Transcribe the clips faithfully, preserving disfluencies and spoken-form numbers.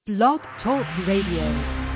Blog Talk Radio.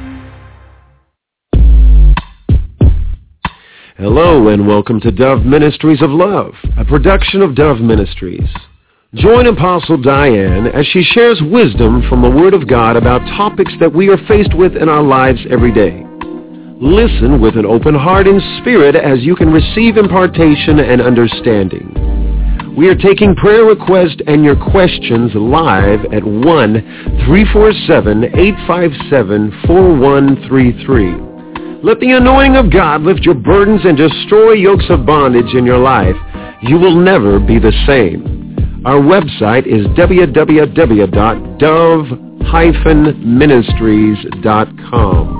Hello and welcome to Dove Ministries of Love, a production of Dove Ministries. Join Apostle Diane as she shares wisdom from the Word of God about topics that we are faced with in our lives every day. Listen with an open heart and spirit as you can receive impartation and understanding. We are taking prayer requests and your questions live at one three four seven, eight five seven, four one three three. Let the anointing of God lift your burdens and destroy yokes of bondage in your life. You will never be the same. Our website is w w w dot dove dash ministries dot com.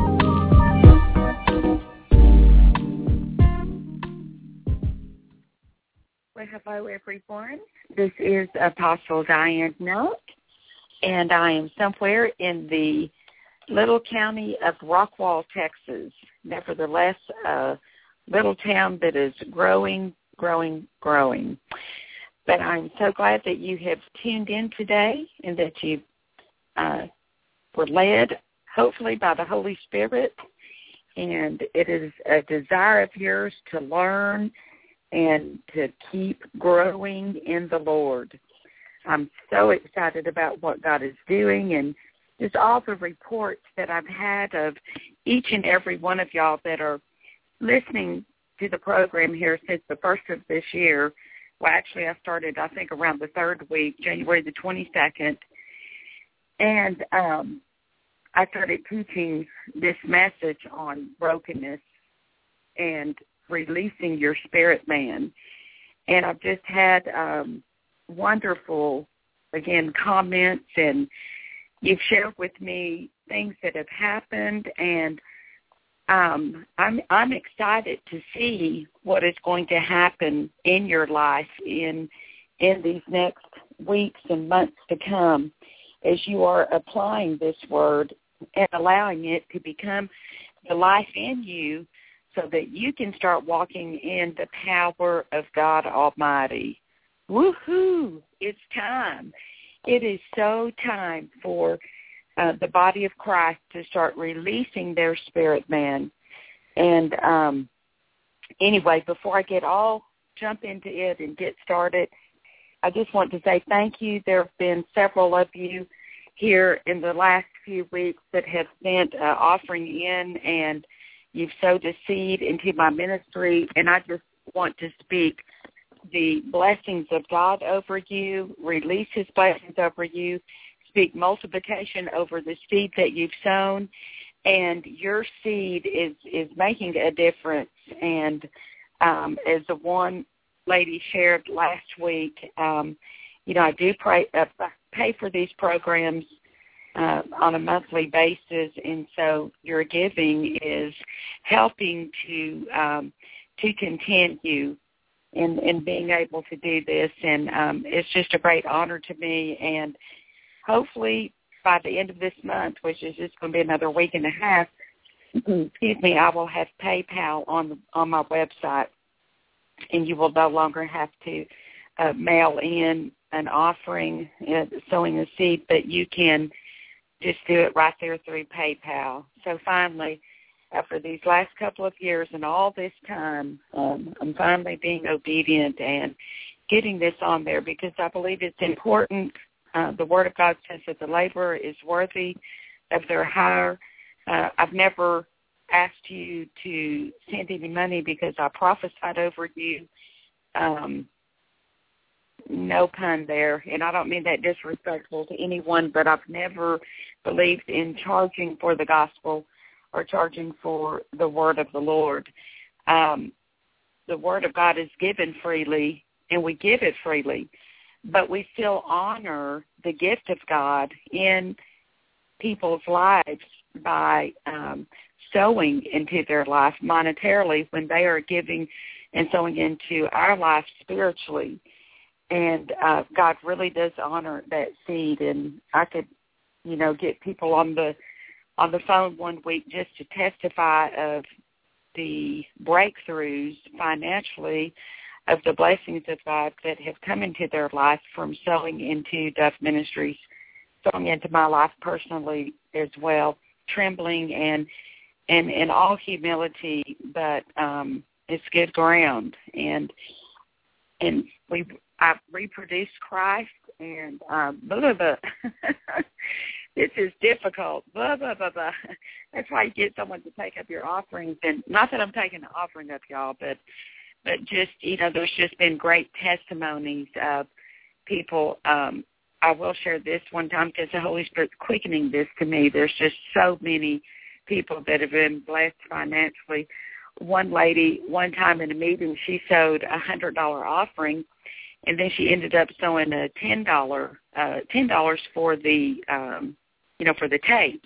Well, hello, everyone. This is Apostle Diane Note, and I am somewhere in the little county of Rockwall, Texas. Nevertheless, a little town that is growing, growing, growing. But I'm so glad that you have tuned in today and that you uh, were led, hopefully, by the Holy Spirit. And it is a desire of yours to learn and to keep growing in the Lord. I'm so excited about what God is doing and just all the reports that I've had of each and every one of y'all that are listening to the program here since the first of this year. Well, actually, I started, I think, around the third week, January the twenty-second, and um, I started teaching this message on brokenness and releasing your spirit man. And I've just had um, wonderful, again, comments, and you've shared with me things that have happened, and um, I'm I'm excited to see what is going to happen in your life in in these next weeks and months to come as you are applying this word and allowing it to become the life in you, so that you can start walking in the power of God Almighty. Woohoo! It's time. It is so time for uh, the body of Christ to start releasing their spirit man. And um, anyway, before I get all jump into it and get started, I just want to say thank you. There have been several of you here in the last few weeks that have sent uh, offering in, and you've sowed a seed into my ministry, and I just want to speak the blessings of God over you, release his blessings over you, speak multiplication over the seed that you've sown, and your seed is, is making a difference. And um, as the one lady shared last week, um, you know, I do pray, uh, pay for these programs Uh, on a monthly basis, and so your giving is helping to um, to continue in, in being able to do this, and um, it's just a great honor to me. And hopefully by the end of this month, which is just going to be another week and a half, excuse me, I will have PayPal on the, on my website, and you will no longer have to uh, mail in an offering, uh, sowing a seed, but you can just do it right there through PayPal. So finally, after these last couple of years and all this time, um, I'm finally being obedient and getting this on there because I believe it's important. Uh, the Word of God says that the laborer is worthy of their hire. Uh, I've never asked you to send any money because I prophesied over you. Um No pun there, and I don't mean that disrespectful to anyone, but I've never believed in charging for the gospel or charging for the word of the Lord. Um, the word of God is given freely, and we give it freely, but we still honor the gift of God in people's lives by um, sowing into their life monetarily when they are giving and sowing into our life spiritually. And uh, God really does honor that seed. And I could, you know, get people on the on the phone one week just to testify of the breakthroughs financially of the blessings of God that have come into their life from sowing into Dove Ministries sowing into my life personally as well, trembling and and in all humility, but um, it's good ground. And and we I reproduced Christ, and um, blah, blah, blah. This is difficult. Blah, blah, blah, blah. That's why you get someone to take up your offerings. And not that I'm taking the offering up, y'all, but but just, you know, there's just been great testimonies of people. Um, I will share this one time because the Holy Spirit's quickening this to me. There's just so many people that have been blessed financially. One lady, one time in a meeting, she sowed a one hundred dollars offering, and then she ended up sewing a ten dollars, uh, ten dollars for the, um, you know, for the tapes.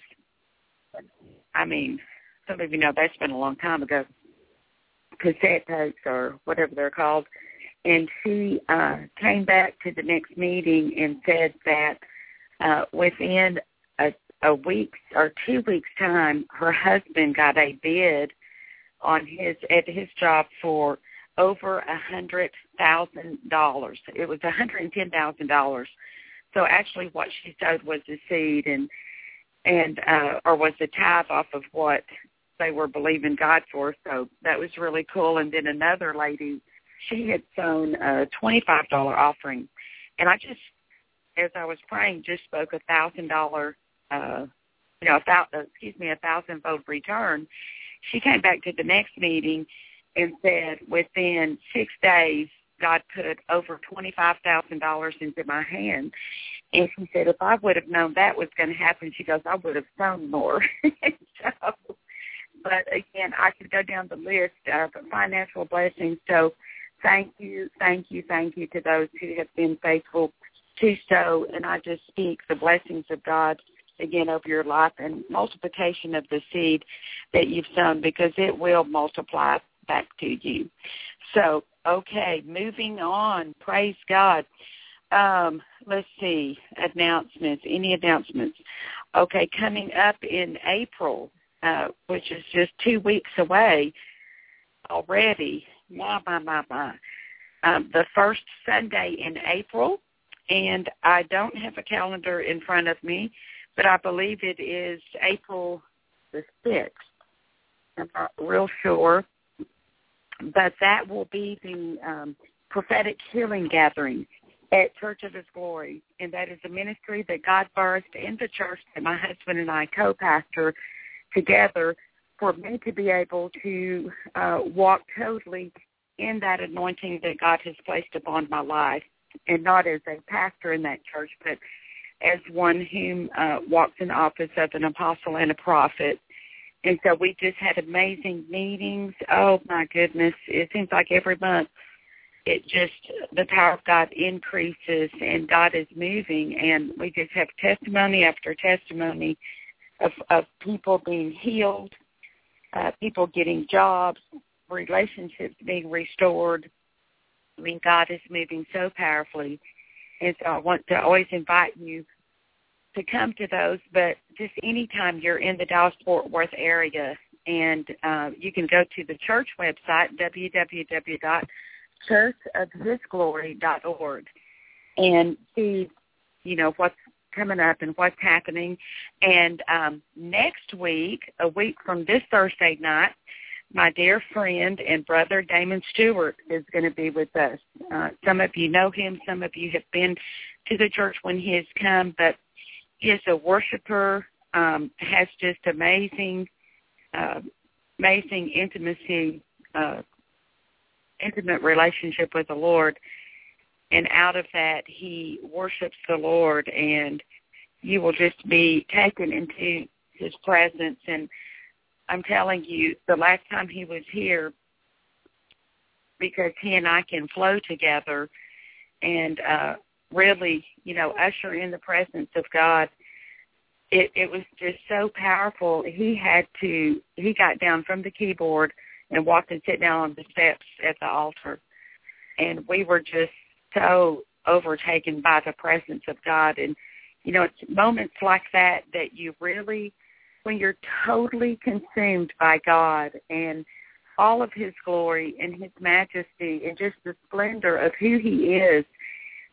I mean, some of you know that's been a long time ago, cassette tapes or whatever they're called. And she uh, came back to the next meeting and said that uh, within a, a week or two weeks' time, her husband got a bid on his at his job for over a hundred thousand dollars. It was a hundred and ten thousand dollars. So actually, what she sowed was the seed, and and uh, or was the tithe off of what they were believing God for. So that was really cool. And then another lady, she had sown a twenty-five dollars offering, and I just, as I was praying, just spoke a thousand dollar, uh, you know, a thousand, excuse me, a thousand-fold return. She came back to the next meeting and said, within six days, God put over twenty-five thousand dollars into my hand. And she said, if I would have known that was going to happen, she goes, I would have sown more. So, but again, I could go down the list of financial blessings. So thank you, thank you, thank you to those who have been faithful to sow. And I just speak the blessings of God again over your life and multiplication of the seed that you've sown, because it will multiply back to you. So, okay, moving on. Praise God. Um, let's see, announcements, any announcements? Okay, coming up in April, uh, which is just two weeks away already, my, my, my, my, um, the first Sunday in April, and I don't have a calendar in front of me, but I believe it is April the sixth. I'm not real sure, but that will be the um, prophetic healing gathering at Church of His Glory, and that is a ministry that God birthed in the church that my husband and I co-pastor together, for me to be able to uh, walk totally in that anointing that God has placed upon my life, and not as a pastor in that church, but as one whom uh, walks in the office of an apostle and a prophet. And so we just had amazing meetings. Oh, my goodness. It seems like every month it just, the power of God increases and God is moving. And we just have testimony after testimony of, of people being healed, uh, people getting jobs, relationships being restored. I mean, God is moving so powerfully. And so I want to always invite you to come to those, but just anytime you're in the Dallas-Fort Worth area, and uh, you can go to the church website, w w w dot church of his glory dot org, and see, you know, what's coming up and what's happening. And um, next week, a week from this Thursday night, my dear friend and brother Damon Stewart is going to be with us. Uh, some of you know him. Some of you have been to the church when he has come, but he is a worshiper, um, has just amazing, uh, amazing intimacy, uh, intimate relationship with the Lord. And out of that, he worships the Lord, and you will just be taken into his presence. And I'm telling you, the last time he was here, because he and I can flow together and uh, really, you know, usher in the presence of God, it, it was just so powerful. He had to, he got down from the keyboard and walked and sat down on the steps at the altar. And we were just so overtaken by the presence of God. And, you know, it's moments like that that you really, when you're totally consumed by God and all of his glory and his majesty and just the splendor of who he is,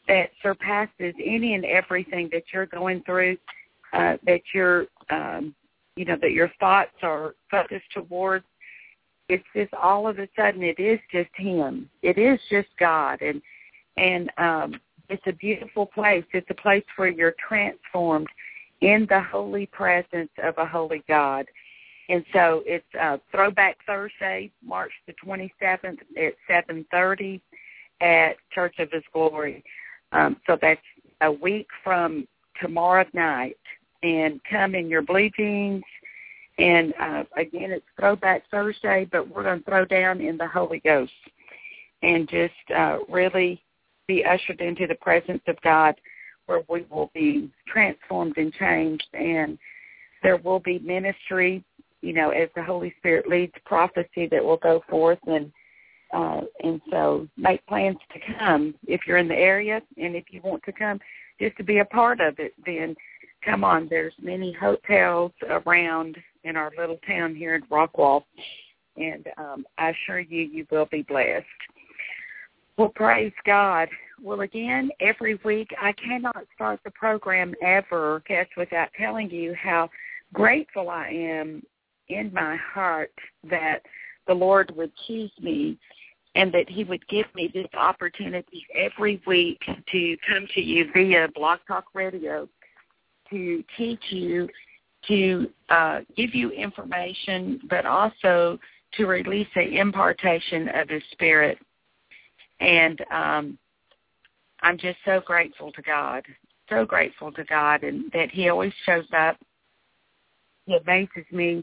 that surpasses any and everything that you're going through, uh, that you're, um, you know, that your thoughts are focused towards. It's just all of a sudden it is just him. It is just God. And, and um, it's a beautiful place. It's a place where you're transformed in the holy presence of a holy God. And so it's uh, Throwback Thursday, March the twenty-seventh at seven thirty at Church of His Glory. Um, so that's a week from tomorrow night. And come in your blue jeans. And, uh, again, it's Throwback Thursday, but we're going to throw down in the Holy Ghost and just uh, really be ushered into the presence of God, where we will be transformed and changed. And there will be ministry, you know, as the Holy Spirit leads, prophecy that will go forth. And uh, and so make plans to come if you're in the area. And if you want to come just to be a part of it, then come on. There's many hotels around in our little town here in Rockwall. And um, I assure you, you will be blessed. Well, praise God. Well, again, every week I cannot start the program ever, Cash, without telling you how grateful I am in my heart that the Lord would choose me and that he would give me this opportunity every week to come to you via Blog Talk Radio to teach you, to uh, give you information, but also to release an impartation of his Spirit. And um, I'm just so grateful to God, so grateful to God, and that he always shows up. He amazes me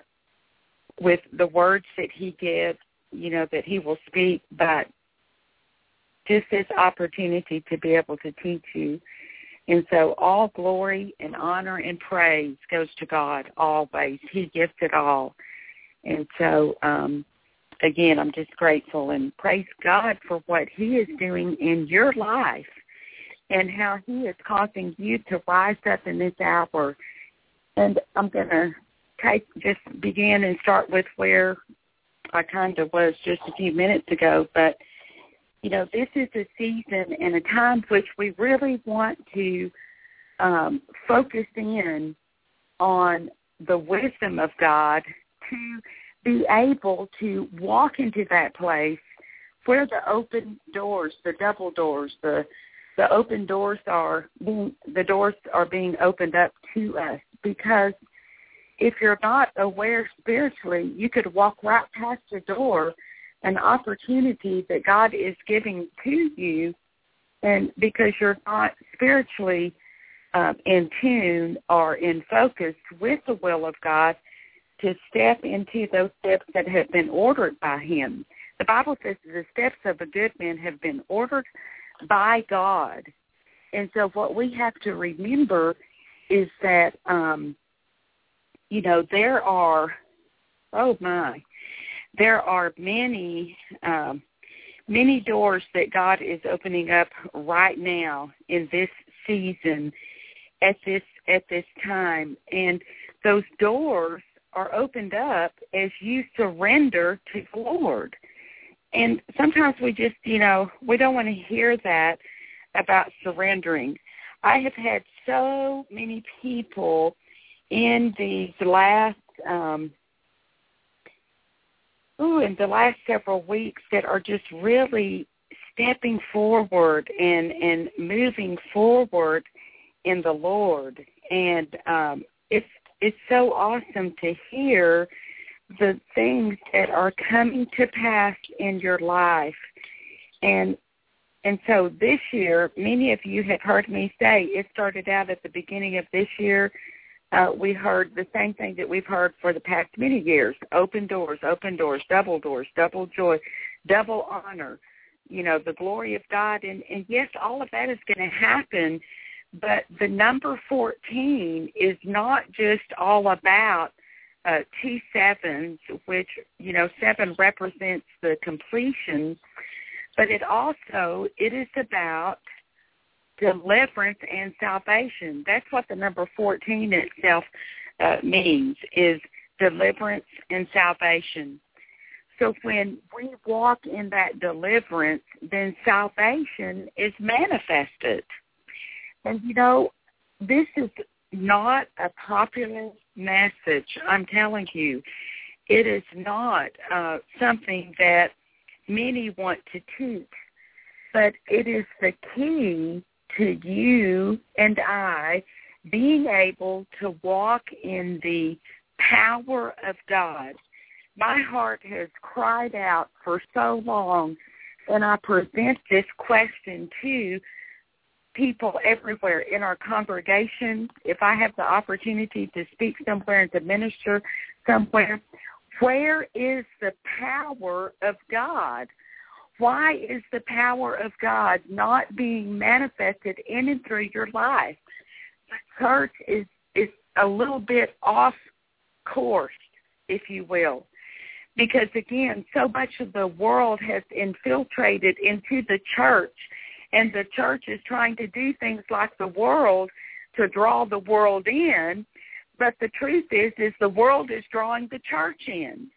with the words that he gives, you know, that he will speak, but just this opportunity to be able to teach you. And so all glory and honor and praise goes to God always. He gives it all. And so, um, again, I'm just grateful and praise God for what he is doing in your life and how he is causing you to rise up in this hour. And I'm going to take just begin and start with where I kind of was just a few minutes ago. But, you know, this is a season and a time which we really want to um, focus in on the wisdom of God to be able to walk into that place where the open doors, the double doors, the the open doors are being, the doors are being opened up to us. Because if you're not aware spiritually, you could walk right past the door, an opportunity that God is giving to you, and because you're not spiritually um, in tune or in focus with the will of God, to step into those steps that have been ordered by him. The Bible says the steps of a good man have been ordered by God. And so what we have to remember is that, um, you know, there are, oh my, there are many, um, many doors that God is opening up right now in this season, at this at this time. And those doors are opened up as you surrender to the Lord. And sometimes we just, you know, we don't want to hear that about surrendering. I have had so many people in these last, um, ooh, in the last several weeks that are just really stepping forward and, and moving forward in the Lord. And um, it's It's so awesome to hear the things that are coming to pass in your life. And and so this year, many of you have heard me say, it started out at the beginning of this year. Uh, we heard the same thing that we've heard for the past many years, open doors, open doors, double doors, double joy, double honor, you know, the glory of God. And, and yes, all of that is going to happen. But the number fourteen is not just all about uh, T sevens, which, you know, seven represents the completion, but it also, it is about deliverance and salvation. That's what the number fourteen itself uh, means, is deliverance and salvation. So when we walk in that deliverance, then salvation is manifested. And, you know, this is not a popular message, I'm telling you. It is not uh, something that many want to teach, but it is the key to you and I being able to walk in the power of God. My heart has cried out for so long, and I present this question to people everywhere in our congregation. If I have the opportunity to speak somewhere and to minister somewhere, where is the power of God? Why is the power of God not being manifested in and through your life? The church is, is a little bit off course, if you will. Because, again, so much of the world has infiltrated into the church, and the church is trying to do things like the world to draw the world in, but the truth is, is the world is drawing the church in.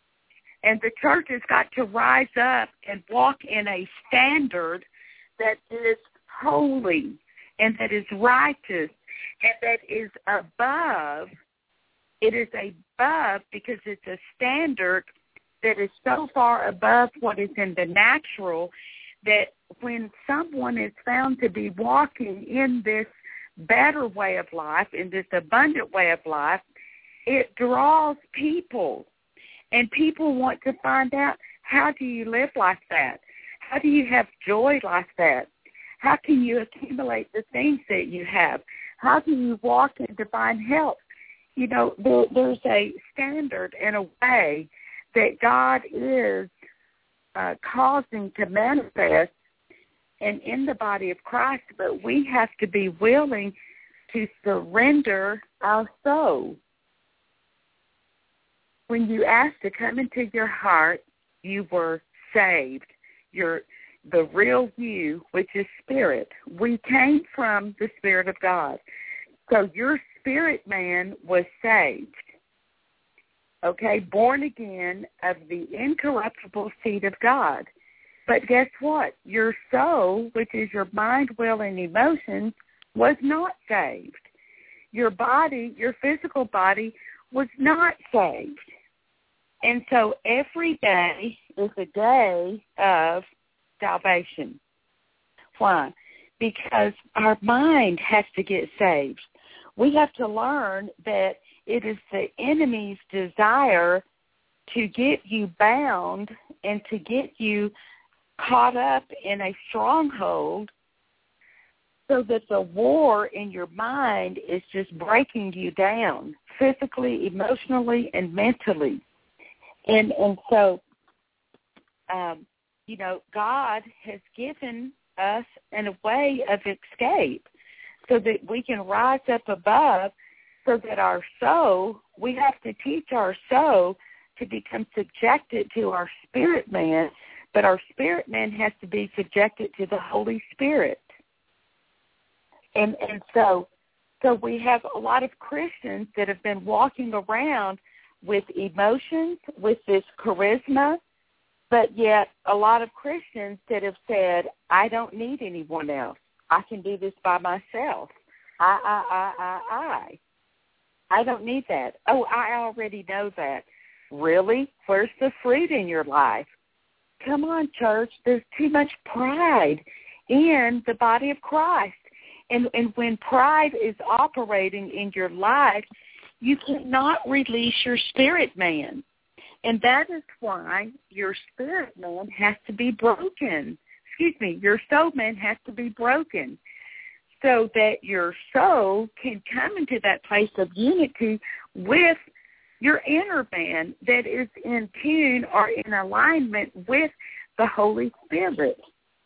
And the church has got to rise up and walk in a standard that is holy and that is righteous and that is above. It is above because it's a standard that is so far above what is in the natural that when someone is found to be walking in this better way of life, in this abundant way of life, it draws people. And people want to find out, how do you live like that? How do you have joy like that? How can you accumulate the things that you have? How can you walk in divine health? You know, there, there's a standard and a way that God is uh, causing to manifest and in the body of Christ, but we have to be willing to surrender our soul. When you asked to come into your heart, you were saved. You're the real you, which is spirit. We came from the Spirit of God. So your spirit man was saved, okay, born again of the incorruptible seed of God. But guess what? Your soul, which is your mind, will, and emotions, was not saved. Your body, your physical body, was not saved. And so every day is a day of salvation. Why? Because our mind has to get saved. We have to learn that it is the enemy's desire to get you bound and to get you caught up in a stronghold so that the war in your mind is just breaking you down physically, emotionally, and mentally. And and so, um, you know, God has given us a way of escape so that we can rise up above, so that our soul, we have to teach our soul to become subjected to our spirit man, but our spirit man has to be subjected to the Holy Spirit. And and so, so we have a lot of Christians that have been walking around with emotions, with this charisma, but yet a lot of Christians that have said, I don't need anyone else. I can do this by myself. I, I, I, I, I. I don't need that. Oh, I already know that. Really? Where's the fruit in your life? Come on, church. There's too much pride in the body of Christ. And, and when pride is operating in your life, you cannot release your spirit man. And that is why your spirit man has to be broken. Excuse me, your soul man has to be broken so that your soul can come into that place of unity with your inner man that is in tune or in alignment with the Holy Spirit.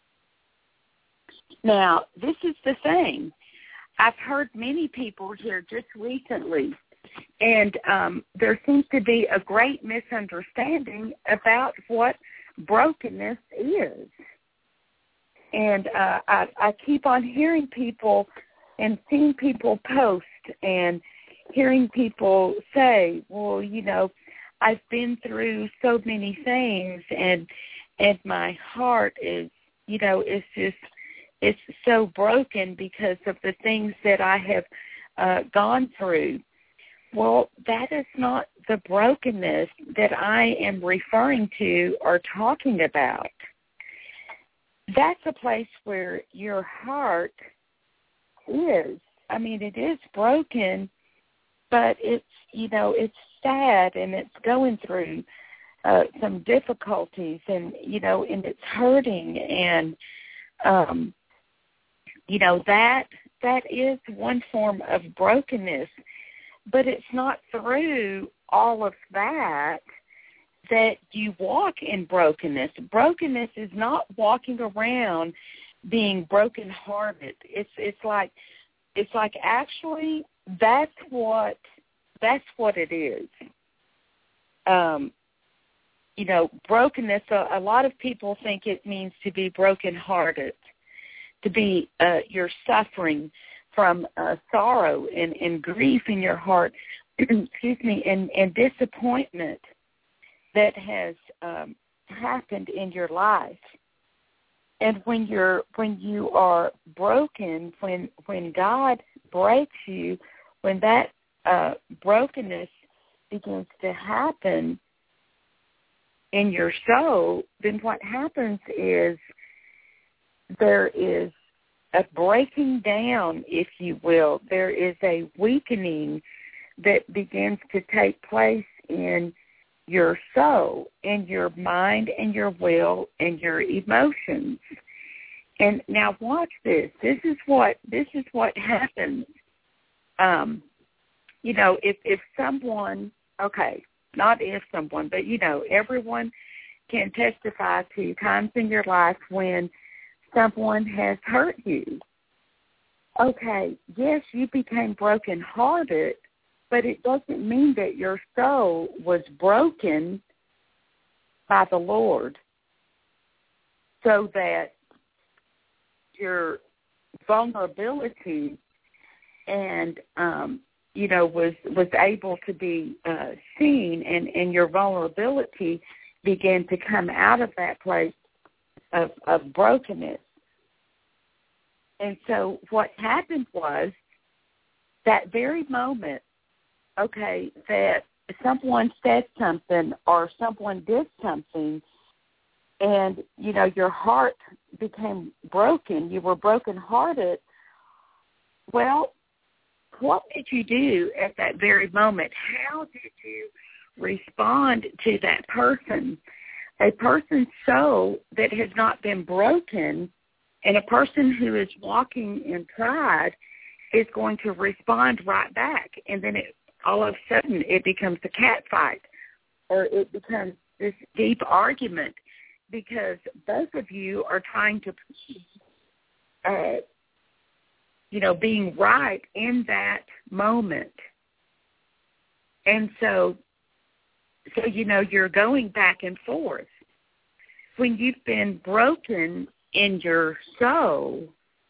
Now, this is the thing. I've heard many people here just recently, and um, there seems to be a great misunderstanding about what brokenness is. And uh, I, I keep on hearing people and seeing people post and hearing people say, well, you know, I've been through so many things, and and my heart is, you know, it's just, it's so broken because of the things that I have uh, gone through. Well, that is not the brokenness that I am referring to or talking about. That's a place where your heart is. I mean, it is broken, but it's, you know, it's sad and it's going through uh, some difficulties, and, you know, and it's hurting, and, um, you know, that that is one form of brokenness, but it's not through all of that that you walk in brokenness. Brokenness is not walking around being brokenhearted. It's it's like it's like actually that's what that's what it is. Um, you know, brokenness. A, a lot of people think it means to be brokenhearted, to be uh, you're suffering from uh, sorrow and, and grief in your heart. excuse me, and, and disappointment that has um, happened in your life. And when you're when you are broken, when when God breaks you, when that uh, brokenness begins to happen in your soul, then what happens is there is a breaking down, if you will. There is a weakening that begins to take place in your soul, in your mind and your will and your emotions. And now watch this. This is what this is what happens. Um, you know, if if someone, okay, not if someone, but you know, everyone can testify to times in your life when someone has hurt you. Okay, yes, you became brokenhearted, but it doesn't mean that your soul was broken by the Lord so that your vulnerability and, um, you know, was was able to be uh, seen, and, and your vulnerability began to come out of that place of, of brokenness. And so what happened was that very moment, okay, that someone said something or someone did something, and, you know, your heart became broken, you were brokenhearted, well, what did you do at that very moment? How did you respond to that person? A person's soul that has not been broken, and a person who is walking in pride is going to respond right back, and then it, all of a sudden it becomes a cat fight, or it becomes this deep argument because both of you are trying to, uh, you know, being right in that moment. And so, so, you know, you're going back and forth. When you've been broken in your soul,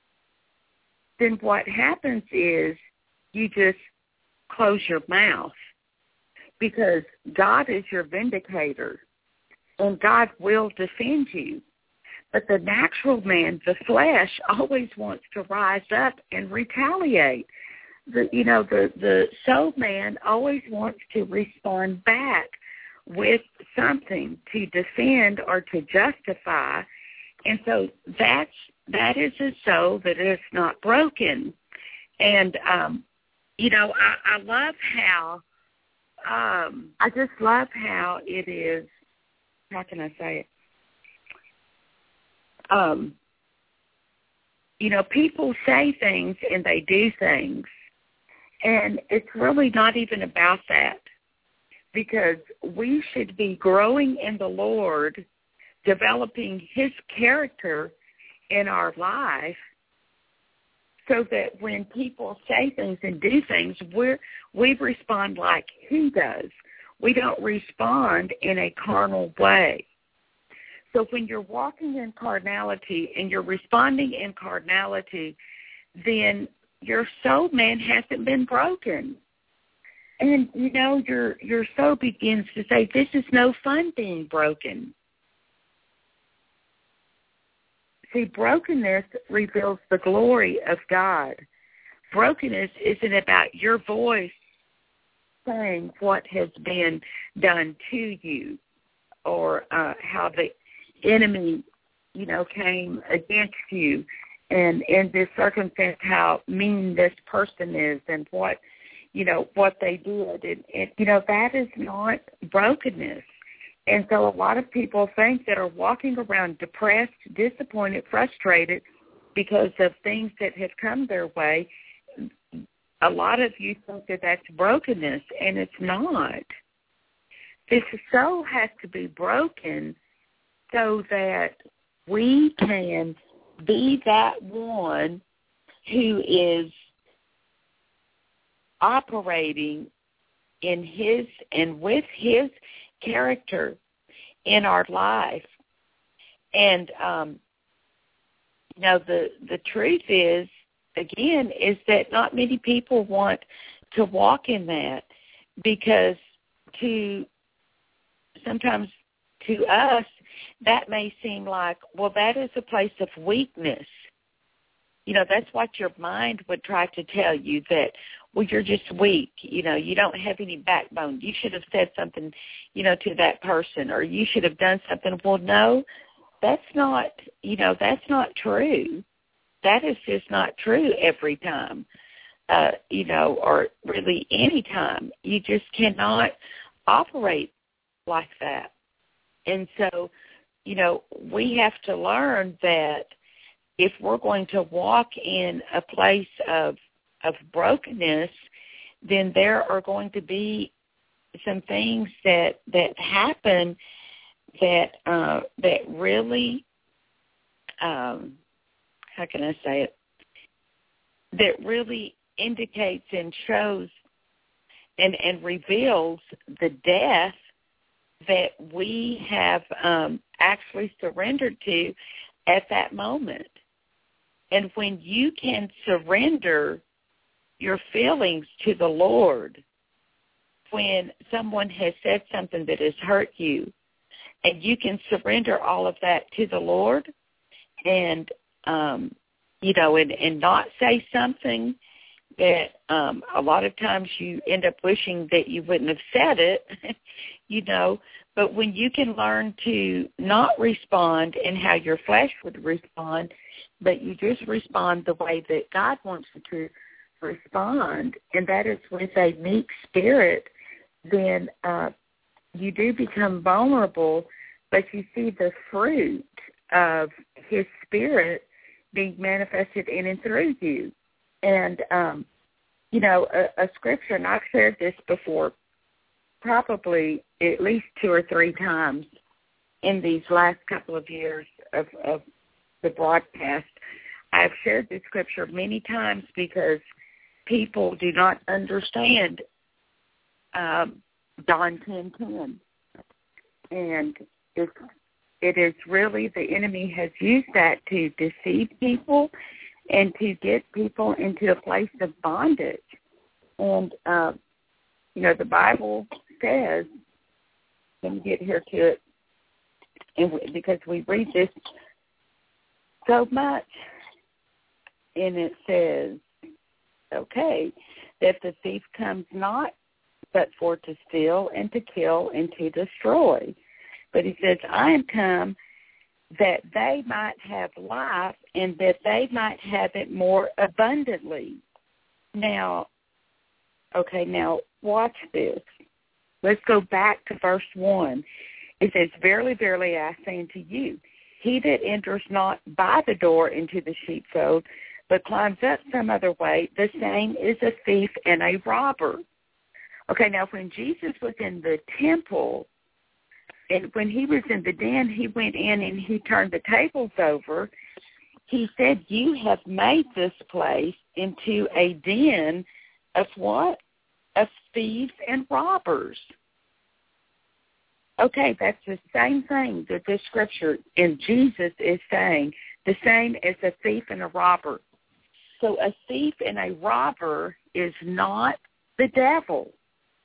then what happens is you just close your mouth, because God is your vindicator and God will defend you. But the natural man, the flesh, always wants to rise up and retaliate. The, you know, the, the soul man always wants to respond back with something to defend or to justify. And so that's, that is a soul that is not broken. And, um, you know, I, I love how, um, I just love how it is, how can I say it? Um, you know, people say things and they do things, and it's really not even about that, because we should be growing in the Lord, developing His character in our life, so that when people say things and do things, we're, we respond like He does. We don't respond in a carnal way. So when you're walking in carnality and you're responding in carnality, then your soul man hasn't been broken. And, you know, your your soul begins to say, this is no fun being broken. See, brokenness reveals the glory of God. Brokenness isn't about your voice saying what has been done to you or uh, how the enemy, you know, came against you, and in this circumstance how mean this person is and what, you know, what they did. And, and, you know, that is not brokenness. And so a lot of people think that are walking around depressed, disappointed, frustrated because of things that have come their way. A lot of you think that that's brokenness, and it's not. This soul has to be broken so that we can be that one who is operating in his and with his character in our life. And, um, you know, the, the truth is, again, is that not many people want to walk in that, because to sometimes to us that may seem like, well, that is a place of weakness. You know, that's what your mind would try to tell you, that, well, you're just weak. You know, you don't have any backbone. You should have said something, you know, to that person, or you should have done something. Well, no, that's not, you know, that's not true. That is just not true every time, uh, you know, or really any time. You just cannot operate like that. And so, you know, we have to learn that if we're going to walk in a place of of brokenness, then there are going to be some things that that happen that uh, that really, um, how can I say it, that really indicates and shows and, and reveals the death that we have um, actually surrendered to at that moment. And when you can surrender your feelings to the Lord, when someone has said something that has hurt you, and you can surrender all of that to the Lord, and um, you know, and, and not say something that um, a lot of times you end up wishing that you wouldn't have said it, you know. But when you can learn to not respond in how your flesh would respond, but you just respond the way that God wants you to respond, and that is with a meek spirit, then uh, you do become vulnerable, but you see the fruit of his spirit being manifested in and through you. And, um, you know, a, a scripture, and I've shared this before probably at least two or three times in these last couple of years of, of the broadcast. I've shared this scripture many times because people do not understand um, John ten ten. And it, it is really, the enemy has used that to deceive people and to get people into a place of bondage. And, uh, you know, the Bible says, let me get here to it, and we, because we read this so much, and it says, okay, that the thief comes not but for to steal and to kill and to destroy. But he says, I am come that they might have life and that they might have it more abundantly. Now, okay, now watch this. Let's go back to verse one. It says, verily, verily, I say unto you, he that enters not by the door into the sheepfold, but climbs up some other way, the same is a thief and a robber. Okay, now when Jesus was in the temple, and when he was in the den, he went in and he turned the tables over. He said, you have made this place into a den of what? Of thieves and robbers. Okay, that's the same thing that this scripture in Jesus is saying, the same as a thief and a robber. So a thief and a robber is not the devil.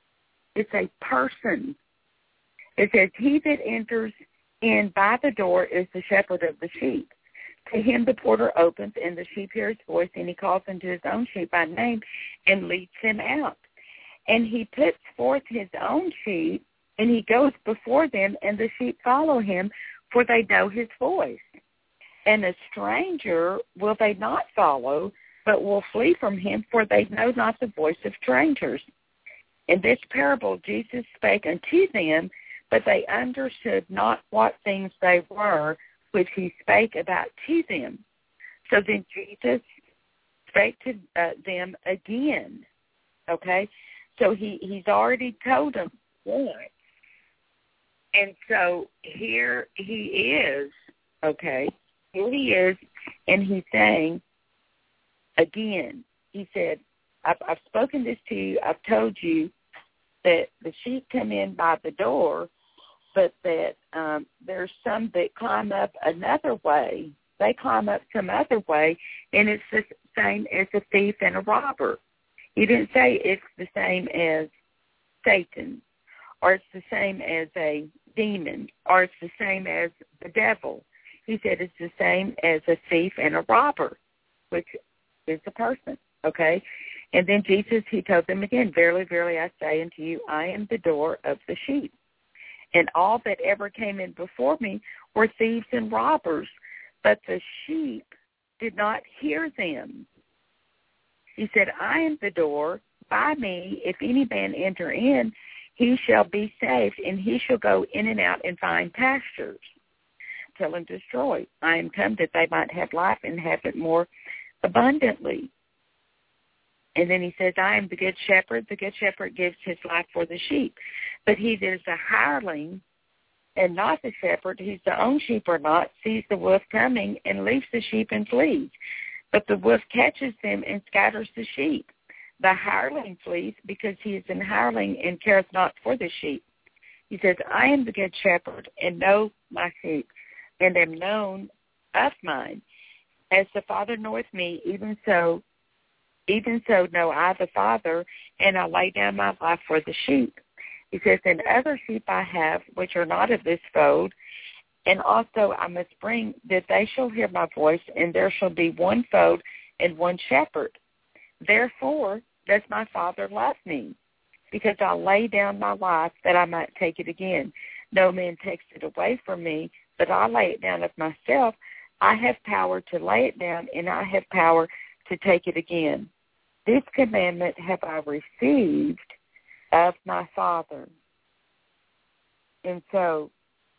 It's a person. It says, he that enters in by the door is the shepherd of the sheep. To him the porter opens, and the sheep hear his voice, and he calls unto his own sheep by name and leads them out. And he puts forth his own sheep, and he goes before them, and the sheep follow him, for they know his voice. And a stranger will they not follow, but will flee from him, for they know not the voice of strangers. In this parable Jesus spake unto them, but they understood not what things they were, which he spake about to them. So then Jesus spake to uh, them again, okay? So he, he's already told them once. And so here he is, okay? Here he is, and he's saying again, he said, I've, I've spoken this to you, I've told you that the sheep come in by the door, but that um, there's some that climb up another way. They climb up some other way, and it's the same as a thief and a robber. He didn't say it's the same as Satan, or it's the same as a demon, or it's the same as the devil. He said it's the same as a thief and a robber, which is a person, okay? And then Jesus, he told them again, verily, verily, I say unto you, I am the door of the sheep. And all that ever came in before me were thieves and robbers, but the sheep did not hear them. He said, I am the door. By me, if any man enter in, he shall be saved, and he shall go in and out and find pastures. Till and destroy. I am come that they might have life and have it more abundantly. And then he says, I am the good shepherd. The good shepherd gives his life for the sheep. But he that is a hireling and not the shepherd, whose the own sheep are not, sees the wolf coming and leaves the sheep and flees. But the wolf catches them and scatters the sheep. The hireling flees because he is an hireling and cares not for the sheep. He says, I am the good shepherd and know my sheep, and am known of mine. As the Father knoweth me, even so Even so know I the Father, and I lay down my life for the sheep. He says, and other sheep I have, which are not of this fold, and also I must bring that they shall hear my voice, and there shall be one fold and one shepherd. Therefore does my Father love me, because I lay down my life that I might take it again. No man takes it away from me, but I lay it down of myself. I have power to lay it down, and I have power to take it again. This commandment have I received of my Father. And so,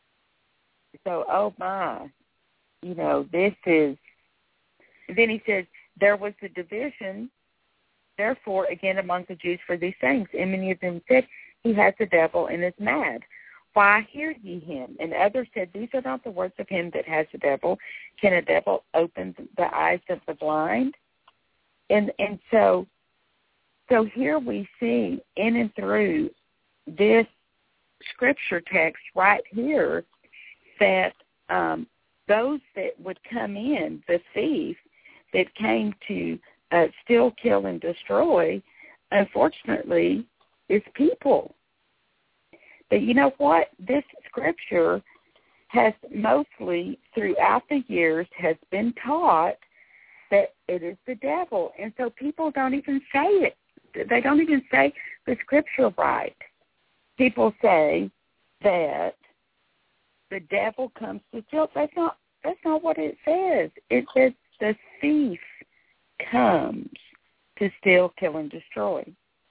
so, oh my, you know, this is, and then he says, there was a division, therefore, again, among the Jews for these things. And many of them said, he has a devil and is mad. Why hear ye him? And others said, these are not the words of him that has a devil. Can a devil open the eyes of the blind? And and so, so here we see in and through this scripture text right here that um, those that would come in, the thief that came to uh, steal, kill, and destroy, unfortunately, is people. But you know what? This scripture has mostly, throughout the years, has been taught that it is the devil. And so people don't even say it. They don't even say the scripture right. People say that the devil comes to steal. That's not, that's not what it says. It says the thief comes to steal, kill, and destroy.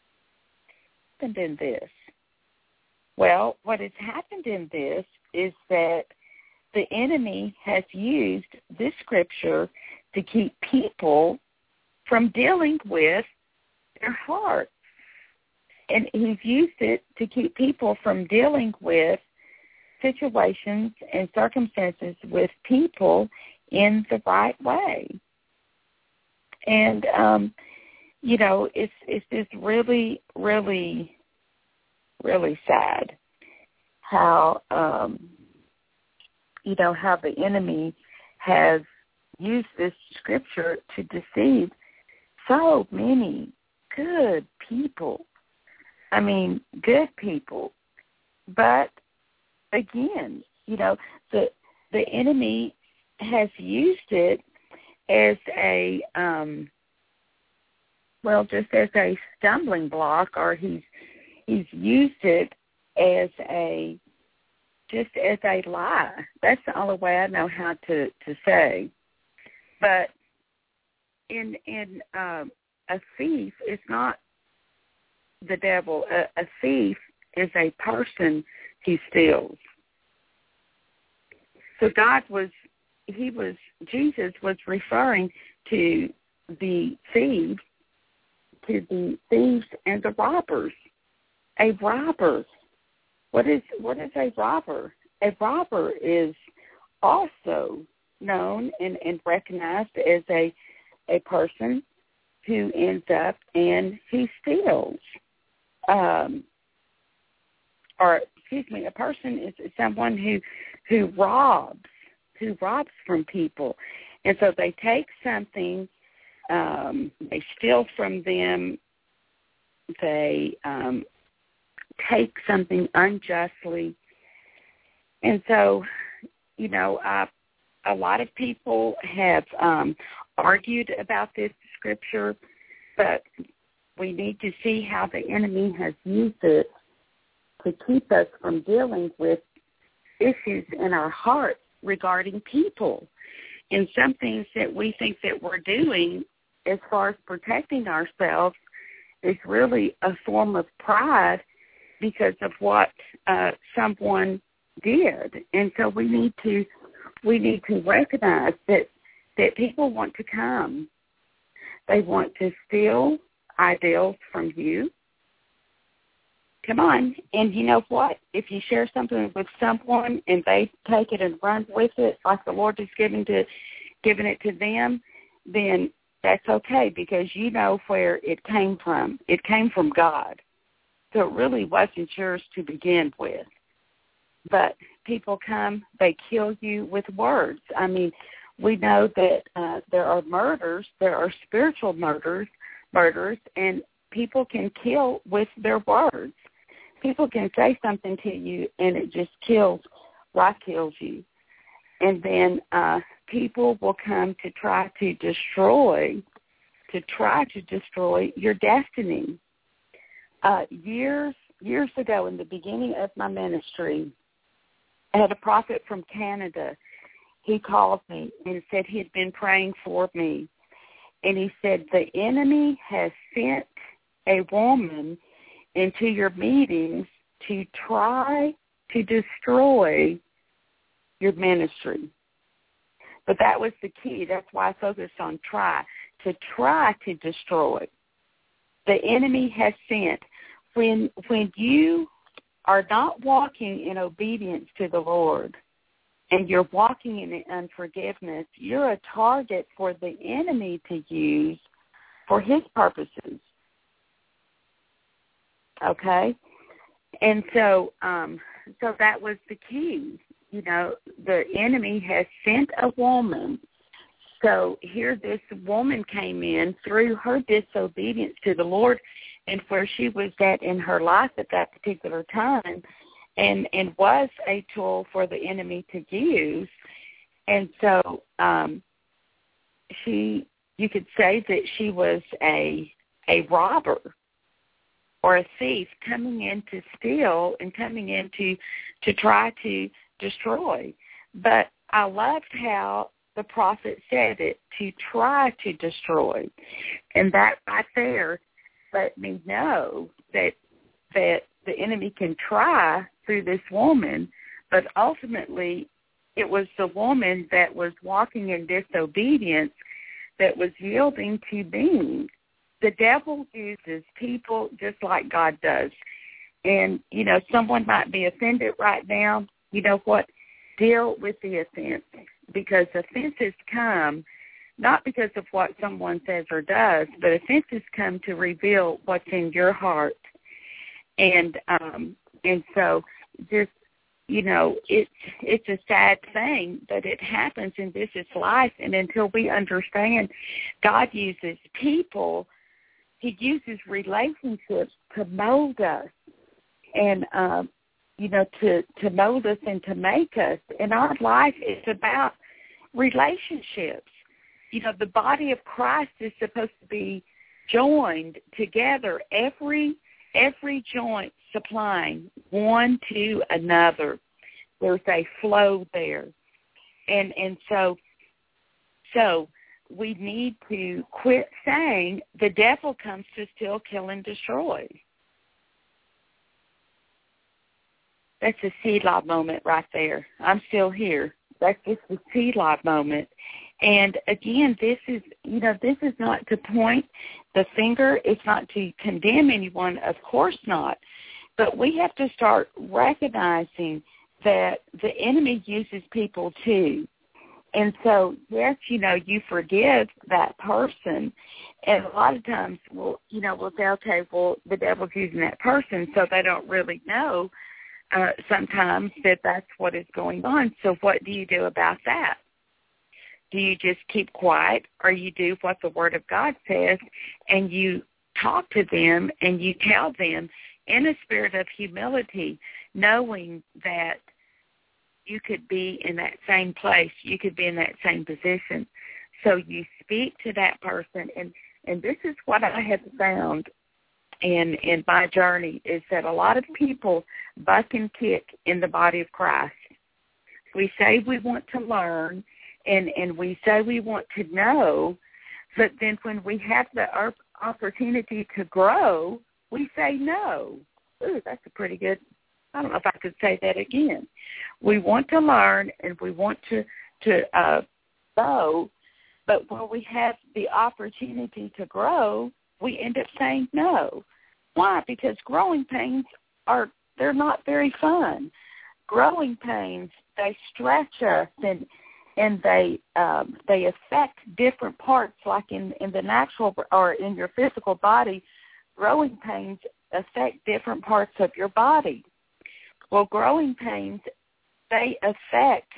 And then this. Well, what has happened in this is that the enemy has used this scripture to keep people from dealing with their hearts. And he's used it to keep people from dealing with situations and circumstances with people in the right way. And, um, you know, it's, it's just really, really, really sad how, um, you know, how the enemy has use this scripture to deceive so many good people, I mean, good people. But again, you know, the the enemy has used it as a um, well, just as a stumbling block, or he's he's used it as a just as a lie. That's the only way I know how to, to say. But in in um, a thief is not the devil. A, a thief is a person who steals. So God was, he was, Jesus was referring to the thieves, to the thieves and the robbers. A robber. What is what is a robber? A robber is also known and, and recognized as a a person who ends up and he steals. Um, or excuse me, a person is someone who who robs, who robs from people. And so they take something, um, they steal from them, they um, take something unjustly. And so, you know, uh, a lot of people have um, argued about this scripture, but we need to see how the enemy has used it to keep us from dealing with issues in our hearts regarding people. And some things that we think that we're doing as far as protecting ourselves is really a form of pride because of what uh, someone did. And so we need to we need to recognize that, that people want to come. They want to steal ideals from you. Come on. And you know what? If you share something with someone and they take it and run with it like the Lord is giving to giving it to them, then that's okay because you know where it came from. It came from God. So it really wasn't yours to begin with. But people come, they kill you with words. I mean, we know that uh, there are murders, there are spiritual murders, murders, and people can kill with their words. People can say something to you, and it just kills, right, kills you. And then uh, people will come to try to destroy, to try to destroy your destiny. Uh, years, years ago, in the beginning of my ministry, I had a prophet from Canada. He called me and said he had been praying for me. And he said, the enemy has sent a woman into your meetings to try to destroy your ministry. But that was the key. That's why I focused on try, to try to destroy. The enemy has sent. When, when you are not walking in obedience to the Lord and you're walking in unforgiveness, you're a target for the enemy to use for his purposes. Okay? And so um, so that was the key. You know, the enemy has sent a woman. So here this woman came in through her disobedience to the Lord and where she was at in her life at that particular time and, and was a tool for the enemy to use. And so um, she, you could say that she was a a robber or a thief coming in to steal and coming in to, to try to destroy. But I loved how the prophet said it, to try to destroy. And that right there let me know that that the enemy can try through this woman, but ultimately it was the woman that was walking in disobedience that was yielding to me. The devil uses people just like God does. And, you know, someone might be offended right now. You know what? Deal with the offense, because offenses come not because of what someone says or does, but offenses come to reveal what's in your heart. And um, and so just, you know, it's it's a sad thing, but it happens, and this is life. And until we understand God uses people he uses relationships to mold us and, um, you know, to, to mold us and to make us. And our life is about relationships. You know, the body of Christ is supposed to be joined together, every every joint supplying one to another. There's a flow there. And and so so we need to quit saying the devil comes to steal, kill, and destroy. That's a Selah moment right there. I'm still here. That's just the Selah moment. And again, this is, you know, this is not to point the finger. It's not to condemn anyone. Of course not. But we have to start recognizing that the enemy uses people too. And so, yes, you know, you forgive that person. And a lot of times, well, you know, we'll say, okay, well, the devil's using that person, so they don't really know uh, sometimes that that's what is going on. So what do you do about that? Do you just keep quiet, or you do what the Word of God says, and you talk to them and you tell them in a spirit of humility, knowing that you could be in that same place, you could be in that same position. So you speak to that person, and, and this is what I have found in, in my journey, is that a lot of people buck and kick in the body of Christ. We say we want to learn, And, and we say we want to know, but then when we have the opportunity to grow, we say no. Ooh, that's a pretty good, I don't know if I could say that again. We want to learn and we want to, to uh, grow, but when we have the opportunity to grow, we end up saying no. Why? Because growing pains are, they're not very fun. Growing pains, they stretch us and and they um, they affect different parts, like in, in the natural or in your physical body. Growing pains affect different parts of your body. Well, growing pains, they affect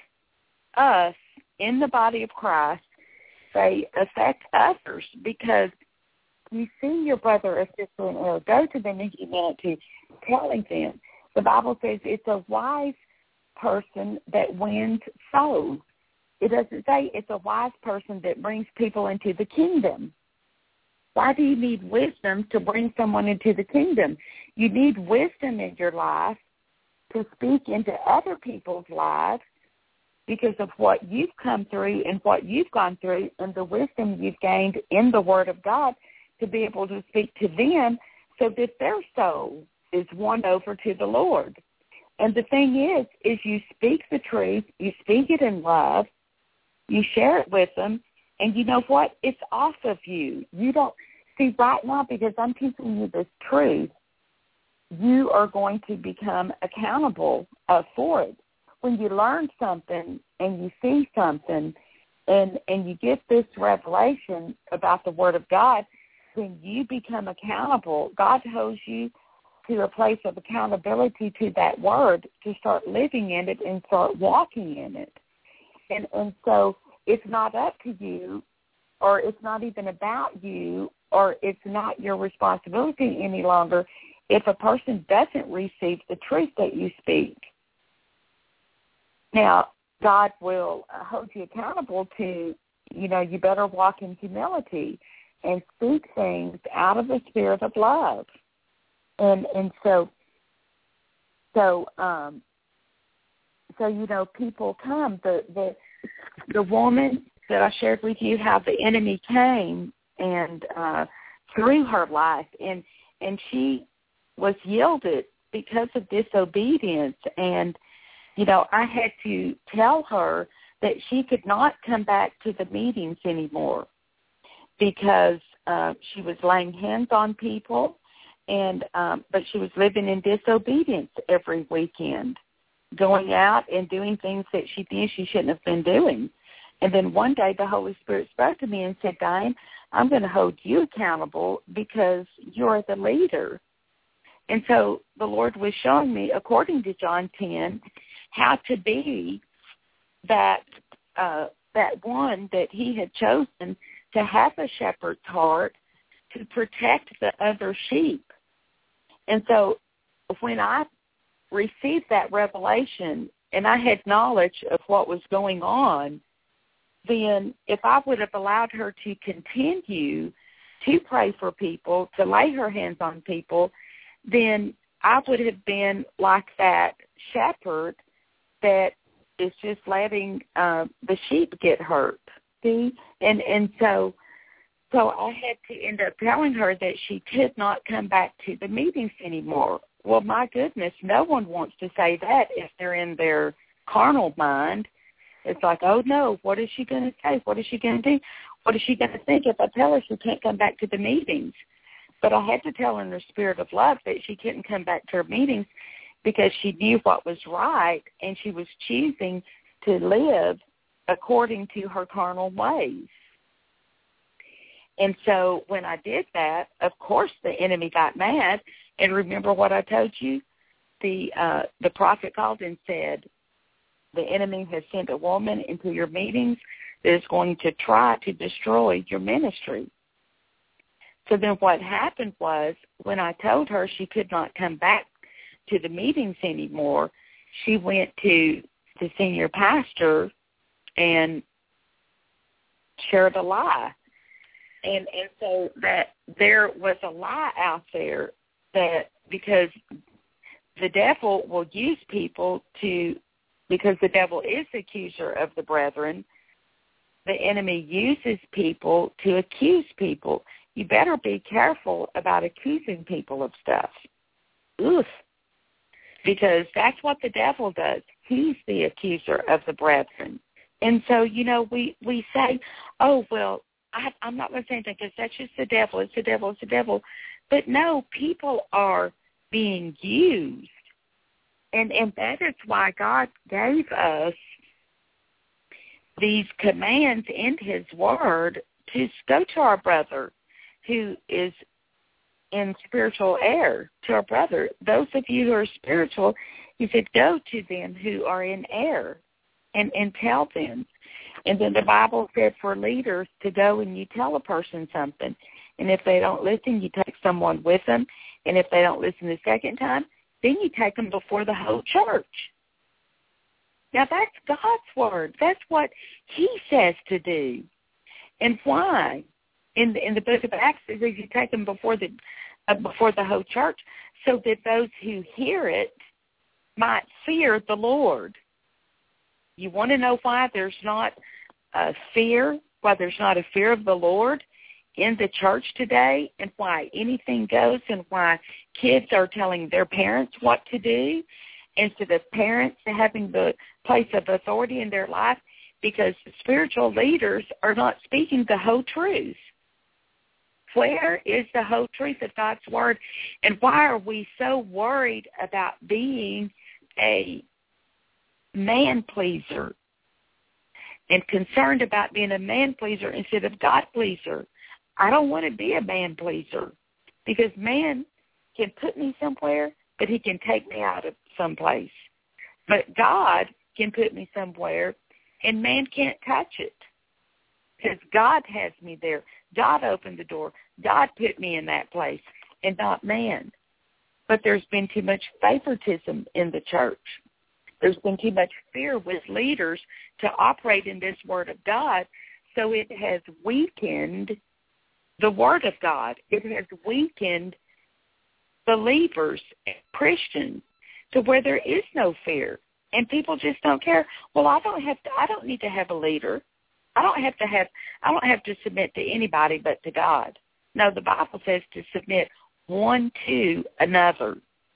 us in the body of Christ. They affect others because you see your brother or sister in error, go to them in humility, telling them. The Bible says it's a wise person that wins souls. It doesn't say it's a wise person that brings people into the kingdom. Why do you need wisdom to bring someone into the kingdom? You need wisdom in your life to speak into other people's lives because of what you've come through and what you've gone through and the wisdom you've gained in the Word of God to be able to speak to them so that their soul is won over to the Lord. And the thing is, is you speak the truth, you speak it in love, you share it with them, and you know what? It's off of you. You don't, see, right now, because I'm teaching you this truth, you are going to become accountable uh, for it. When you learn something and you see something and, and you get this revelation about the Word of God, then you become accountable. God holds you to a place of accountability to that Word to start living in it and start walking in it. And and so it's not up to you, or it's not even about you, or it's not your responsibility any longer if a person doesn't receive the truth that you speak. Now, God will hold you accountable to, you know, you better walk in humility and speak things out of the spirit of love. And and so, so, um, So, you know, people come. The, the the woman that I shared with you, how the enemy came and uh, through her life, and and she was yielded because of disobedience. And, you know, I had to tell her that she could not come back to the meetings anymore because uh, she was laying hands on people, and um, but she was living in disobedience every weekend, going out and doing things that she knew she shouldn't have been doing. And then one day the Holy Spirit spoke to me and said, Diane, I'm going to hold you accountable because you're the leader. And so the Lord was showing me, according to John ten, how to be that uh, that one that he had chosen to have a shepherd's heart, to protect the other sheep. And so when I received that revelation and I had knowledge of what was going on, then if I would have allowed her to continue to pray for people, to lay her hands on people, then I would have been like that shepherd that is just letting uh, the sheep get hurt. See? And and so so I had to end up telling her that she could not come back to the meetings anymore. Well, my goodness, no one wants to say that if they're in their carnal mind. It's like, oh, no, what is she going to say? What is she going to do? What is she going to think if I tell her she can't come back to the meetings? But I had to tell her in the spirit of love that she couldn't come back to her meetings because she knew what was right, and she was choosing to live according to her carnal ways. And so when I did that, of course the enemy got mad. And remember what I told you? The uh, the prophet called and said, the enemy has sent a woman into your meetings that is going to try to destroy your ministry. So then what happened was, when I told her she could not come back to the meetings anymore, she went to the senior pastor and shared a lie. And and so that there was a lie out there that because the devil will use people to, because the devil is the accuser of the brethren, the enemy uses people to accuse people. You better be careful about accusing people of stuff. Oof. Because that's what the devil does. He's the accuser of the brethren. And so, you know, we, we say, oh, well, I, I'm not going to say anything because that's just the devil. It's the devil. It's the devil. But no, people are being used. And and that is why God gave us these commands in his word to go to our brother who is in spiritual error, to our brother. Those of you who are spiritual, he said, go to them who are in error and, and tell them. And then the Bible said for leaders to go and you tell a person something. And if they don't listen, you take someone with them. And if they don't listen the second time, then you take them before the whole church. Now, that's God's word. That's what he says to do. And why? In the, in the book of Acts, it says you take them before the, uh, before the whole church so that those who hear it might fear the Lord. You want to know why there's not a fear, why there's not a fear of the Lord in the church today, and why anything goes, and why kids are telling their parents what to do instead of parents having the place of authority in their life, because spiritual leaders are not speaking the whole truth. Where is the whole truth of God's word? And why are we so worried about being a man-pleaser and concerned about being a man-pleaser instead of God-pleaser? I don't want to be a man-pleaser because man can put me somewhere, but he can take me out of someplace. But God can put me somewhere, and man can't touch it because God has me there. God opened the door. God put me in that place, and not man. But there's been too much favoritism in the church. There's been too much fear with leaders to operate in this word of God, so it has weakened the word of God. It has weakened believers, Christians, to where there is no fear, and people just don't care. Well, I don't have to. I don't need to have a leader. I don't have to have. I don't have to submit to anybody but to God. No, the Bible says to submit one to another.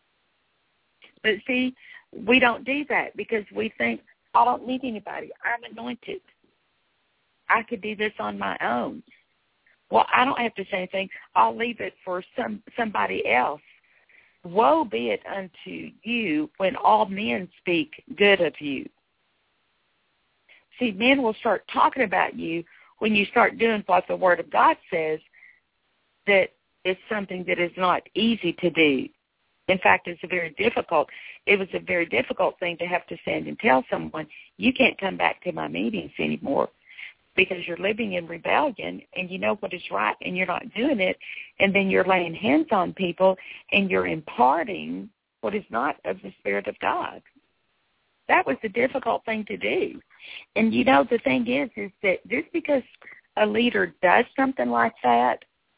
But see, we don't do that because we think, I don't need anybody. I'm anointed. I could do this on my own. Well, I don't have to say anything. I'll leave it for some somebody else. Woe be it unto you when all men speak good of you. See, men will start talking about you when you start doing what the Word of God says, that is something that is not easy to do. In fact, it's a very difficult. It was a very difficult thing to have to stand and tell someone, you can't come back to my meetings anymore. because you're living in rebellion and you know what is right and you're not doing it, and then you're laying hands on people and you're imparting what is not of the Spirit of God. That was the difficult thing to do. And, you know, the thing is, is that just because a leader does something like that,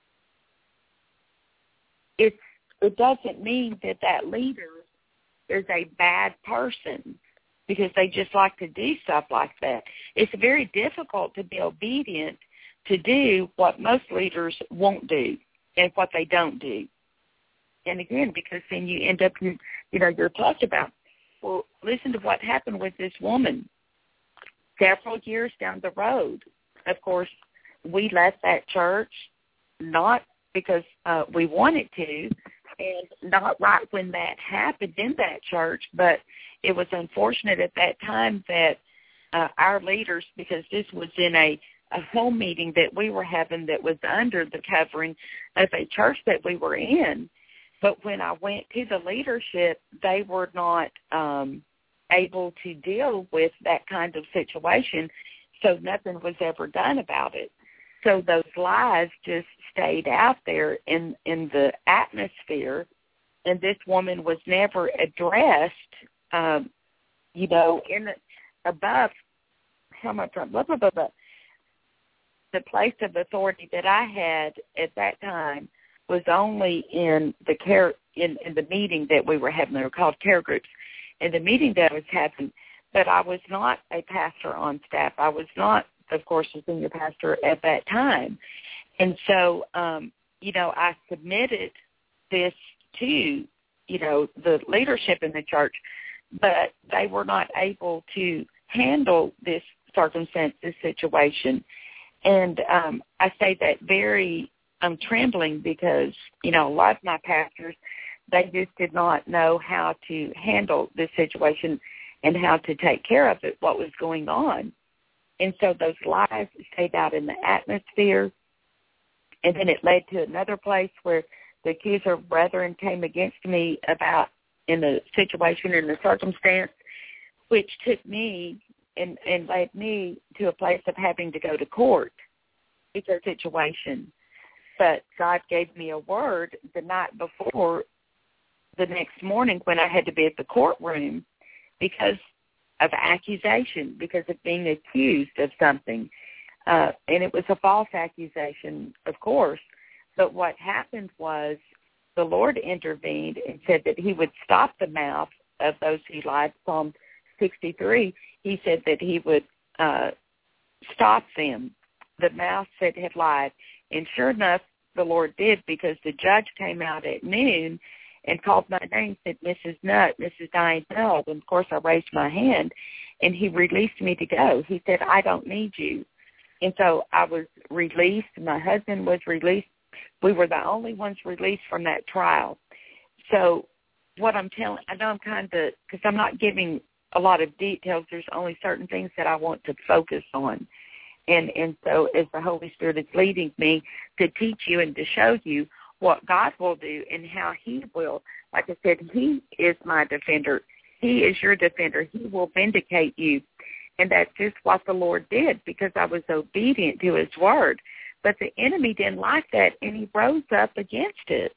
it's, it doesn't mean that that leader is a bad person, because they just like to do stuff like that. It's very difficult to be obedient to do what most leaders won't do and what they don't do. And again, because then you end up, you, you know, you're talked about. Well, listen to what happened with this woman. Several years down the road, of course, we left that church, not because uh, we wanted to, and not right when that happened in that church, but it was unfortunate at that time that uh, our leaders, because this was in a, a home meeting that we were having that was under the covering of a church that we were in, but when I went to the leadership, they were not um, able to deal with that kind of situation, so nothing was ever done about it. So those lies just stayed out there in, in the atmosphere, and this woman was never addressed, um, you know, in the, above, how much, blah, blah, blah, blah. The place of authority that I had at that time was only in the care, in, in the meeting that we were having. They were called care groups. In the meeting that I was having, but I was not a pastor on staff. I was not, of course, a senior pastor at that time. And so, um, you know, I submitted this to, you know, the leadership in the church, but they were not able to handle this circumstance, this situation. And um, I say that very, I'm trembling because, you know, a lot of my pastors, they just did not know how to handle this situation and how to take care of it, what was going on. And so those lies stayed out in the atmosphere. And then it led to another place where the accuser of brethren came against me about in the situation, in the circumstance, which took me and, and led me to a place of having to go to court because of the situation. But God gave me a word the night before the next morning when I had to be at the courtroom because of accusation, because of being accused of something. Uh, and it was a false accusation, of course. But what happened was the Lord intervened and said that he would stop the mouth of those who lied. Psalm sixty-three, he said that he would uh, stop them, the mouths that had lied. And sure enough, the Lord did, because the judge came out at noon and called my name, said, Missus Nutt, Missus Diane Nutt. And, of course, I raised my hand, and he released me to go. He said, I don't need you. And so I was released. My husband was released. We were the only ones released from that trial. So what I'm telling, I know I'm kind of, because I'm not giving a lot of details. There's only certain things that I want to focus on. And and so as the Holy Spirit is leading me to teach you and to show you what God will do and how he will, like I said, he is my defender. He is your defender. He will vindicate you. And that's just what the Lord did, because I was obedient to his word. But the enemy didn't like that, and he rose up against it.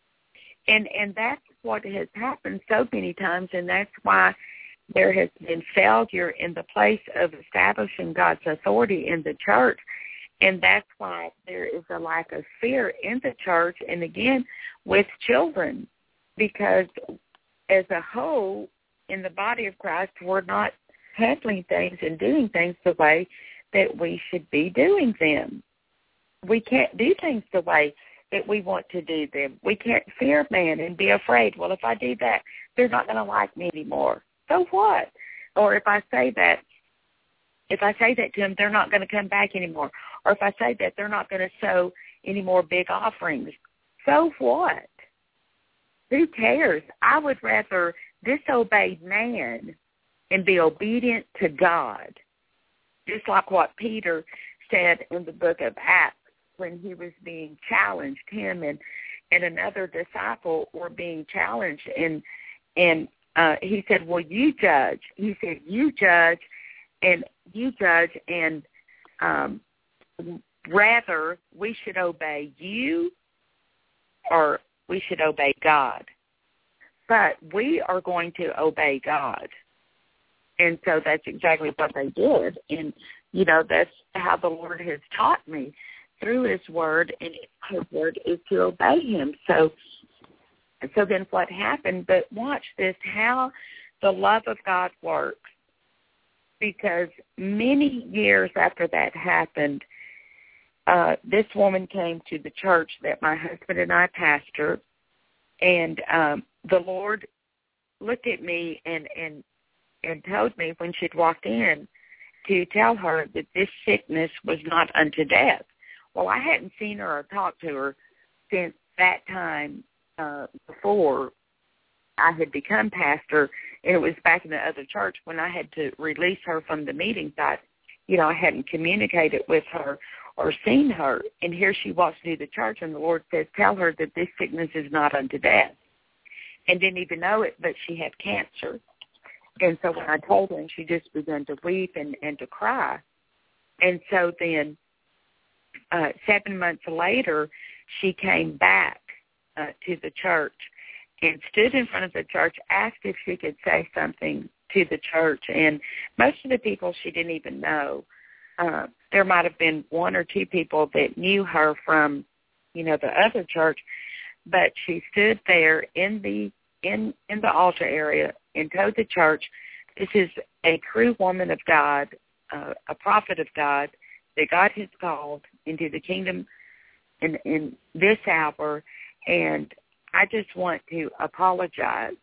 And and that's what has happened so many times, and that's why there has been failure in the place of establishing God's authority in the church. And that's why there is a lack of fear in the church, and again, with children, because as a whole, in the body of Christ, we're not handling things and doing things the way that we should be doing them. We can't do things the way that we want to do them. We can't fear man and be afraid, well, if I do that, they're not going to like me anymore. So what? Or if I say that, if I say that to them, they're not going to come back anymore. Or if I say that, they're not going to sow any more big offerings. So what? Who cares? I would rather disobey man and be obedient to God. Just like what Peter said in the book of Acts when he was being challenged, him and, and another disciple were being challenged, and and uh, he said, well, you judge. He said, you judge, and you judge, and um, rather we should obey you or we should obey God. But we are going to obey God. And so that's exactly what they did. And, you know, that's how the Lord has taught me through his word, and his word is to obey him. So so then what happened, but watch this, how the love of God works. Because many years after that happened, uh, this woman came to the church that my husband and I pastored, and um, the Lord looked at me and, and, and told me when she'd walked in to tell her that this sickness was not unto death. Well, I hadn't seen her or talked to her since that time uh, before I had become pastor, and it was back in the other church when I had to release her from the meetings. I, you know, I hadn't communicated with her or seen her, and here she walks through the church, and the Lord says, tell her that this sickness is not unto death. And didn't even know it, but she had cancer. And so when I told her, and she just began to weep and, and to cry. And so then uh, seven months later, she came back uh, to the church and stood in front of the church, asked if she could say something to the church. And most of the people she didn't even know. Uh, there might have been one or two people that knew her from, you know, the other church, but she stood there in the in, in the altar area and told the church, this is a true woman of God, uh, a prophet of God, that God has called into the kingdom in, in this hour, and I just want to apologize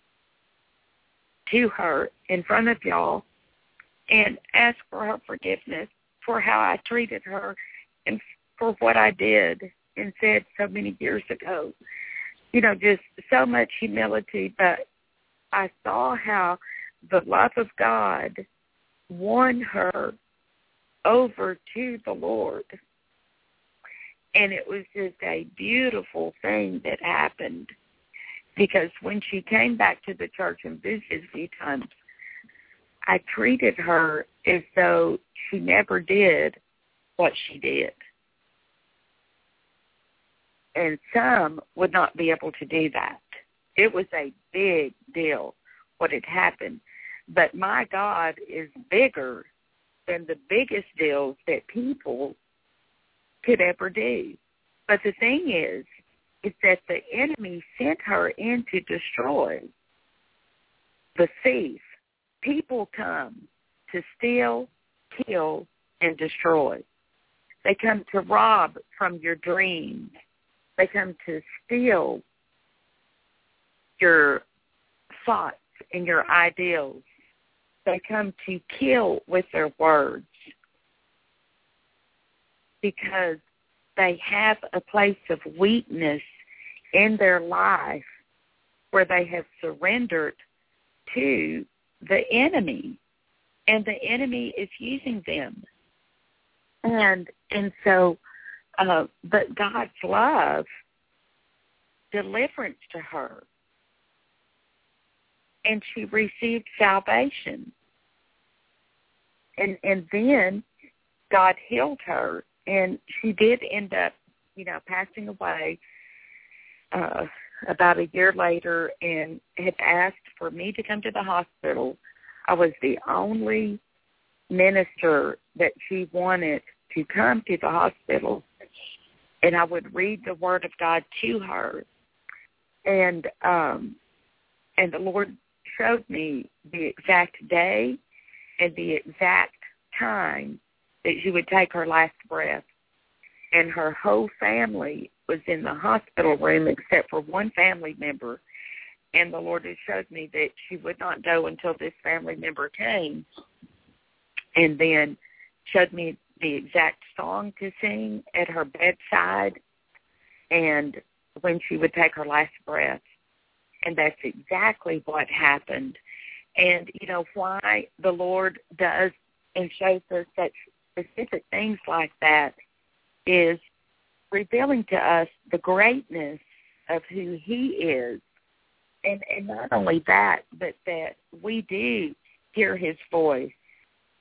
to her in front of y'all and ask for her forgiveness for how I treated her and for what I did and said so many years ago. You know, just so much humility, but I saw how the love of God won her over to the Lord. And it was just a beautiful thing that happened, because when she came back to the church and visited a few times, I treated her as though she never did what she did. And some would not be able to do that. It was a big deal what had happened. But my God is bigger than the biggest deals that people could ever do. But the thing is, is that the enemy sent her in to destroy. The thief. People come to steal, kill, and destroy. They come to rob from your dreams. They come to steal your thoughts and your ideals. They come to kill with their words, because they have a place of weakness in their life where they have surrendered to the enemy, and the enemy is using them. And and so, uh, but God's love, deliverance to her, and she received salvation. And and then God healed her, and she did end up, you know, passing away uh, about a year later, and had asked for me to come to the hospital. I was the only minister that she wanted to come to the hospital, and I would read the Word of God to her. And um, and the Lord showed me the exact day and the exact time that she would take her last breath. And her whole family was in the hospital room except for one family member. And the Lord had showed me that she would not go until this family member came, and then showed me the exact song to sing at her bedside and when she would take her last breath. And that's exactly what happened. And, you know, why the Lord does and shows us such specific things like that is revealing to us the greatness of who he is. And, and not only that, but that we do hear his voice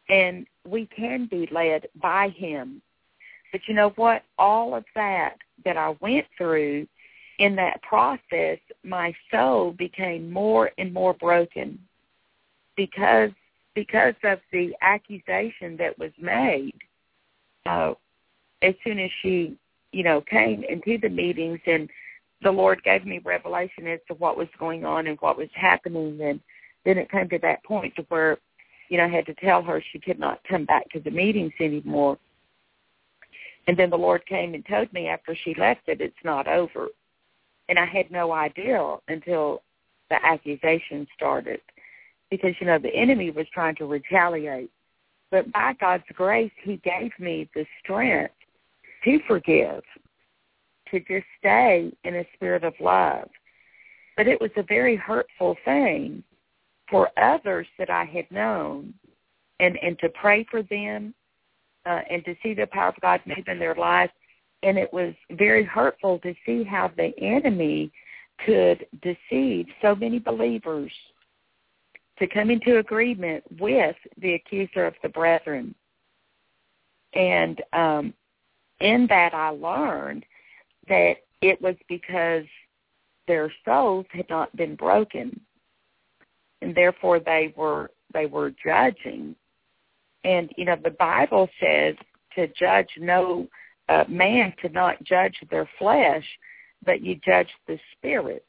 and we can be led by him. But you know what? All of that that I went through, in that process, my soul became more and more broken because because of the accusation that was made. Uh, as soon as she, you know, came into the meetings and the Lord gave me revelation as to what was going on and what was happening, and then it came to that point to where, you know, I had to tell her she could not come back to the meetings anymore. And then the Lord came and told me after she left that it's not over. And I had no idea until the accusation started because, you know, the enemy was trying to retaliate. But by God's grace, he gave me the strength to forgive, to just stay in a spirit of love. But it was a very hurtful thing for others that I had known and, and to pray for them uh, and to see the power of God move in their lives. And it was very hurtful to see how the enemy could deceive so many believers to come into agreement with the accuser of the brethren. And um, in that I learned that it was because their souls had not been broken, and therefore they were they were judging. And, you know, the Bible says to judge no Uh, man to not judge their flesh, but you judge the spirit.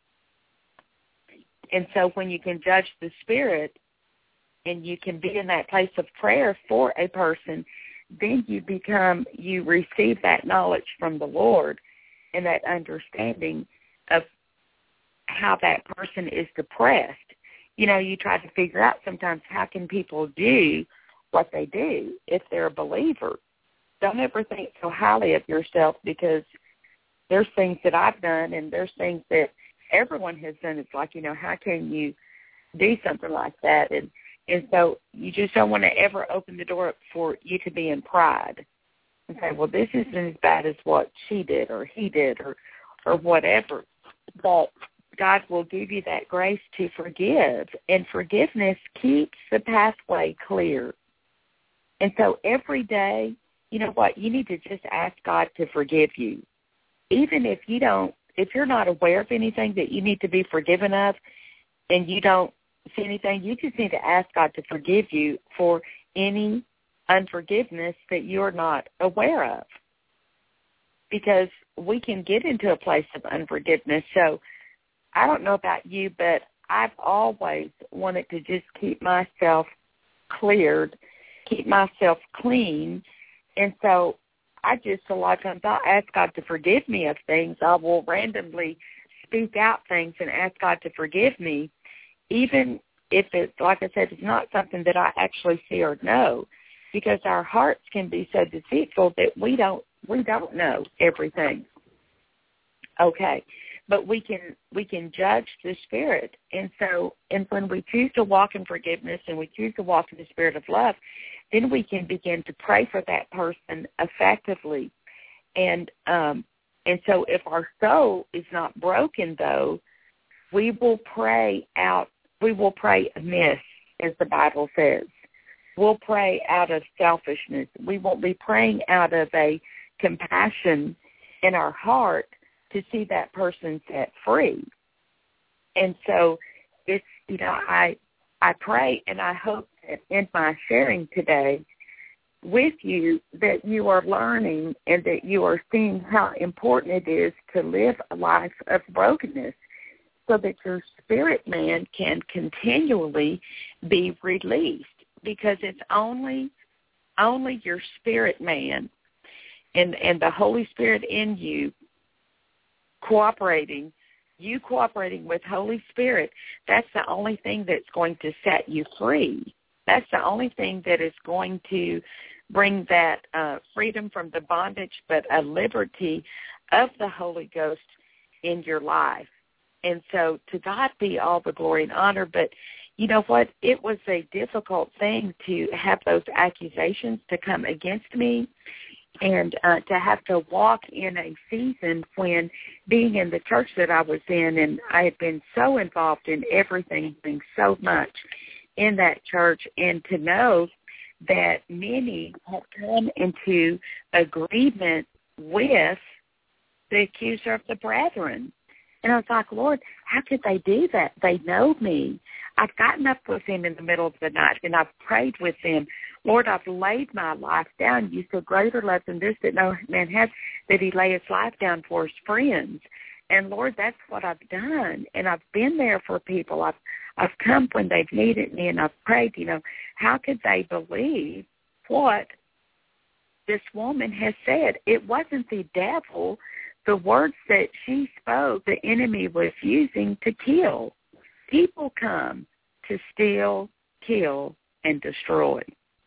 And so when you can judge the spirit and you can be in that place of prayer for a person, then you become, you receive that knowledge from the Lord and that understanding of how that person is depressed. You know, you try to figure out sometimes how can people do what they do if they're a believer. Don't ever think so highly of yourself because there's things that I've done and there's things that everyone has done. It's like, you know, how can you do something like that? And and so you just don't want to ever open the door up for you to be in pride and say, well, this isn't as bad as what she did or he did or, or whatever. But God will give you that grace to forgive, and forgiveness keeps the pathway clear. And so every day, you know what, you need to just ask God to forgive you. Even if you don't, if you're not aware of anything that you need to be forgiven of and you don't see anything, you just need to ask God to forgive you for any unforgiveness that you're not aware of. Because we can get into a place of unforgiveness. So I don't know about you, but I've always wanted to just keep myself cleared, keep myself clean. And so I just, a lot of times, I'll ask God to forgive me of things. I will randomly speak out things and ask God to forgive me, even if it's, like I said, it's not something that I actually see or know, because our hearts can be so deceitful that we don't we don't know everything. Okay, but we can we can judge the spirit, and so and when we choose to walk in forgiveness and we choose to walk in the spirit of love, then we can begin to pray for that person effectively. And um, and so if our soul is not broken, though, we will pray out, we will pray amiss, as the Bible says. We'll pray out of selfishness. We won't be praying out of a compassion in our heart to see that person set free. And so it's, you know, I I pray and I hope that in my sharing today with you that you are learning and that you are seeing how important it is to live a life of brokenness so that your spirit man can continually be released, because it's only only your spirit man and, and the Holy Spirit in you cooperating, you cooperating with Holy Spirit, that's the only thing that's going to set you free. That's the only thing that is going to bring that uh, freedom from the bondage, but a liberty of the Holy Ghost in your life. And so to God be all the glory and honor. But you know what? It was a difficult thing to have those accusations to come against me, and uh, to have to walk in a season when being in the church that I was in, and I had been so involved in everything, being so much in that church, and to know that many have come into agreement with the accuser of the brethren. And I was like, Lord, how could they do that? They know me. I've gotten up with them in the middle of the night, and I've prayed with them. Lord, I've laid my life down. You said, greater love than this that no man has, that he lay his life down for his friends. And, Lord, that's what I've done. And I've been there for people. I've I've come when they've needed me, and I've prayed. You know, how could they believe what this woman has said? It wasn't the devil. The words that she spoke, the enemy was using to kill. People come to steal, kill, and destroy.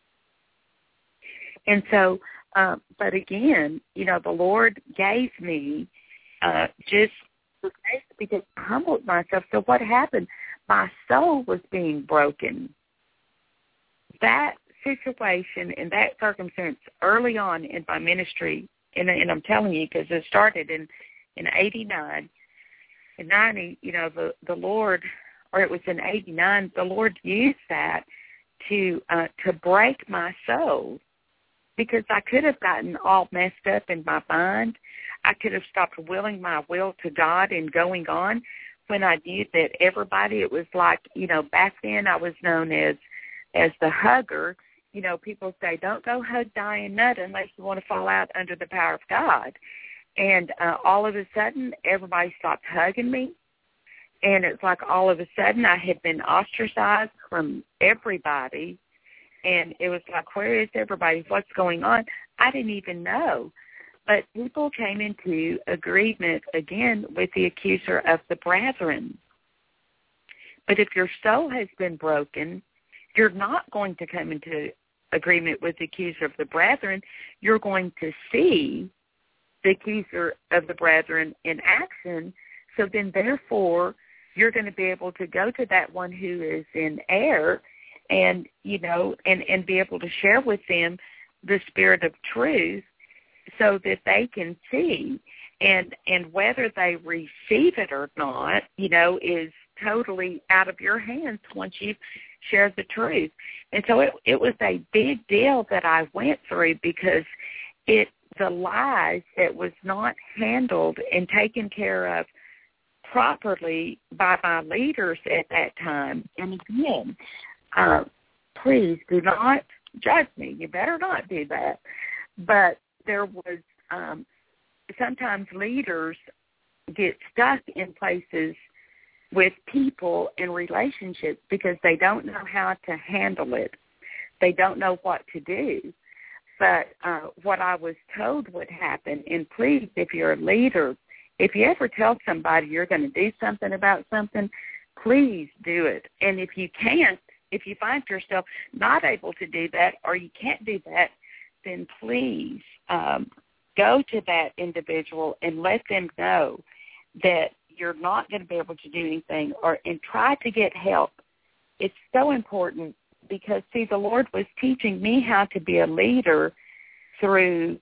And so, uh, but again, you know, the Lord gave me uh, just because I humbled myself. So what happened? My soul was being broken. That situation and that circumstance early on in my ministry, and, and I'm telling you because it started in, in eighty-nine. In ninety, you know, the, the Lord, or it was in eighty-nine, the Lord used that to uh, to break my soul, because I could have gotten all messed up in my mind. I could have stopped willing my will to God and going on when I knew that everybody, it was like, you know, back then I was known as as the hugger. You know, people say, don't go hug Diane Nutt unless you want to fall out under the power of God. And uh, all of a sudden, everybody stopped hugging me. And it's like all of a sudden I had been ostracized from everybody. And it was like, where is everybody? What's going on? I didn't even know. But people came into agreement, again, with the accuser of the brethren. But if your soul has been broken, you're not going to come into agreement with the accuser of the brethren. You're going to see the accuser of the brethren in action. So then, therefore, you're going to be able to go to that one who is in error and, you know, and, and be able to share with them the spirit of truth so that they can see. And, and whether they receive it or not, you know, is totally out of your hands once you've shared the truth. And so it, it was a big deal that I went through, because it the lies that was not handled and taken care of properly by my leaders at that time. And again, uh, please do not judge me. You better not do that. But there was um, sometimes leaders get stuck in places with people and relationships because they don't know how to handle it. They don't know what to do. But uh, what I was told would happen, and please, if you're a leader, if you ever tell somebody you're going to do something about something, please do it. And if you can't, if you find yourself not able to do that, or you can't do that, then please um, go to that individual and let them know that you're not going to be able to do anything, or and try to get help. It's so important because, see, the Lord was teaching me how to be a leader through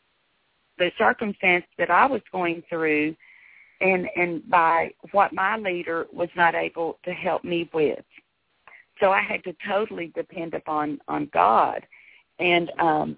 the circumstance that I was going through, and, and by what my leader was not able to help me with. So I had to totally depend upon on God. And um,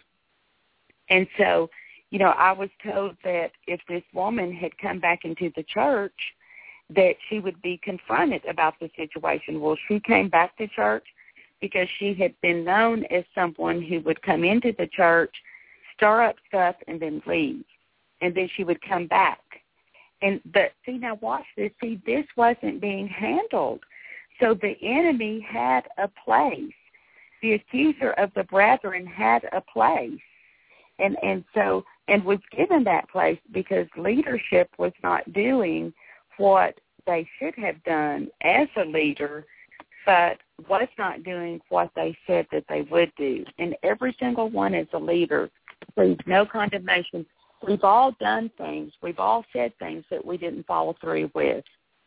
and so, you know, I was told that if this woman had come back into the church, that she would be confronted about the situation. Well, she came back to church because she had been known as someone who would come into the church, stir up stuff, and then leave. And then she would come back. And but see, now watch this. See, this wasn't being handled. So the enemy had a place. The accuser of the brethren had a place. And and so and was given that place because leadership was not doing what they should have done as a leader, but was not doing what they said that they would do. And every single one is a leader. Please, no condemnation. We've all done things. We've all said things that we didn't follow through with.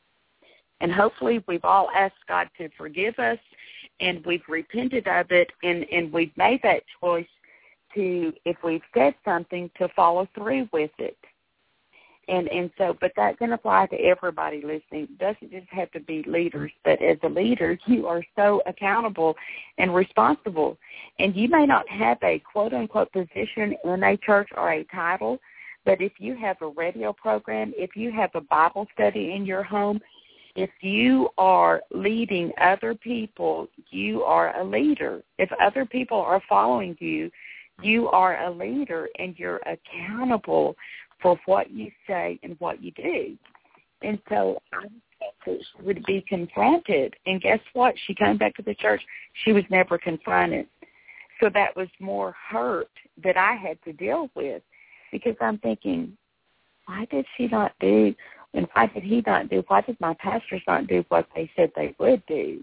And hopefully we've all asked God to forgive us, and we've repented of it, and, and we've made that choice to, if we've said something, to follow through with it. And and so, but that can apply to everybody listening. It doesn't just have to be leaders, but as a leader, you are so accountable and responsible. And you may not have a quote-unquote position in a church or a title, but if you have a radio program, if you have a Bible study in your home, if you are leading other people, you are a leader. If other people are following you, you are a leader, and you're accountable for what you say and what you do. And so I would be confronted. And guess what? She came back to the church. She was never confronted. So that was more hurt that I had to deal with, because I'm thinking, why did she not do, and why did he not do, why did my pastors not do what they said they would do?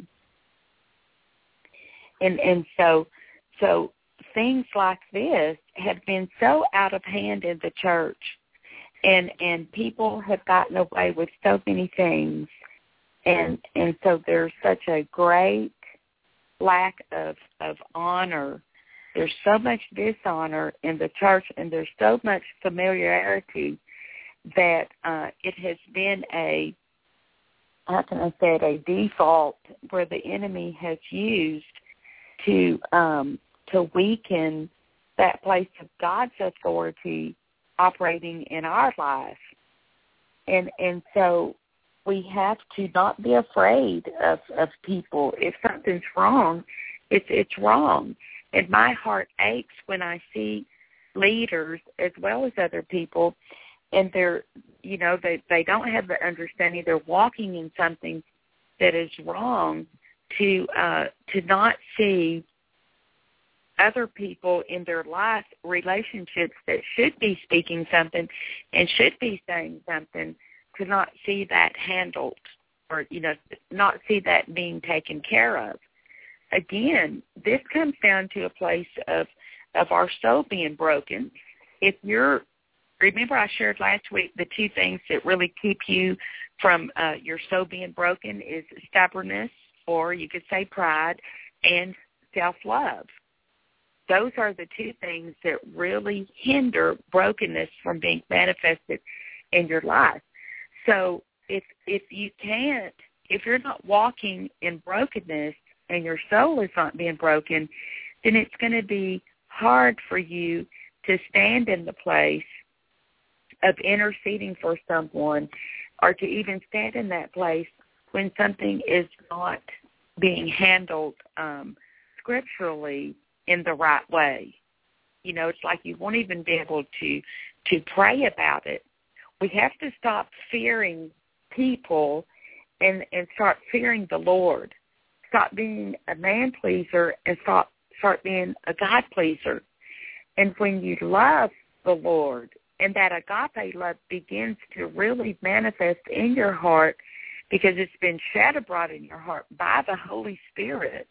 And and so so things like this have been so out of hand in the church, and and people have gotten away with so many things, and and so there's such a great lack of of honor. There's so much dishonor in the church, and there's so much familiarity that uh, it has been a, how can I say it, a default where the enemy has used to um, to weaken that place of God's authority operating in our life. And and so we have to not be afraid of, of people. If something's wrong, it's it's wrong. And my heart aches when I see leaders as well as other people, and they're, you know, they, they don't have the understanding. They're walking in something that is wrong, to uh, to not see other people in their life, relationships that should be speaking something and should be saying something, to not see that handled, or, you know, not see that being taken care of. Again, this comes down to a place of, of our soul being broken. If you're, remember I shared last week the two things that really keep you from uh, your soul being broken is stubbornness, or you could say pride, and self-love. Those are the two things that really hinder brokenness from being manifested in your life. So if if you can't, if you're not walking in brokenness and your soul is not being broken, then it's going to be hard for you to stand in the place of interceding for someone, or to even stand in that place when something is not being handled um, scripturally in the right way. You know, it's like you won't even be able to to pray about it. We have to stop fearing people and, and start fearing the Lord. Stop being a man pleaser and stop start being a God pleaser. And when you love the Lord, and that agape love begins to really manifest in your heart, because it's been shed abroad in your heart by the Holy Spirit,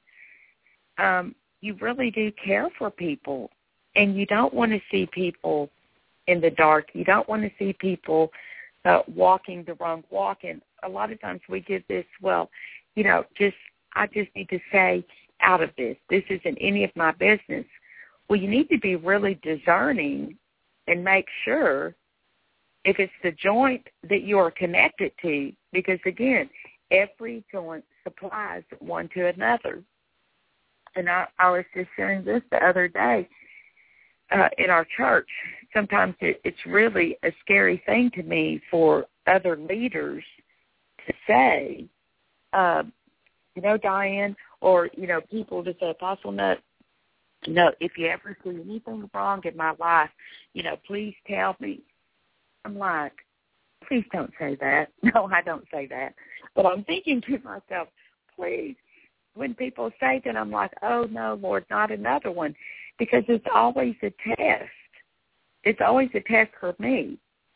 um, you really do care for people. And you don't want to see people in the dark. You don't want to see people uh, walking the wrong walk. And a lot of times we give this, well, you know, just I just need to stay out of this. This isn't any of my business. Well, you need to be really discerning and make sure if it's the joint that you are connected to, because, again, every joint supplies one to another. And I, I was just sharing this the other day uh, in our church. Sometimes it, it's really a scary thing to me for other leaders to say, uh, you know, Diane, or, you know, people to say, Apostle Nutt, no, if you ever see anything wrong in my life, you know, please tell me. I'm like, please don't say that. No, I don't say that. But I'm thinking to myself, please, when people say that, I'm like, oh, no, Lord, not another one, because it's always a test. It's always a test for me.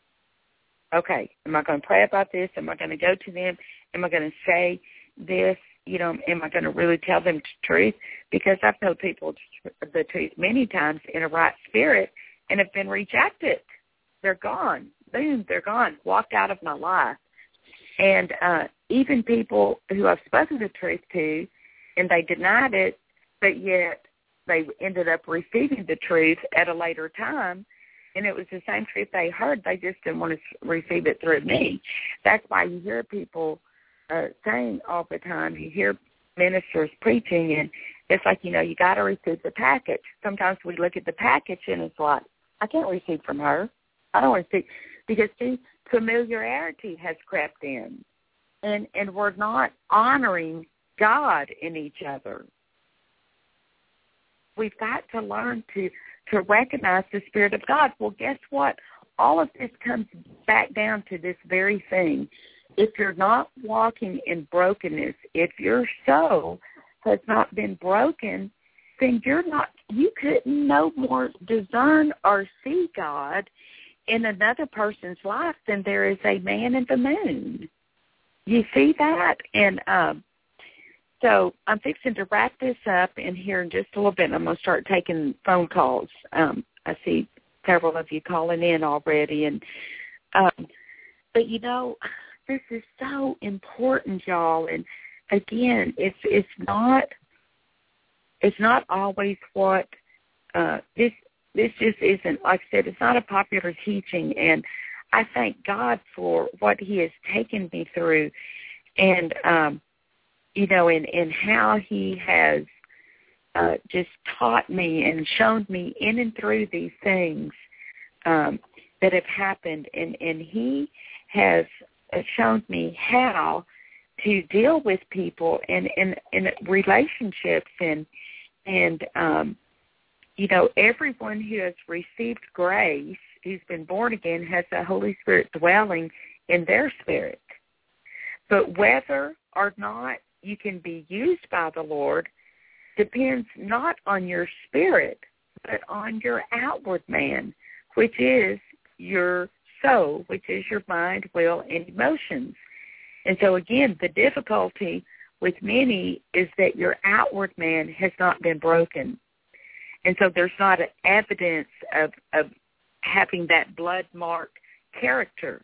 Okay, am I going to pray about this? Am I going to go to them? Am I going to say this? You know, am I going to really tell them the truth? Because I've told people the truth many times in a right spirit and have been rejected. They're gone. Boom, they're gone. Walked out of my life. And uh, even people who I've spoken the truth to, and they denied it, but yet they ended up receiving the truth at a later time, And it was the same truth they heard. They just didn't want to receive it through me. That's why you hear people uh, saying all the time, you hear ministers preaching, and it's like, you know, you got to receive the package. Sometimes we look at the package, and it's like, I can't receive from her. I don't receive. Because, see, familiarity has crept in, and, and we're not honoring God in each other. We've got to learn to, to recognize the Spirit of God. Well, guess what? All of this comes back down to this very thing. If you're not walking in brokenness, if your soul has not been broken, then you're not, you couldn't no more discern or see God in another person's life than there is a man in the moon. You see that? And um, so I'm fixing to wrap this up in here in just a little bit. I'm going to start taking phone calls. Um, I see several of you calling in already. And um, but, you know, this is so important, y'all. And, again, it's it's not it's not always what uh, this this just isn't. Like I said, it's not a popular teaching, and I thank God for what He has taken me through, and um, you know, and, and how He has uh, just taught me and shown me in and through these things um, that have happened, and, and He has shown me how to deal with people and in and, and relationships, and and um, you know, everyone who has received grace, who's been born again, has the Holy Spirit dwelling in their spirit. But whether or not you can be used by the Lord depends not on your spirit, but on your outward man, which is your soul, which is your mind, will, and emotions. And so, again, the difficulty with many is that your outward man has not been broken. And so there's not an evidence of, of having that blood-marked character.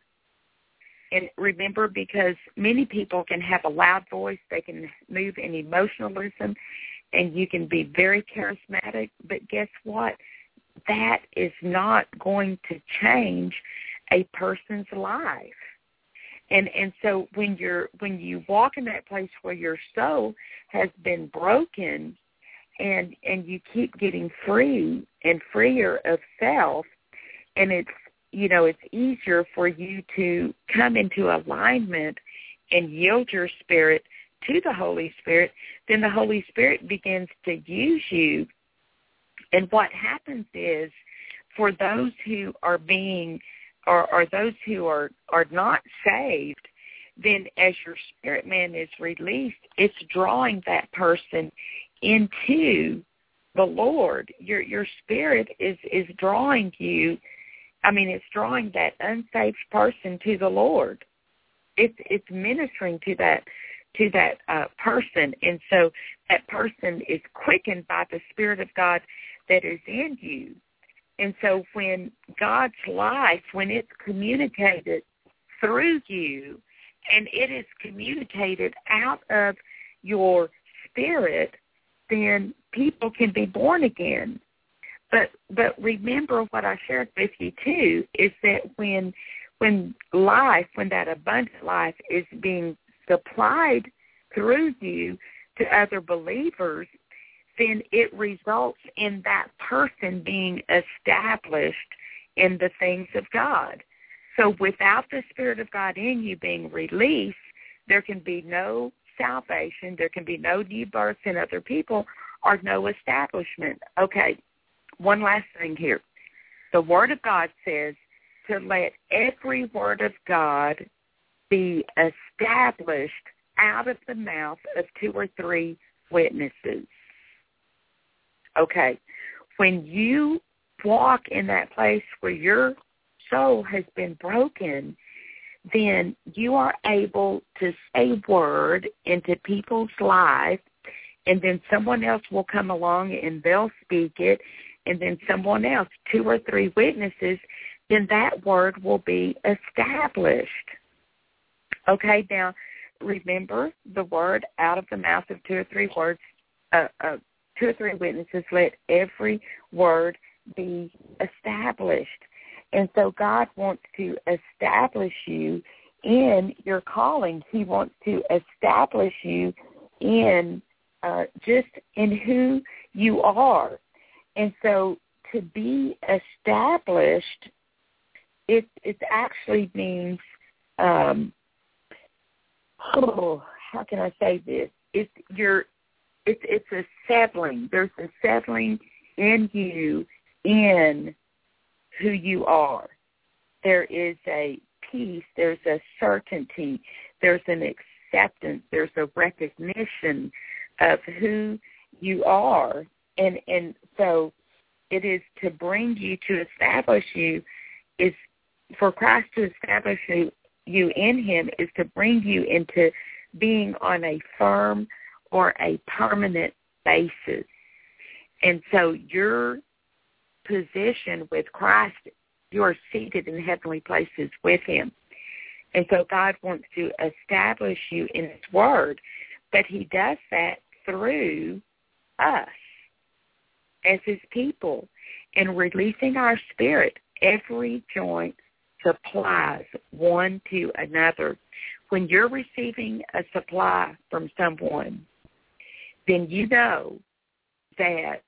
And remember, because many people can have a loud voice, they can move in emotionalism, and you can be very charismatic, but guess what? That is not going to change a person's life. And and so when you're when you walk in that place where your soul has been broken, and and you keep getting free and freer of self, and it's you know it's easier for you to come into alignment and yield your spirit to the Holy Spirit, then the Holy Spirit begins to use you. And what happens is, for those who are being Or, or those who are, are not saved, then as your spirit man is released, it's drawing that person into the Lord. Your your spirit is, is drawing you, I mean, it's drawing that unsaved person to the Lord. It's it's ministering to that to that uh, person, and so that person is quickened by the Spirit of God that is in you. And so when God's life, when it's communicated through you, and it is communicated out of your spirit, then people can be born again. But but remember what I shared with you too, is that when when life, when that abundant life is being supplied through you to other believers, then it results in that person being established in the things of God. So without the Spirit of God in you being released, there can be no salvation, there can be no new birth in other people, or no establishment. Okay, one last thing here. The Word of God says to let every word of God be established out of the mouth of two or three witnesses. Okay, when you walk in that place where your soul has been broken, then you are able to say word into people's life, and then someone else will come along and they'll speak it, and then someone else, two or three witnesses, then that word will be established. Okay, now remember the word out of the mouth of two or three words, uh, uh, two or three witnesses, let every word be established. And so God wants to establish you in your calling. He wants to establish you in uh, just in who you are. And so to be established, it it actually means, um, oh, how can I say this? It's you're, it's it's a settling. There's a settling in you in who you are. There is a peace. There's a certainty. There's an acceptance. There's a recognition of who you are. And and so it is to bring you, to establish you, is for Christ to establish you, you in him is to bring you into being on a firm or a permanent basis. And so your position with Christ, you are seated in heavenly places with him. And so God wants to establish you in his word, but he does that through us as his people, and releasing our spirit. Every joint supplies one to another. When you're receiving a supply from someone, then you know that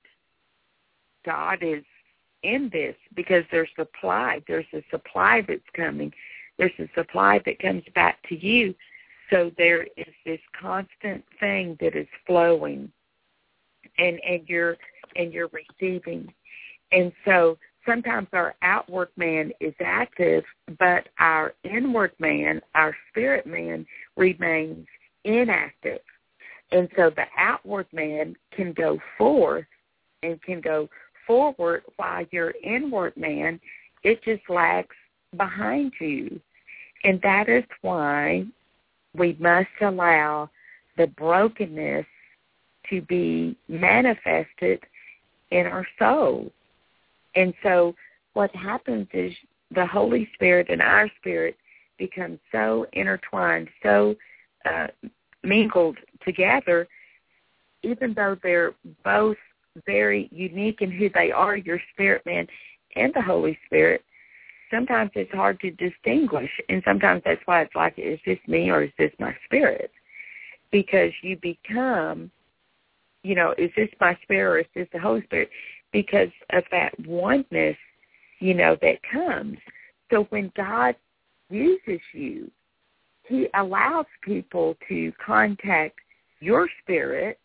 God is in this, because there's supply. There's a supply that's coming. There's a supply that comes back to you. So there is this constant thing that is flowing, and, and you're and you're receiving. And so sometimes our outward man is active, but our inward man, our spirit man, remains inactive. And so the outward man can go forth and can go forward, while your inward man, it just lags behind you. And that is why we must allow the brokenness to be manifested in our soul. And so what happens is the Holy Spirit and our spirit become so intertwined, so uh, mingled together, even though they're both very unique in who they are, your spirit man and the Holy Spirit. Sometimes it's hard to distinguish, and sometimes that's why it's like, is this me or is this my spirit? Because you become, you know, is this my spirit or is this the Holy Spirit? Because of that oneness, you know, that comes. So when God uses you, he allows people to contact your spirit,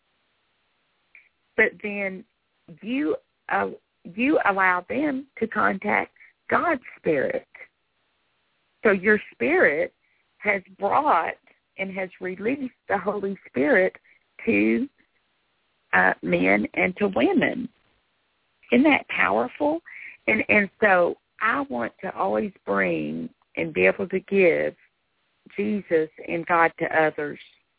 but then you uh, you allow them to contact God's spirit. So your spirit has brought and has released the Holy Spirit to uh, men and to women. Isn't that powerful? And and so I want to always bring and be able to give Jesus and God to others.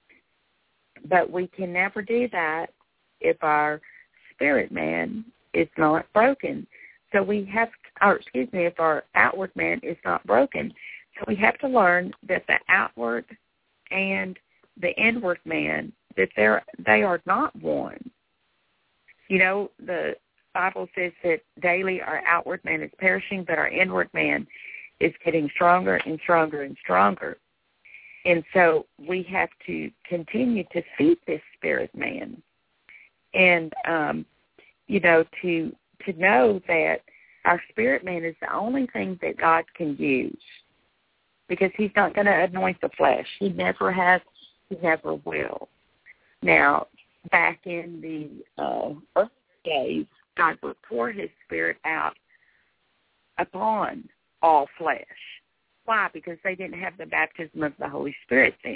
But we can never do that if our spirit man is not broken. So we have, or excuse me, if our outward man is not broken. So we have to learn that the outward and the inward man, that they're, they are not one. You know, the Bible says that daily our outward man is perishing, but our inward man is getting stronger and stronger and stronger. And so we have to continue to feed this spirit man. And, um, you know, to to know that our spirit man is the only thing that God can use, because he's not going to anoint the flesh. He never has. He never will. Now, back in the uh, early days, God would pour his spirit out upon all flesh. Why? Because they didn't have the baptism of the Holy Spirit then.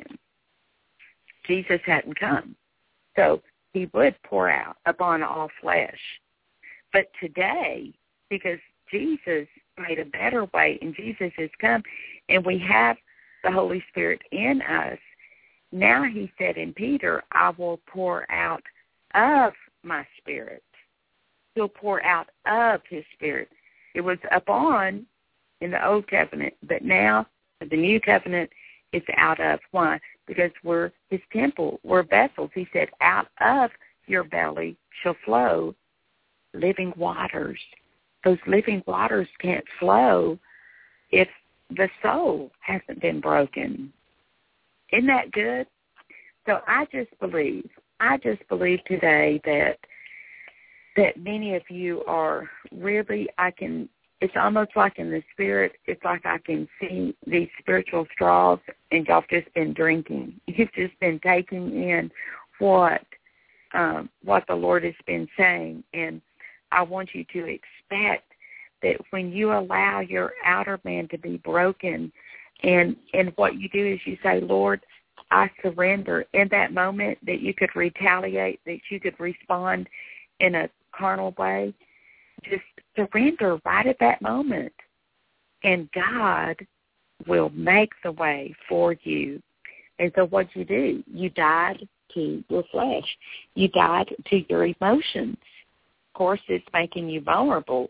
Jesus hadn't come. So he would pour out upon all flesh. But today, because Jesus made a better way and Jesus has come and we have the Holy Spirit in us, now he said in Peter, I will pour out of my spirit. He'll pour out of his spirit. It was upon in the old covenant, but now the new covenant is out of. Why? Because we're his temple. We're vessels. He said, out of your belly shall flow living waters. those living waters can't flow if the soul hasn't been broken. Isn't that good? So I just believe, I just believe today that that many of you are really, I can, it's almost like in the spirit, it's like I can see these spiritual straws and y'all have just been drinking. You've just been taking in what um, what the Lord has been saying. And I want you to expect that when you allow your outer man to be broken, and, and what you do is you say, Lord, I surrender. In that moment that you could retaliate, that you could respond in a carnal way, just surrender right at that moment. And God will make the way for you. And so what you do, you died to your flesh. You died to your emotions. Of course, it's making you vulnerable.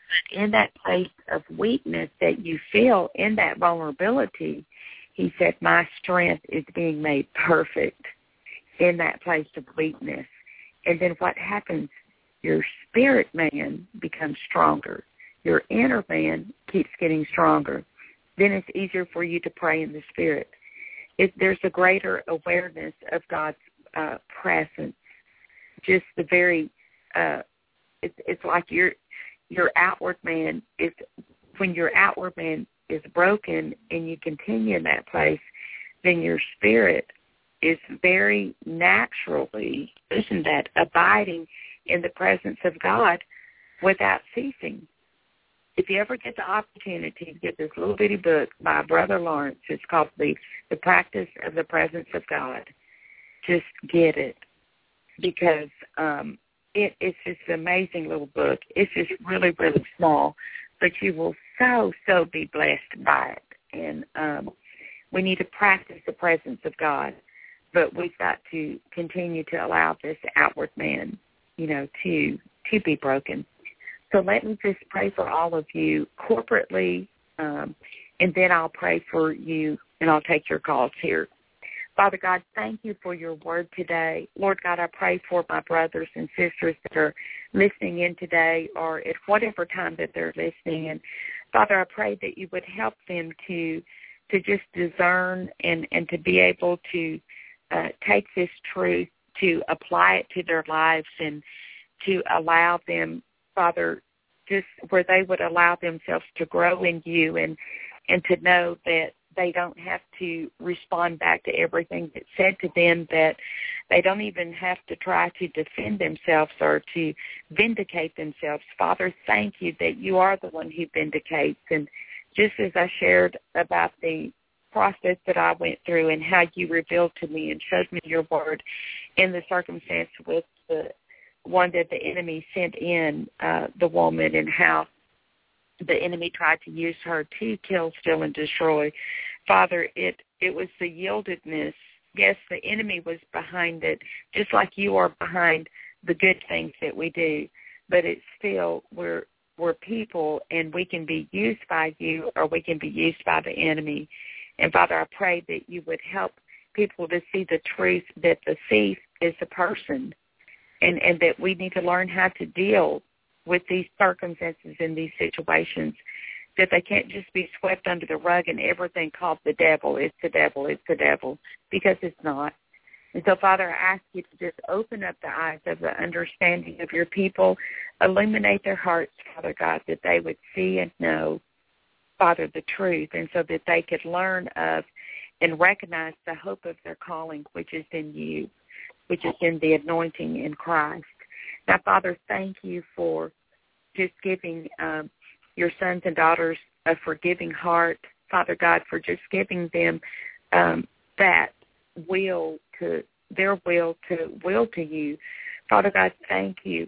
In that place of weakness that you feel, in that vulnerability, he said, my strength is being made perfect in that place of weakness. And then what happens? Your spirit man becomes stronger. Your inner man keeps getting stronger. Then it's easier for you to pray in the spirit. If there's a greater awareness of God's uh, presence, just the very, uh, it's, it's like your your outward man is, when your outward man is broken and you continue in that place, then your spirit is very naturally, isn't that, abiding in the presence of God without ceasing. If you ever get the opportunity to get this little bitty book by Brother Lawrence, it's called The, the Practice of the Presence of God, just get it, because um, it, it's just an amazing little book. It's just really, really small, but you will so, so be blessed by it. And um, we need to practice the presence of God, but we've got to continue to allow this outward man, you know, to to be broken. So let me just pray for all of you corporately, um, and then I'll pray for you, and I'll take your calls here. Father God, thank you for your word today. Lord God, I pray for my brothers and sisters that are listening in today, or at whatever time that they're listening. And Father, I pray that you would help them to to just discern and, and to be able to uh, take this truth, to apply it to their lives, and to allow them, Father, just where they would allow themselves to grow in you, and, and to know that they don't have to respond back to everything that's said to them, that they don't even have to try to defend themselves or to vindicate themselves. Father, thank you that you are the one who vindicates. And just as I shared about the process that I went through and how you revealed to me and showed me your word in the circumstance with the one that the enemy sent in, uh, the woman, and how the enemy tried to use her to kill, steal, and destroy. Father, it, it was the yieldedness. Yes, the enemy was behind it, just like you are behind the good things that we do. But it's still, we're, we're people, and we can be used by you, or we can be used by the enemy. And, Father, I pray that you would help people to see the truth that the thief is a person, and, and that we need to learn how to deal with these circumstances and these situations, that they can't just be swept under the rug and everything called the devil. It's the devil, it's the devil, because it's not. And so, Father, I ask you to just open up the eyes of the understanding of your people, illuminate their hearts, Father God, that they would see and know, Father, the truth, and so that they could learn of and recognize the hope of their calling, which is in you, which is in the anointing in Christ. Now, Father, thank you for just giving um, your sons and daughters a forgiving heart, Father God, for just giving them um, that will to, their will to will to you. Father God, thank you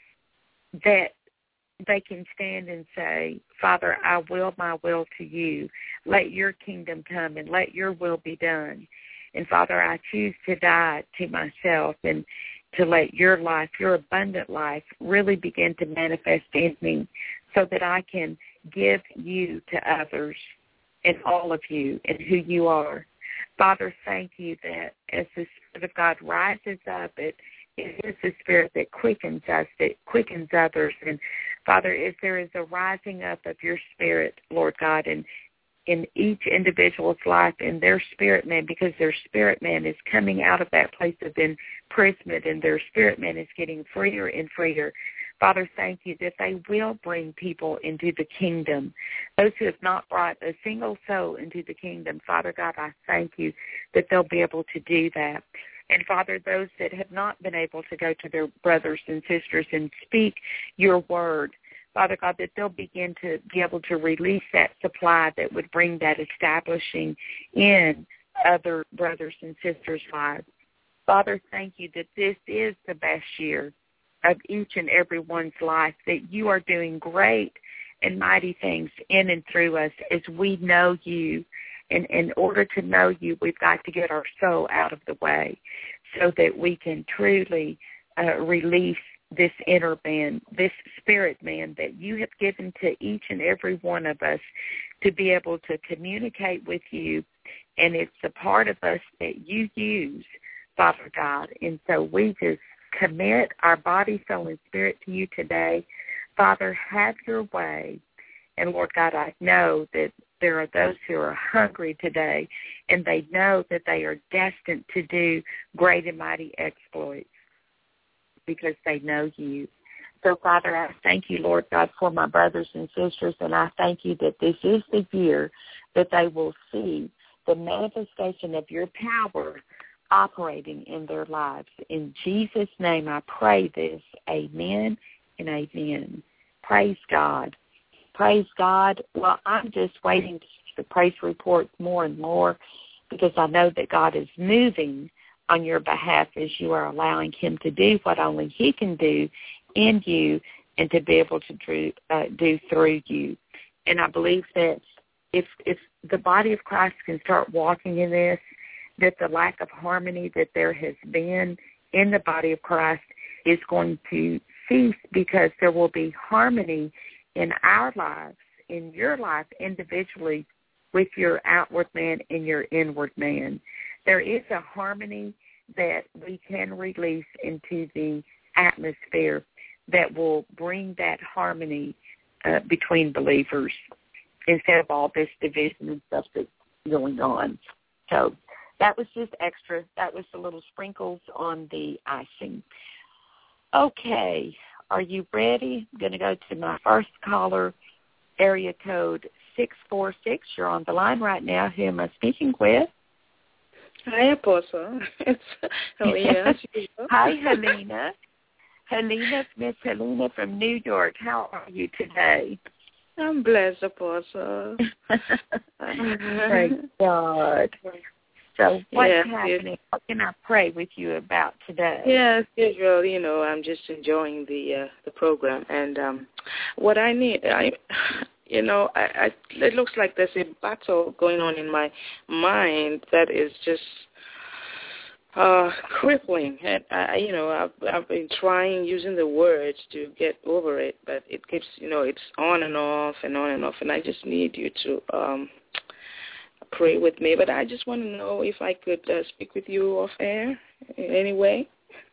that they can stand and say, Father, I will my will to you. Let your kingdom come and let your will be done. And Father, I choose to die to myself and to let your life, your abundant life, really begin to manifest in me, so that I can give you to others and all of you and who you are. Father, thank you that as the Spirit of God rises up, it, it is the Spirit that quickens us, that quickens others. And Father, as there is a rising up of your spirit, Lord God, and in each individual's life in their spirit man, because their spirit man is coming out of that place of imprisonment and their spirit man is getting freer and freer. Father, thank you that they will bring people into the kingdom. Those who have not brought a single soul into the kingdom, Father God, I thank you that they'll be able to do that. And, Father, those that have not been able to go to their brothers and sisters and speak your word, Father God, that they'll begin to be able to release that supply that would bring that establishing in other brothers and sisters' lives. Father, thank you that this is the best year of each and every one's life, that you are doing great and mighty things in and through us as we know you. And in order to know you, we've got to get our soul out of the way so that we can truly uh, release this inner man, this spirit man that you have given to each and every one of us to be able to communicate with you. And it's a part of us that you use, Father God. And so we just commit our body, soul, and spirit to you today. Father, have your way. And, Lord God, I know that there are those who are hungry today, and they know that they are destined to do great and mighty exploits because they know you. So, Father, I thank you, Lord God, for my brothers and sisters, and I thank you that this is the year that they will see the manifestation of your power operating in their lives. In Jesus' name I pray this. Amen and amen. Praise God. Praise God. Well, I'm just waiting to see the praise reports more and more because I know that God is moving on your behalf as you are allowing him to do what only he can do in you and to be able to do, uh, do through you. And I believe that if if the body of Christ can start walking in this, that the lack of harmony that there has been in the body of Christ is going to cease because there will be harmony in our lives, in your life individually, with your outward man and your inward man. There is a harmony that we can release into the atmosphere that will bring that harmony uh, between believers instead of all this division and stuff that's going on. So that was just extra. That was the little sprinkles on the icing. Okay. Are you ready? I'm going to go to my first caller, area code six four six. You're on the line right now. Who am I speaking with? Hi, Apostle. It's Helena. Hi, Helena. Helena, Miss Helena from New York. How are you today? I'm blessed, Apostle. Praise God. So what's yes, happening? Yes. What can I pray with you about today? Yes, Israel, you know, I'm just enjoying the uh, the program. And um, what I need, I, you know, I, I, it looks like there's a battle going on in my mind that is just uh, crippling. And, I, you know, I've, I've been trying using the words to get over it, but it keeps, you know, it's on and off and on and off. And I just need you to um, pray with me. But I just want to know if I could uh, speak with you off air in any way.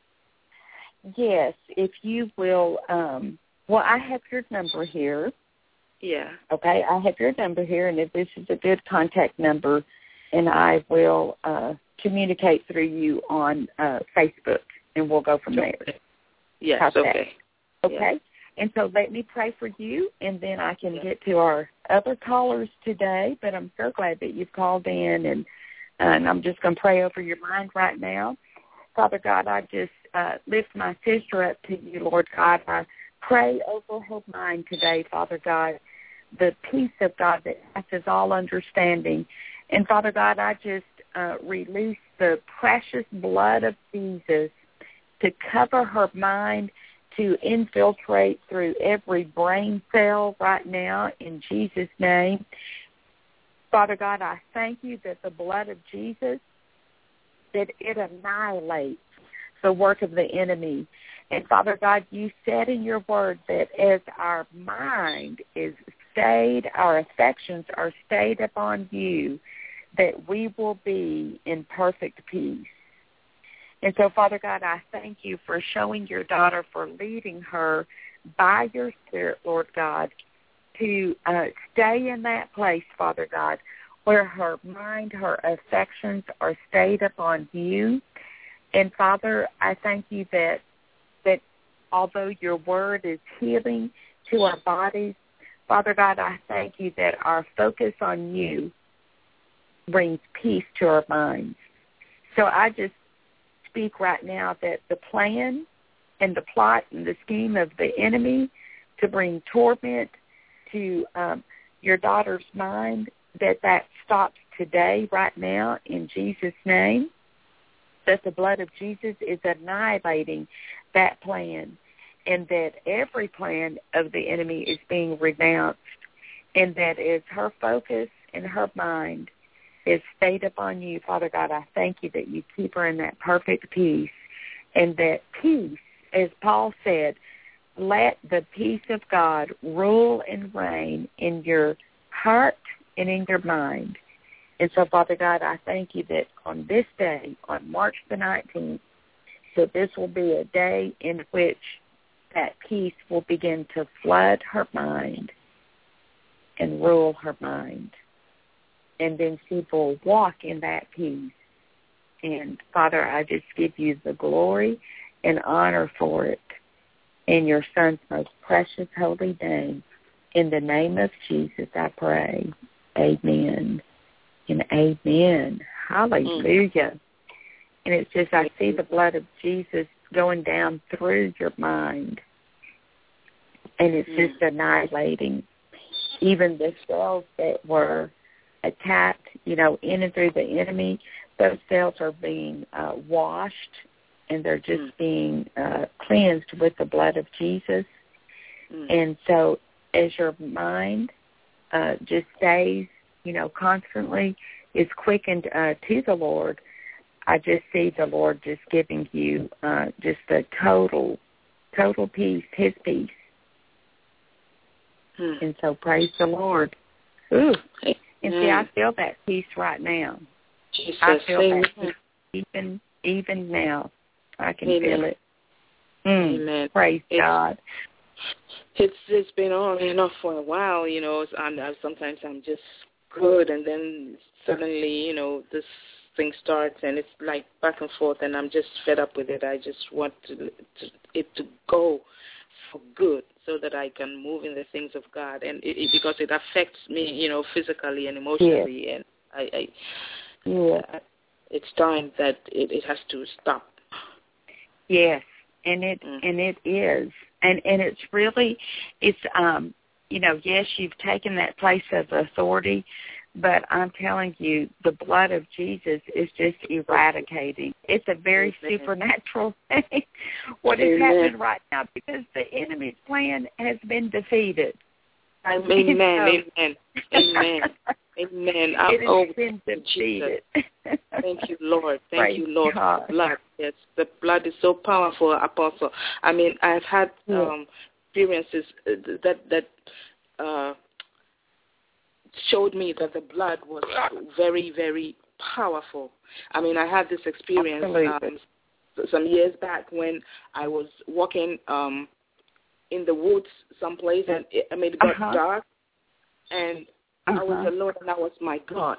Yes, if you will. Um, well, I have your number here. Yeah. Okay, I have your number here, and if this is a good contact number, and I will uh, communicate through you on uh, Facebook, and we'll go from okay. there. Yes, How's okay. that? Okay, yeah. And so let me pray for you, and then I can yeah. get to our other callers today, but I'm so glad that you've called in, and, and I'm just going to pray over your mind right now. Father God, I just uh, lift my sister up to you, Lord God. I pray over her mind today, Father God, the peace of God that passes all understanding. And, Father God, I just uh, release the precious blood of Jesus to cover her mind, to infiltrate through every brain cell right now in Jesus' name. Father God, I thank you that the blood of Jesus, that it annihilates the work of the enemy. And Father God, you said in your word that as our mind is stayed, our affections are stayed upon you, that we will be in perfect peace. And so, Father God, I thank you for showing your daughter, for leading her by your Spirit, Lord God, to uh, stay in that place, Father God, where her mind, her affections are stayed upon you. And, Father, I thank you that that although your word is healing to our bodies, Father God, I thank you that our focus on you brings peace to our minds. So I just speak right now that the plan and the plot and the scheme of the enemy to bring torment to um, your daughter's mind, that that stops today, right now, in Jesus' name, that the blood of Jesus is annihilating that plan, and that every plan of the enemy is being renounced, and that as her focus and her mind is stayed upon you, Father God, I thank you that you keep her in that perfect peace, and that peace, as Paul said, let the peace of God rule and reign in your heart and in your mind. And so, Father God, I thank you that on this day, on March the nineteenth, that this will be a day in which that peace will begin to flood her mind and rule her mind. And then she will walk in that peace. And, Father, I just give you the glory and honor for it in your Son's most precious holy name. In the name of Jesus, I pray. Amen and amen. Hallelujah. Mm. And it's just, I see the blood of Jesus going down through your mind. And it's mm. just annihilating even the cells that were attacked, you know, in and through the enemy. Those cells are being uh, washed, and they're just mm. being uh, cleansed with the blood of Jesus. Mm. And so as your mind uh, just stays, you know, constantly is quickened uh, to the Lord, I just see the Lord just giving you uh, just a total, total peace, his peace. Hmm. And so praise the Lord. Ooh. And see, I feel that peace right now. Jesus, I feel amen. That peace even, even now. I can amen. Feel it. Mm. Amen. Praise it's, God. It's it's been on and off for a while, you know. And sometimes I'm just good, and then suddenly, you know, this thing starts, and it's like back and forth, and I'm just fed up with it. I just want to, to, it to go for good, so that I can move in the things of God, and it, it, because it affects me, you know, physically and emotionally, yeah. and I, I yeah, it's time that it, it has to stop. Yes, and it mm. and it is, and and it's really, it's um, you know, yes, you've taken that place of authority, but I'm telling you, the blood of Jesus is just eradicating. It's a very Amen. Supernatural thing, what Amen. Is happening right now, because the enemy's plan has been defeated. Amen, so, amen, amen, amen. It has oh, been defeated. Thank you, Lord. Thank Praise you, Lord, God. for the blood. Yes, the blood is so powerful, Apostle. I mean, I've had um, experiences that, that, uh, showed me that the blood was very, very powerful. I mean, I had this experience um, some years back when I was walking um, in the woods someplace, and it, I mean, it got uh-huh. dark, and uh-huh. I was alone, and I was, my God,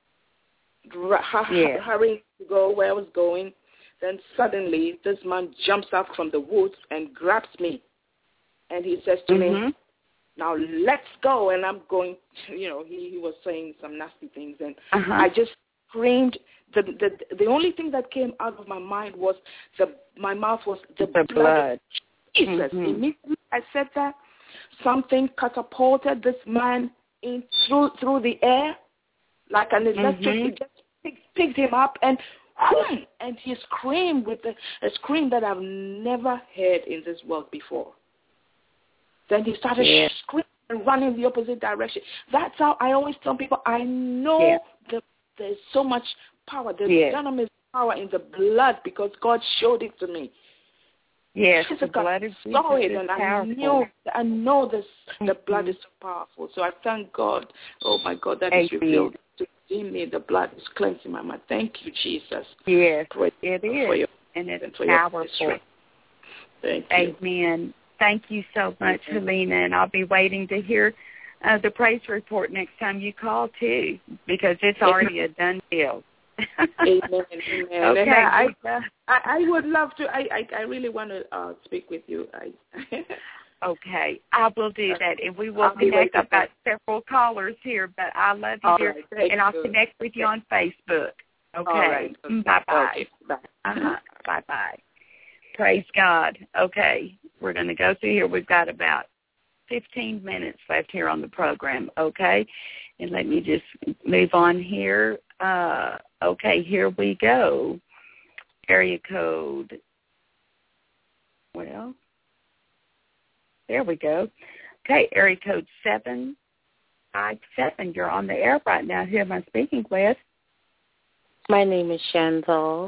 yeah. hurrying to go where I was going. Then suddenly, this man jumps up from the woods and grabs me, and he says to mm-hmm. me, now let's go. And I'm going, you know, he, he was saying some nasty things. And uh-huh. I just screamed. The, the the only thing that came out of my mind was, the my mouth was the, the blood. blood. Jesus. Mm-hmm. Immediately I said that, something catapulted this man in through through the air like an electric. Mm-hmm. It just picked, picked him up, and whoom, and he screamed with a, a scream that I've never heard in this world before. Then he started yeah. screaming and running the opposite direction. That's how I always tell people, I know yeah. that there's so much power. There's yeah. enormous power in the blood, because God showed it to me. Yes, the blood is saw it, and I knew, I know this, the mm-hmm. blood is so powerful. So I thank God, oh my God, that is revealed to me. The blood is cleansing my mind. Thank you, Jesus. Yes, it is, your, and it's and powerful. Thank you. Amen. Thank you so much, Helena, and I'll be waiting to hear uh, the praise report next time you call, too, because it's already a done deal. Amen. Amen. Okay. And I, I, I would love to, I, I, I really want to uh, speak with you. I, okay. I will do that, and we will connect. I've got several callers here, but I love you, dear, right, and I'll good. connect with you on Facebook. Okay. All right. Okay. Bye-bye. Okay. Bye. Uh-huh. Bye-bye. Praise God. Okay. We're going to go through here. We've got about fifteen minutes left here on the program, okay? And let me just move on here. Uh, okay, here we go. Area code. Well, there we go. Okay, area code seven five seven. You're on the air right now. Who am I speaking with? My name is Chantal.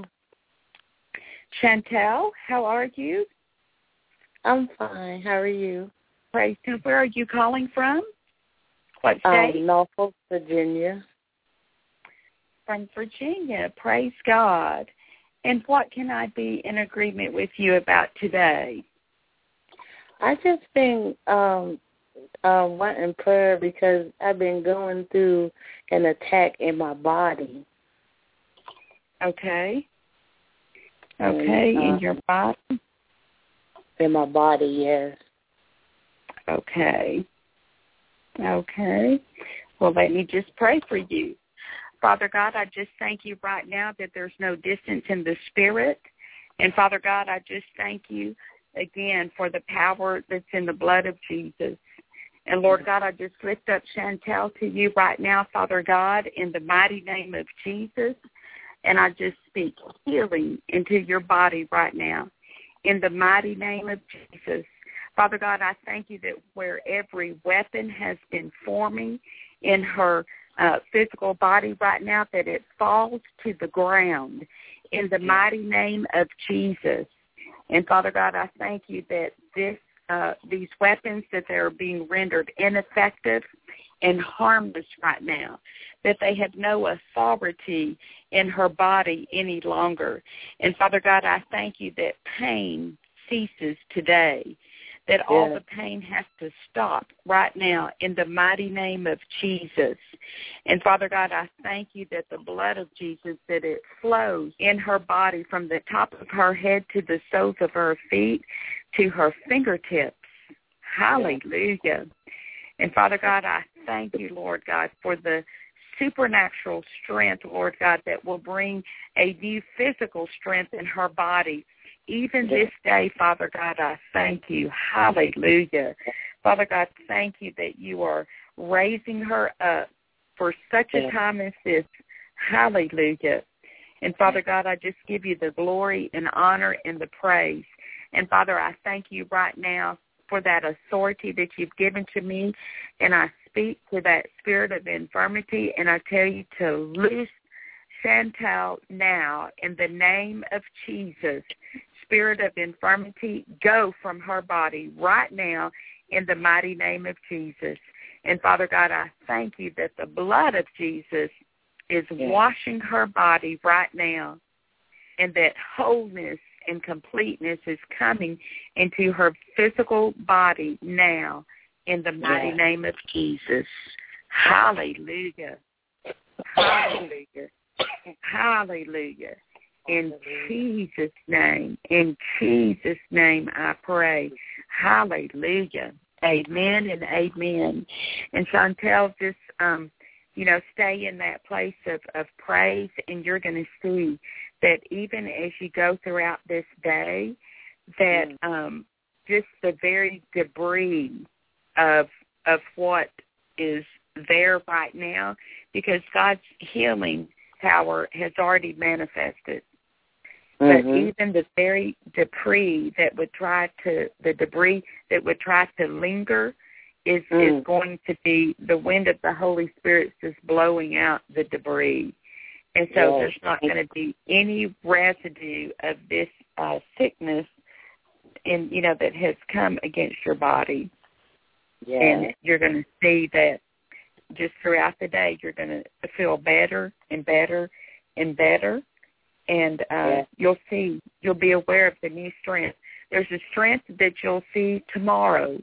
Chantal, how are you? I'm fine. How are you? Praise God. Where are you calling from? What state? Um, Norfolk, Virginia. From Virginia. Praise God. And what can I be in agreement with you about today? I just been um, uh, wanting prayer because I've been going through an attack in my body. Okay. Okay, and, uh, in your body? In my body, yes. Okay. Okay. Well, let me just pray for you. Father God, I just thank you right now that there's no distance in the spirit. And Father God, I just thank you again for the power that's in the blood of Jesus. And Lord God, I just lift up Chantal to you right now, Father God, in the mighty name of Jesus. And I just speak healing into your body right now. In the mighty name of Jesus. Father God, I thank you that where every weapon has been forming in her uh, physical body right now, that it falls to the ground in the mighty name of Jesus. And Father God, I thank you that this uh, these weapons, that they're being rendered ineffective and harmless right now, that they have no authority in her body any longer. And Father God, I thank you that pain ceases today, that all yes. the pain has to stop right now in the mighty name of Jesus. And Father God, I thank you that the blood of Jesus, that it flows in her body from the top of her head to the soles of her feet to her fingertips. Hallelujah. Yes. And Father God, I thank you, Lord God, for the supernatural strength, Lord God, that will bring a new physical strength in her body. Even this day, Father God, I thank you. Hallelujah. Father God, thank you that you are raising her up for such a time as this. Hallelujah. And Father God, I just give you the glory and honor and the praise. And Father, I thank you right now for that authority that you've given to me, and I speak to that spirit of infirmity, and I tell you to loose Chantal now in the name of Jesus. Spirit of infirmity, go from her body right now in the mighty name of Jesus. And Father God, I thank you that the blood of Jesus is washing her body right now, and that wholeness and completeness is coming into her physical body now in the mighty yeah. name of Jesus. Hallelujah. Hallelujah. Hallelujah. In Jesus' name, in Jesus' name I pray. Hallelujah. Amen and amen. And Chantal, just, um, you know, stay in that place of, of praise, and you're going to see that even as you go throughout this day, that um, just the very debris of of what is there right now, because God's healing power has already manifested. Mm-hmm. But even the very debris that would try to, the debris that would try to linger is, mm. is going to be, the wind of the Holy Spirit is blowing out the debris. And so yes. there's not going to be any residue of this uh, sickness in, you know, that has come against your body. Yes. And you're going to see that just throughout the day, you're going to feel better and better and better. And uh, yes. you'll see, you'll be aware of the new strength. there's a strength that you'll see tomorrow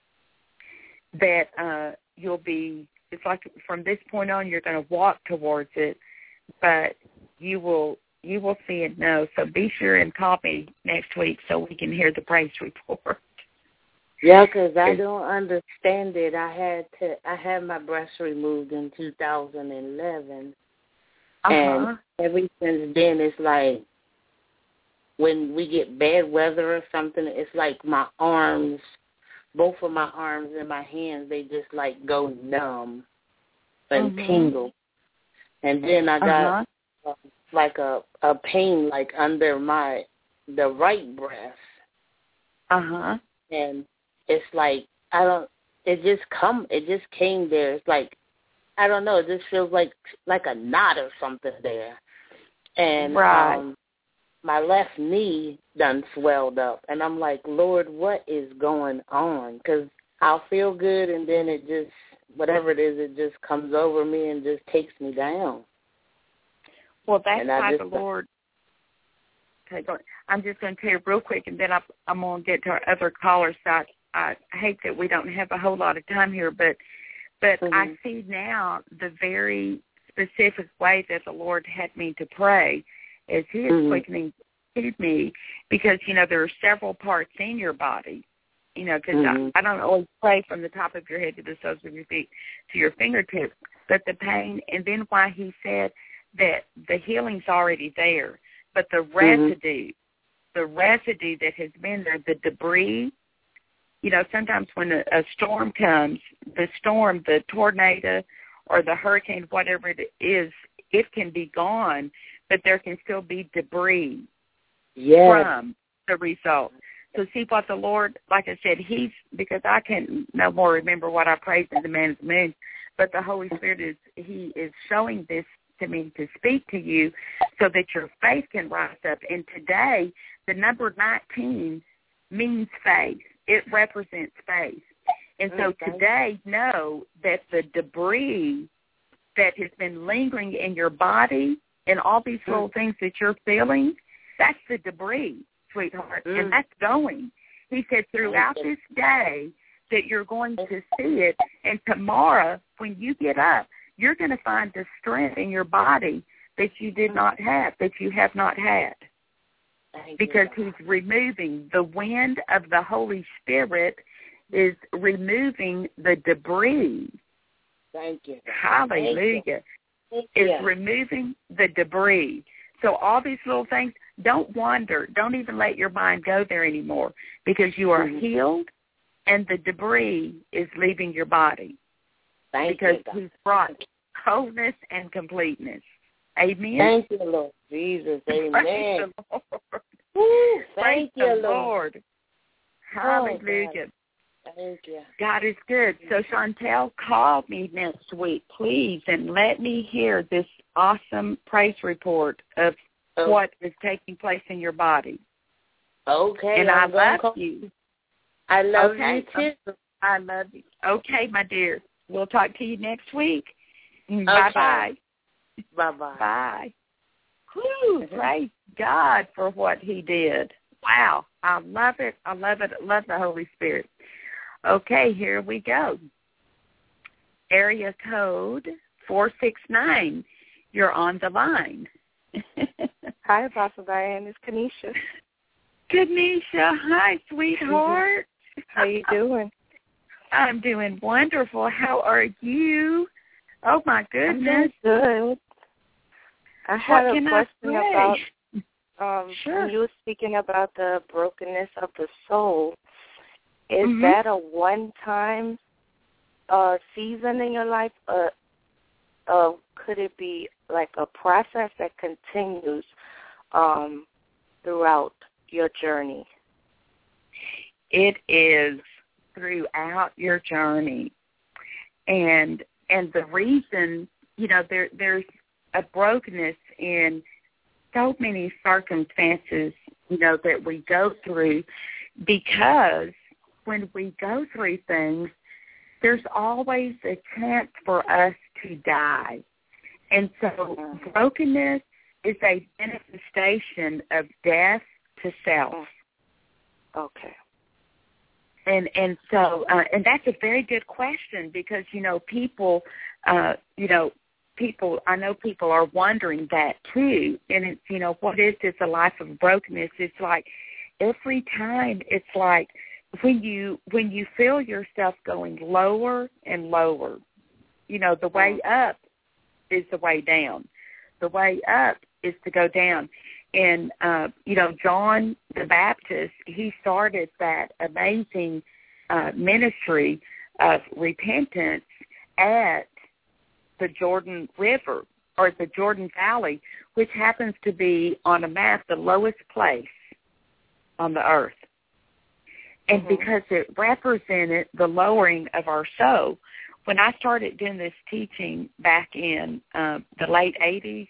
that uh, you'll be, it's like from this point on you're going to walk towards it, but you will you will see and know. So be sure and call me next week so we can hear the praise report. Yeah, because I don't understand it. I had to. I had my breast removed in two thousand eleven, uh-huh. and ever since then, it's like when we get bad weather or something, it's like my arms, both of my arms and my hands, they just like go numb and mm-hmm. tingle, and then I got uh-huh. uh, like a a pain like under my the right breast. Uh huh. And it's like, I don't, it just come, it just came there. It's like, I don't know, it just feels like like a knot or something there. And right. um, my left knee done swelled up. And I'm like, Lord, what is going on? Because I'll feel good and then it just, whatever it is, it just comes over me and just takes me down. Well, that's and why just, the Lord, okay, I'm just going to tell you real quick, and then I, I'm going to get to our other callers. So I, I hate that we don't have a whole lot of time here, but but mm-hmm. I see now the very specific way that the Lord had me to pray as He is mm-hmm. quickening me, because, you know, there are several parts in your body, you know, because mm-hmm. I, I don't always pray from the top of your head to the soles of your feet to your fingertips, but the pain, and then why He said that the healing's already there, but the residue, mm-hmm. the residue that has been there, the debris. You know, sometimes when a, a storm comes, the storm, the tornado or the hurricane, whatever it is, it can be gone, but there can still be debris yes. from the result. So see what the Lord, like I said, He's, because I can no more remember what I prayed to the man of the moon, but the Holy Spirit is, He is showing this to me to speak to you so that your faith can rise up. And today, the number nineteen means faith. It represents faith. And so okay. today, know that the debris that has been lingering in your body and all these little mm. things that you're feeling, that's the debris, sweetheart, mm. and that's going. He said throughout this day that you're going to see it, and tomorrow when you get up, you're going to find the strength in your body that you did not have, that you have not had. Thank because you. He's removing the wind of the Holy Spirit is removing the debris. Thank you. Hallelujah. Thank you. It's removing the debris. So all these little things, don't wander. Don't even let your mind go there anymore, because you are mm-hmm. healed and the debris is leaving your body. Thank because you. He's brought wholeness and completeness. Amen. Thank you, Lord Jesus. Amen. Praise the Lord. Woo, thank Praise you, the Lord. Lord. Hallelujah. Oh, thank you. God is good. So, Chantel, call me next week, please, and let me hear this awesome praise report of oh. what is taking place in your body. Okay. And I'm I love call- you. I love okay. you, too. I love you. Okay, my dear. We'll talk to you next week. Okay. Bye-bye. Bye-bye. Bye. Whew, praise God for what He did. Wow. I love it. I love it. I love the Holy Spirit. Okay, here we go. Area code four six nine. You're on the line. Hi, Apostle Diane. It's Kanisha. Kanisha. Hi, sweetheart. How you doing? I'm doing wonderful. How are you? Oh, my goodness. I'm good. I had what a question about, um, sure. when you were speaking about the brokenness of the soul, is mm-hmm. that a one-time uh, season in your life, or uh, could it be like a process that continues um, throughout your journey? It is throughout your journey. And and the reason, you know, there there's a brokenness in so many circumstances, you know, that we go through, because when we go through things, there's always a chance for us to die. And so brokenness is a manifestation of death to self. Okay. And and so uh, and that's a very good question because you know people, uh, you know people. I know people are wondering that too. And it's you know what is this a life of brokenness? It's like every time it's like when you when you feel yourself going lower and lower, you know the way up is the way down. The way up is to go down. And, uh, you know, John the Baptist, he started that amazing uh, ministry of repentance at the Jordan River or the Jordan Valley, which happens to be on a map the lowest place on the earth. And mm-hmm. because it represented the lowering of our soul, when I started doing this teaching back in uh, the late eighties,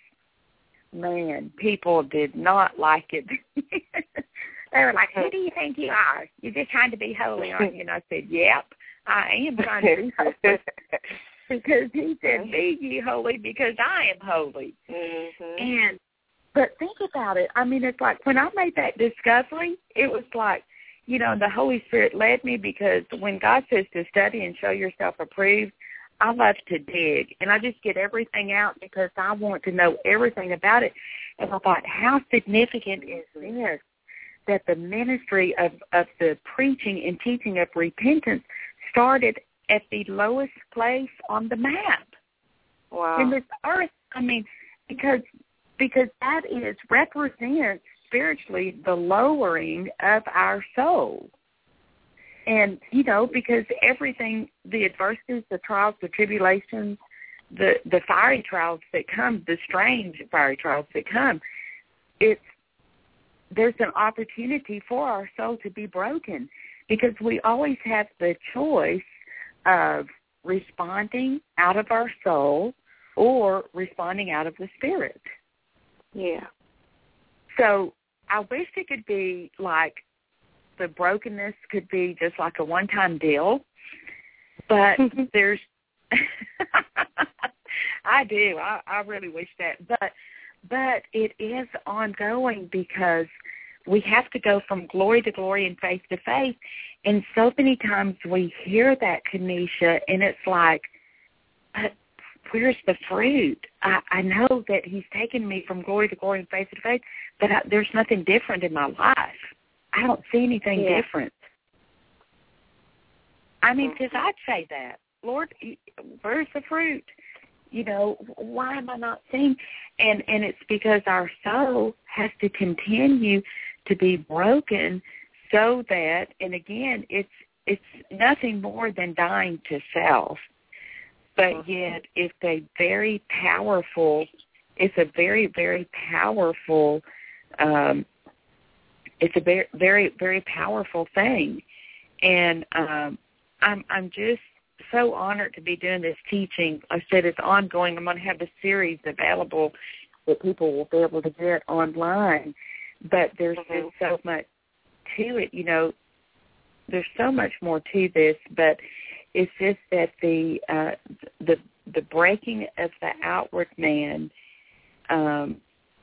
man, people did not like it. They were like, who do you think you are? You're just trying to be holy, aren't you? And I said, yep, I am trying to be holy. Because he said, be ye holy because I am holy. Mm-hmm. And but think about it. I mean, it's like when I made that discovery, it was like, you know, the Holy Spirit led me because when God says to study and show yourself approved, I love to dig, and I just get everything out because I want to know everything about it. And I thought, how significant is this that the ministry of, of the preaching and teaching of repentance started at the lowest place on the map wow. in this earth? I mean, because because that is represents spiritually the lowering of our soul. And, you know, because everything, the adversities, the trials, the tribulations, the, the fiery trials that come, the strange fiery trials that come, it's, there's an opportunity for our soul to be broken because we always have the choice of responding out of our soul or responding out of the spirit. Yeah. So I wish it could be like, the brokenness could be just like a one-time deal, but there's, I do, I, I really wish that, but, but it is ongoing because we have to go from glory to glory and faith to faith, and so many times we hear that, Kanisha, and it's like, but where's the fruit? I, I know that he's taken me from glory to glory and faith to faith, but I, there's nothing different in my life. I don't see anything yeah. different. I mean, because I'd say that. Lord, where's the fruit? You know, why am I not seeing? And and it's because our soul has to continue to be broken so that, and again, it's it's nothing more than dying to self. But yet it's a very powerful, it's a very, very powerful um It's a very, very, very powerful thing, and um, I'm I'm just so honored to be doing this teaching. I said it's ongoing. I'm going to have a series available that people will be able to get online, but there's mm-hmm. just so much to it. You know, there's so much more to this, but it's just that the uh, the the breaking of the outward man. Um,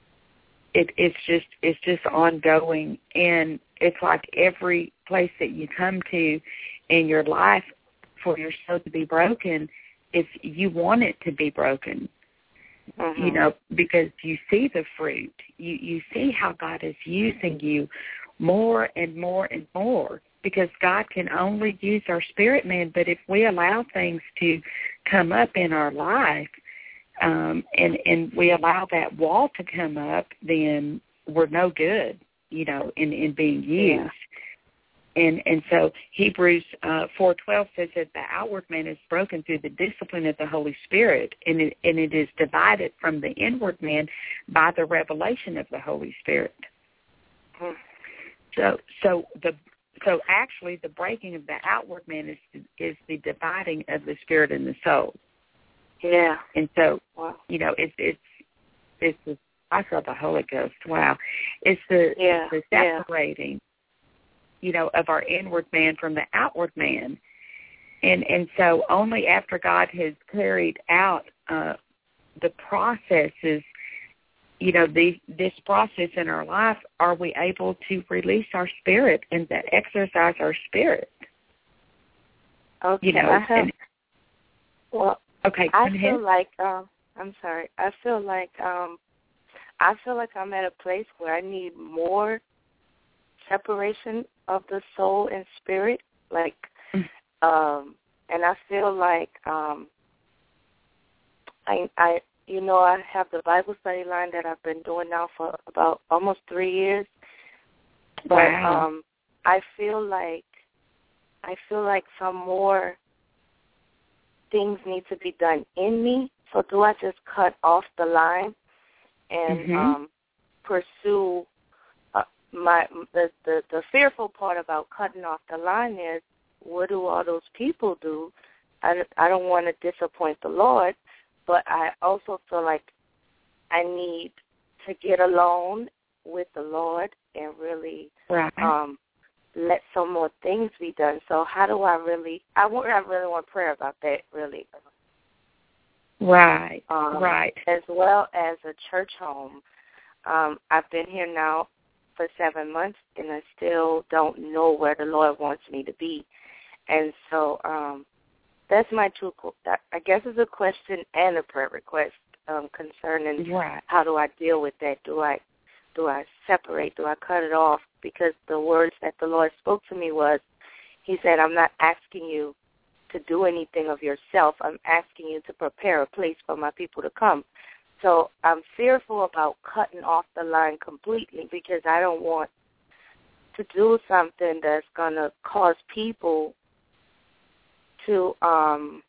It, it's just it's just ongoing, and it's like every place that you come to in your life for your soul to be broken, is you want it to be broken, mm-hmm. you know, because you see the fruit, you you see how God is using you more and more and more, because God can only use our spirit man, but if we allow things to come up in our life, Um, and, and we allow that wall to come up, then we're no good, you know, in, in being used. Yeah. And and so Hebrews uh, four twelve says that the outward man is broken through the discipline of the Holy Spirit, and it, and it is divided from the inward man by the revelation of the Holy Spirit. Hmm. So so the so actually the breaking of the outward man is is the dividing of the spirit and the soul. Yeah. And so, wow. you know, it's, it's, it's, the, I felt the Holy Ghost, wow. It's the, yeah. it's the separating, yeah. you know, of our inward man from the outward man. And, and so only after God has carried out uh, the processes you know, the, this process in our life, are we able to release our spirit and to exercise our spirit? Okay, You know, I have, and, well, okay, I go feel ahead. like, um, I'm sorry, I feel like, um, I feel like I'm at a place where I need more separation of the soul and spirit, like, um, and I feel like, um, I, I, you know, I have the Bible study line that I've been doing now for about almost three years. But Wow. um, I feel like I feel like some more things need to be done in me. So do I just cut off the line and mm-hmm. um, pursue uh, my the, the the fearful part about cutting off the line is, what do all those people do? I, I don't want to disappoint the Lord, but I also feel like I need to get alone with the Lord and really right. um, let some more things be done. So how do I really, I, want, I really want prayer about that, really. Right, um, right. As well as a church home. Um, I've been here now for seven months, and I still don't know where the Lord wants me to be. And so um, that's my two, I guess it's a question and a prayer request um, concerning right. how do I deal with that. Do I do I separate? Do I cut it off? Because the words that the Lord spoke to me was, he said, I'm not asking you to do anything of yourself. I'm asking you to prepare a place for my people to come. So I'm fearful about cutting off the line completely because I don't want to do something that's going to cause people to um,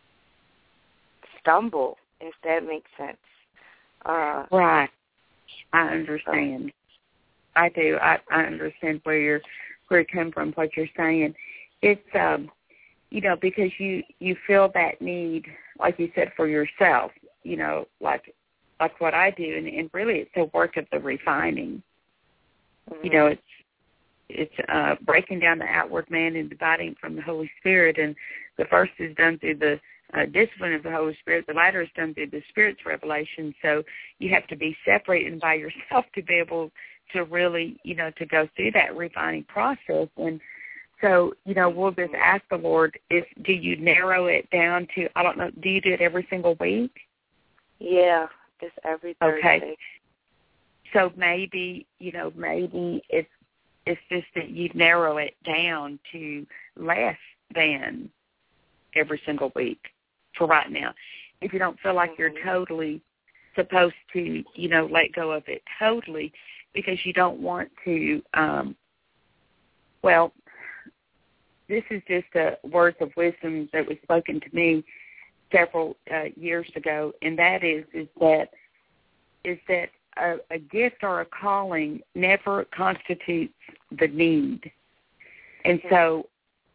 stumble, if that makes sense. Uh, right. I understand. I do. I, I understand where you're where you come from, what you're saying. It's um, you know, because you you feel that need, like you said, for yourself. You know, like like what I do, and, and really, it's the work of the refining. mm-hmm. You know, it's it's uh, breaking down the outward man and dividing from the Holy Spirit, and the first is done through the Uh, discipline of the Holy Spirit. The latter is done through the Spirit's revelation. So you have to be separated by yourself to be able to really, you know, to go through that refining process. And so, you know, we'll just ask the Lord, if do you narrow it down to, I don't know, do you do it every single week? Yeah, it's every Thursday. Okay. So maybe, you know, maybe it's, it's just that you narrow it down to less than every single week for right now. If you don't feel like you're totally supposed to, you know, let go of it totally because you don't want to, um, well, this is just a words of wisdom that was spoken to me several uh, years ago, and that is, is that, is that a, a gift or a calling never constitutes the need. And so,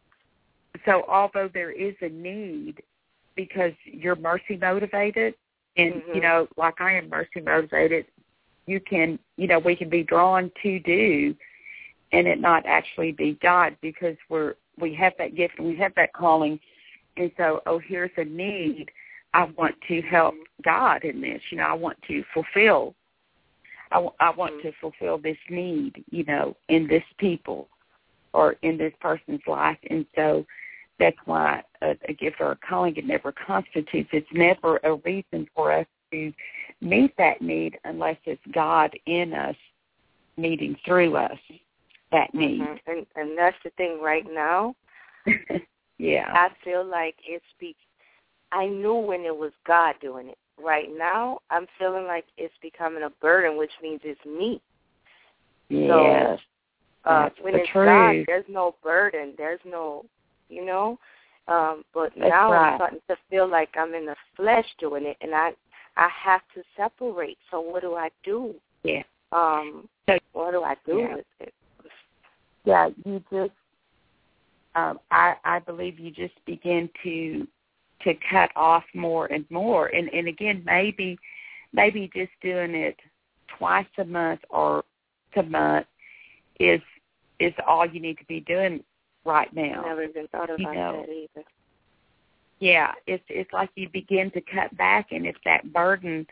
so although there is a need, because you're mercy motivated, and, mm-hmm. you know, like I am mercy motivated, you can, you know, we can be drawn to do and it not actually be God because we're, we have that gift and we have that calling. And so, oh, here's a need. I want to help God in this. You know, I want to fulfill, I, w- I want mm-hmm. to fulfill this need, you know, in this people or in this person's life. And so, that's why a, a gift or a calling, it never constitutes. It's never a reason for us to meet that need unless it's God in us meeting through us that need. Mm-hmm. And, and that's the thing right now. yeah. I feel like it's be. I knew when it was God doing it. Right now, I'm feeling like it's becoming a burden, which means it's me. Yes. So uh, that's when the it's truth. God, there's no burden. There's no... You know, um, but That's now right. I'm starting to feel like I'm in the flesh doing it, and I, I have to separate. So what do I do? Yeah. Um, so, what do I do yeah. with it? Yeah, you just. Um, I I believe you just begin to to cut off more and more, and and again maybe maybe just doing it twice a month or a month is is all you need to be doing. Right now, Never even thought about you know, that either. Yeah, it's it's like you begin to cut back, and if that burden,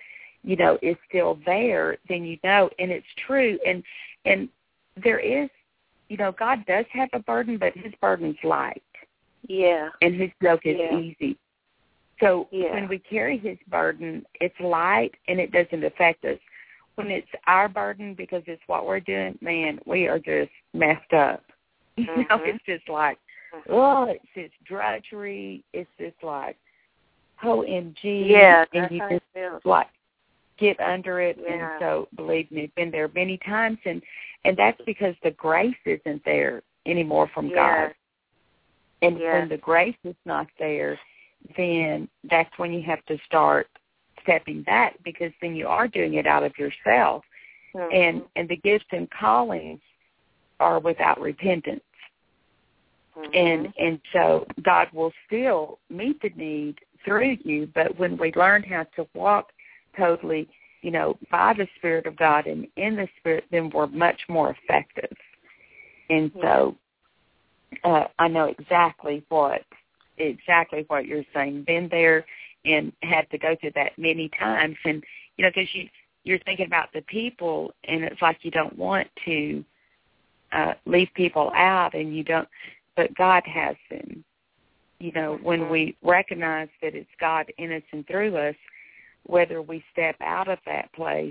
you know, is still there, then you know, and it's true. And and there is, you know, God does have a burden, but his burden's light. Yeah. And his yoke is yeah. easy. So yeah. when we carry his burden, it's light and it doesn't affect us. When it's our burden because it's what we're doing, man, we are just messed up. Mm-hmm. You know, it's just like, oh, it's just drudgery. It's just like, O M G. Yeah, and that's you how just it feels. like get under it. Yeah. And so, believe me, I've been there many times, and, and that's because the grace isn't there anymore from yeah. God. And yeah. when the grace is not there, then that's when you have to start stepping back, because then you are doing it out of yourself. Mm-hmm. And and the gifts and callings are without repentance. Mm-hmm. And and so God will still meet the need through you, but when we learn how to walk totally, you know, by the Spirit of God and in the Spirit, then we're much more effective. And so uh, I know exactly what exactly what you're saying. Been there and had to go through that many times, and you know, because you you're thinking about the people, and it's like you don't want to uh, leave people out, and you don't. But God has them. You know, when we recognize that it's God in us and through us, whether we step out of that place,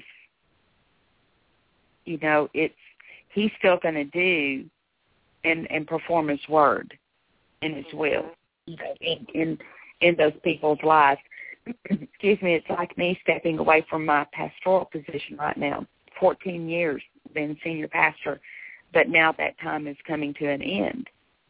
you know, it's He's still going to do and, and perform His word and His will, you know, in, in in those people's lives. Excuse me, it's like me stepping away from my pastoral position right now. fourteen years been senior pastor, but now that time is coming to an end.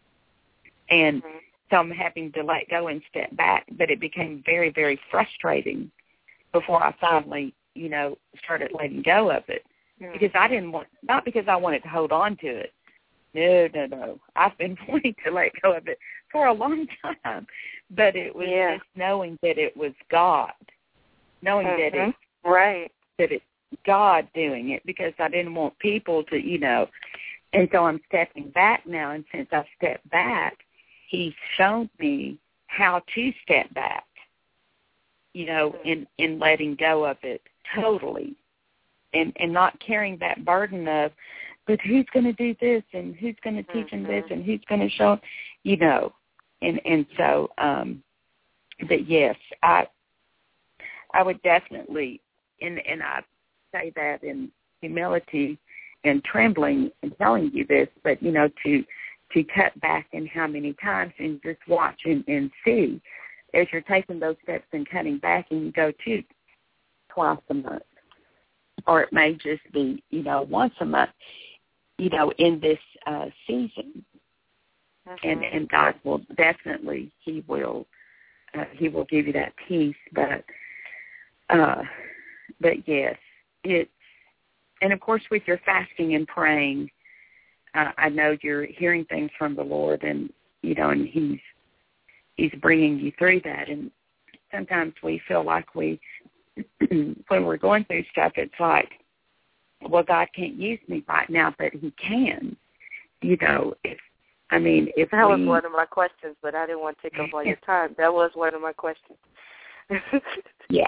And mm-hmm. so I'm having to let go and step back, but it became very, very frustrating before I finally, you know, started letting go of it. Mm-hmm. Because I didn't want, not because I wanted to hold on to it. No, no, no. I've been wanting to let go of it for a long time. But it was yeah. just knowing that it was God. Knowing mm-hmm. that it right. that it's God doing it, because I didn't want people to, you know. And so I'm stepping back now, and since I've stepped back, He's shown me how to step back, you know, in, in letting go of it totally, and, and not carrying that burden of, but who's going to do this, and who's going to teach mm-hmm. him this, and who's going to show him, you know. And and so, um, but yes, I I would definitely, and, and I say that in humility and trembling and telling you this, but, you know, to to cut back in how many times and just watch and, and see as you're taking those steps and cutting back, and you go to twice a month, or it may just be, you know, once a month, you know, in this uh, season. Mm-hmm. And and God will definitely, He will, uh, He will give you that peace. But, uh, but yes, it's, and of course with your fasting and praying, uh, I know you're hearing things from the Lord, and you know, and He's He's bringing you through that. And sometimes we feel like we, when we're going through stuff, it's like, well, God can't use me right now, but He can. You know, if I mean, if that we, was one of my questions, but I didn't want to take up all your time. That was one of my questions. yeah.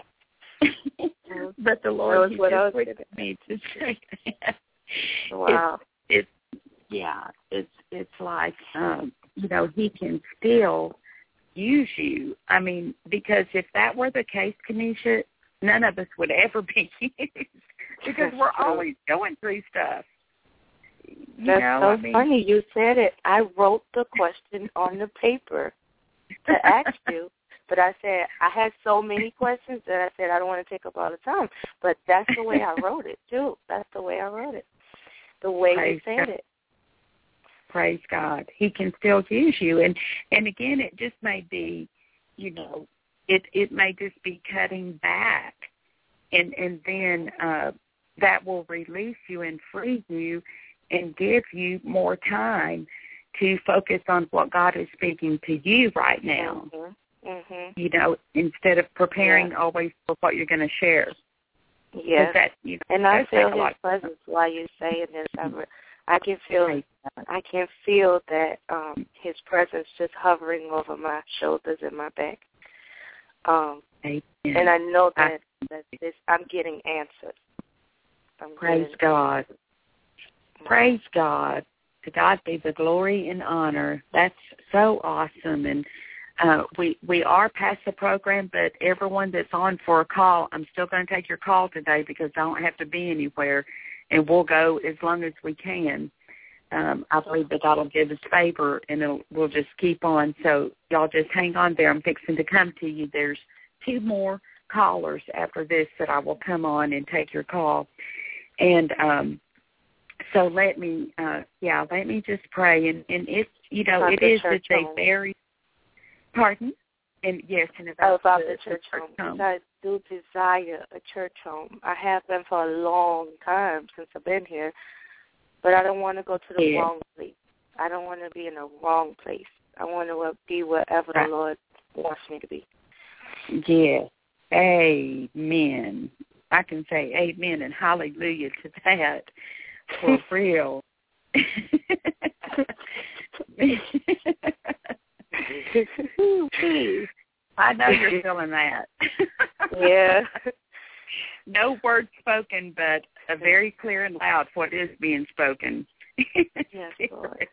But the Lord, He just wanted me to say that. Wow. It's, it's yeah, it's it's like um, you know, He can still use you. I mean, because if that were the case, Kenesha, none of us would ever be used, because we're always going through stuff. You That's know, so I mean, funny you said it. I wrote the question on the paper to ask you, but I said I had so many questions that I said I don't want to take up all the time. But that's the way I wrote it, too. That's the way I wrote it, the way Praise you said God. it. Praise God. He can still use you. And, and again, it just may be, you know, it, it may just be cutting back, and, and then uh, that will release you and free you and give you more time to focus on what God is speaking to you right now. Mm-hmm. Mm-hmm. You know, instead of preparing yeah. always for what you're going to share. Yes. That, you know, and I feel His presence while you're saying this. I, I can feel I can feel that um, His presence just hovering over my shoulders and my back. Um, and I know that that this I'm getting answers. I'm Praise getting God. Praise God. To God be the glory and honor. That's so awesome. And uh, we we are past the program, but everyone that's on for a call, I'm still going to take your call today because I don't have to be anywhere, and we'll go as long as we can. Um, I believe that God will give us favor, and it'll, we'll just keep on. So y'all just hang on there. I'm fixing to come to you. There's two more callers after this that I will come on and take your call. And um, so let me, uh, yeah, let me just pray. And, and it's, you know, about it the is church it's a home. very, pardon? And yes, and Oh, about, about the, the church the home. home. I do desire a church home. I have been for a long time since I've been here, but I don't want to go to the Yeah. wrong place. I don't want to be in the wrong place. I want to be wherever Right. the Lord wants me to be. Yes. Amen. I can say amen and hallelujah to that for real. I know you're feeling that. Yeah. No words spoken, but a very clear and loud what is being spoken. Yes, Lord.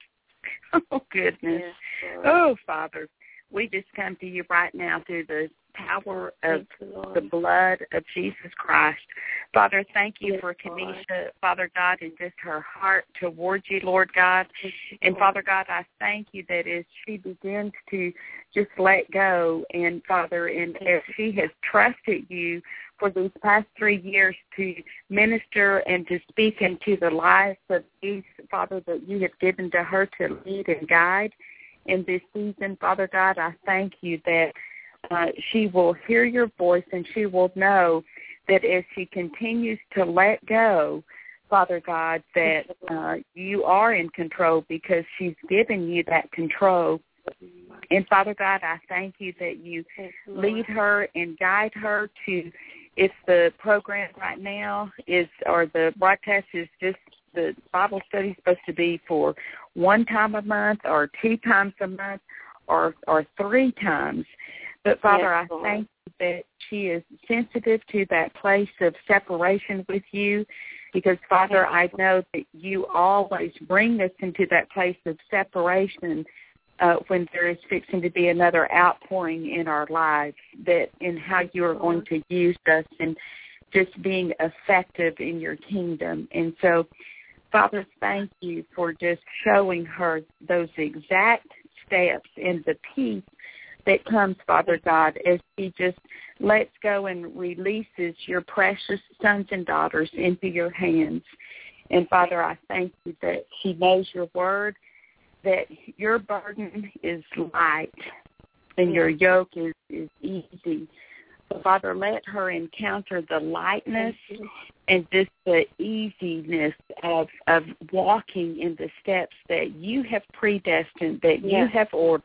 Oh, goodness. Yes, Lord. Oh, Father, we just come to you right now through the power of Thank you, Lord. the blood of Jesus Christ. Father, thank you Yes, for Lord. Kenesha, Father God, and just her heart towards you, Lord God. Thank you, And Lord. Father God, I thank you that as she begins to just let go, and Father, and as she has trusted you for these past three years to minister and to speak into the lives of these, Father, that you have given to her to lead and guide in this season, Father God, I thank you that uh, she will hear your voice and she will know that as she continues to let go, Father God, that uh, you are in control because she's given you that control. And Father God, I thank you that you lead her and guide her to, if the program right now is, or the broadcast is just, the Bible study is supposed to be for one time a month or two times a month or or three times. But, Father, Yes, I Lord. thank you that she is sensitive to that place of separation with you because, Father, I know that you always bring us into that place of separation uh, when there is fixing to be another outpouring in our lives, that in how you are going to use us and just being effective in your kingdom. And so, Father, thank you for just showing her those exact steps and the peace that comes, Father God, as she just lets go and releases your precious sons and daughters into your hands. And, Father, I thank you that she knows your word, that your burden is light and your yoke is, is easy. So, Father, let her encounter the lightness and just the easiness of of walking in the steps that you have predestined, that you Yes. have ordered.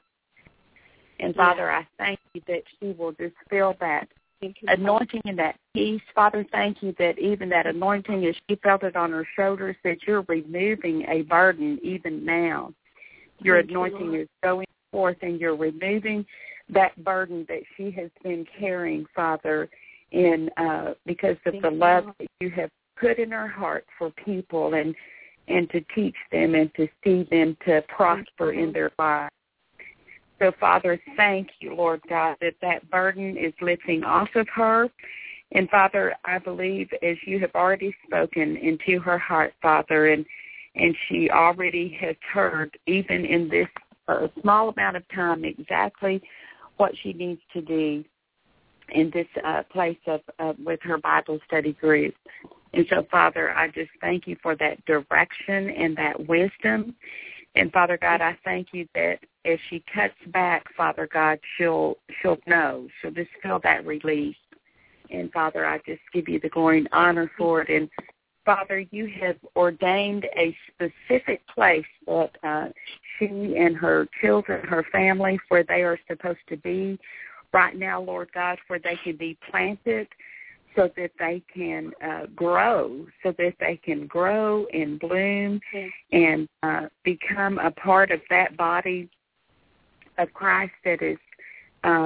And, Father, Yes. I thank you that she will just feel that Thank you, anointing and that peace. Father, thank you that even that anointing, as she felt it on her shoulders, that you're removing a burden even now. Your Thank you, anointing Lord. is going forth and you're removing that burden that she has been carrying, Father, in uh, because of Thank the you, love Lord. that you have put in her heart for people and and to teach them and to see them to prosper in their lives. So, Father, thank you, Lord God, that that burden is lifting off of her. And, Father, I believe as you have already spoken into her heart, Father, and and she already has heard, even in this uh, small amount of time, exactly what she needs to do in this uh, place of uh, with her Bible study group. And so, Father, I just thank you for that direction and that wisdom. And, Father God, I thank you that as she cuts back, Father God, she'll she'll know. She'll just feel that release. And, Father, I just give you the glory and honor for it. And, Father, you have ordained a specific place that uh, she and her children, her family, where they are supposed to be right now, Lord God, where they can be planted so that they can uh, grow, so that they can grow and bloom and uh, become a part of that body of Christ that is um,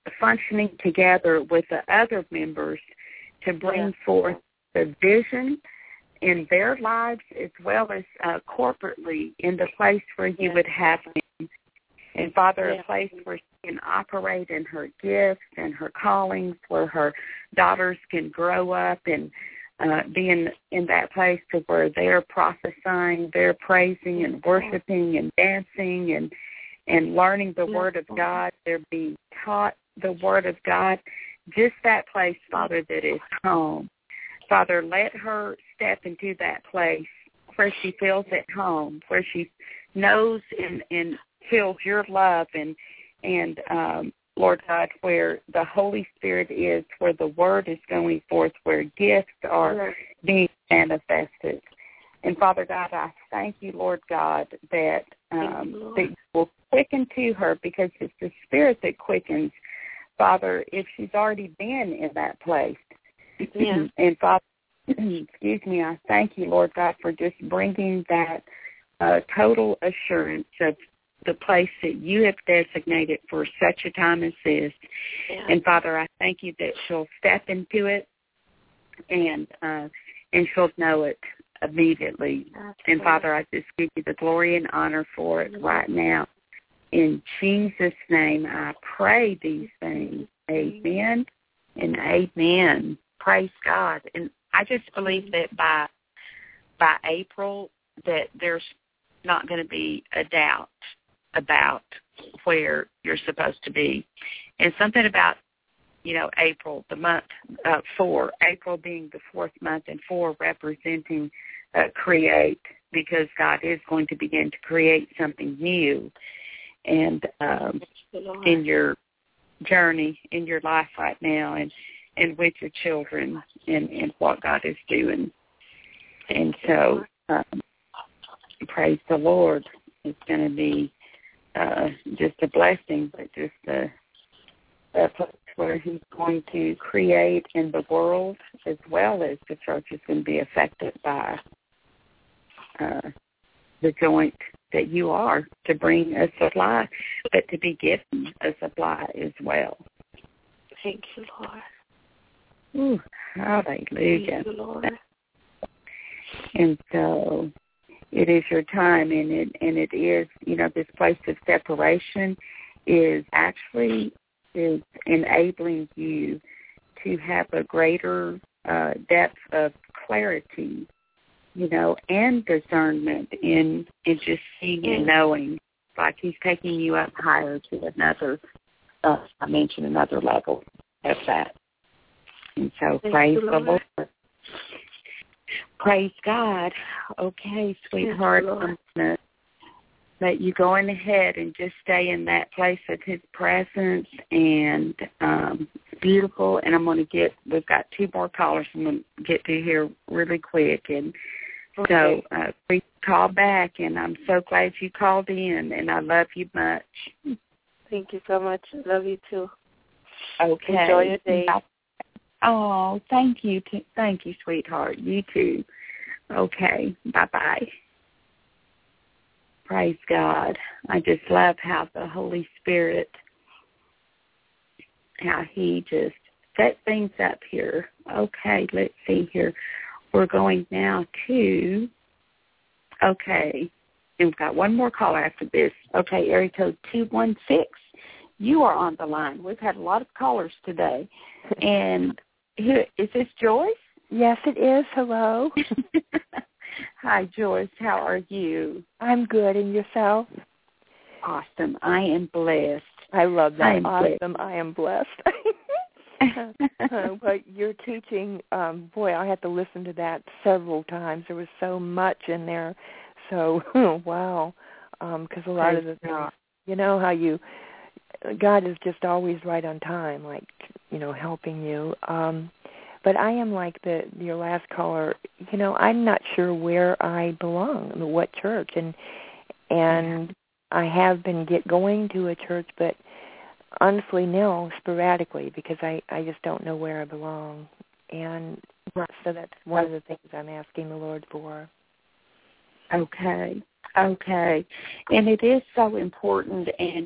functioning together with the other members to bring yeah. forth the vision in their lives as well as uh, corporately in the place where you yeah. would have them. And, Father, yeah. a place where she can operate in her gifts and her callings, where her daughters can grow up and uh, be in, in that place to where they're prophesying, they're praising and worshiping and dancing and, and learning the yeah. Word of God. They're being taught the Word of God. Just that place, Father, that is home. Father, let her step into that place where she feels at home, where she knows and, and feels your love and, and um, Lord God, where the Holy Spirit is, where the Word is going forth, where gifts are being manifested. And, Father God, I thank you, Lord God, that, um, that you will quicken to her, because it's the Spirit that quickens, Father, if she's already been in that place. Yeah. And, Father, excuse me, I thank you, Lord God, for just bringing that uh, total assurance of the place that you have designated for such a time as this. Yeah. And, Father, I thank you that she'll step into it and uh, and she'll know it immediately. That's and, right. Father, I just give you the glory and honor for it right now. In Jesus' name, I pray these things. Amen and amen. Praise God. And I just believe that by by April that there's not going to be a doubt about where you're supposed to be. And something about, you know, April, the month uh, four, April being the fourth month and four representing uh, create, because God is going to begin to create something new. And um, in your journey, in your life right now, and, and with your children, and, and what God is doing. And so, um, praise the Lord. It's going to be uh, just a blessing, but just a, a place where he's going to create in the world, as well as the church is going to be affected by uh, the joint that you are, to bring a supply, but to be given a supply as well. Thank you, Lord. Ooh, hallelujah. Thank you, Lord. And so it is your time, and it and it is, you know, this place of separation is actually is enabling you to have a greater uh, depth of clarity, you know, and discernment in, in just seeing and knowing, like he's taking you up higher to another, uh, I mentioned another level of that. And so Thank praise the Lord. Lord. Praise God. Okay, sweetheart, I'm going to let you go on ahead and just stay in that place of his presence, and um, it's beautiful. And I'm going to get, we've got two more callers I'm going to get to here really quick. And okay. so uh, please call back, and I'm so glad you called in, and I love you much. Thank you so much. I love you too. Okay. Enjoy your day. Oh, thank you. T- thank you, sweetheart. You too. Okay. Bye-bye. Praise God. I just love how the Holy Spirit, how he just set things up here. Okay, let's see here. We're going now to, okay, and we've got one more caller after this. Okay, area code two one six. You are on the line. We've had a lot of callers today. And here, is this Joyce? Yes, it is. Hello. Hi, Joyce. How are you? I'm good. And yourself? Awesome. I am blessed. I love that. I am awesome. Blessed. I am blessed. uh, but your teaching, um, boy, I had to listen to that several times. There was so much in there. So, wow. Because um, a lot Praise of the things, God. You know how you, God is just always right on time, like, you know, helping you. Um, but I am like the your last caller. You know, I'm not sure where I belong, what church, and and I have been get going to a church, but honestly, no, sporadically, because I I just don't know where I belong, and so that's one of the things I'm asking the Lord for. Okay, okay, and it is so important, and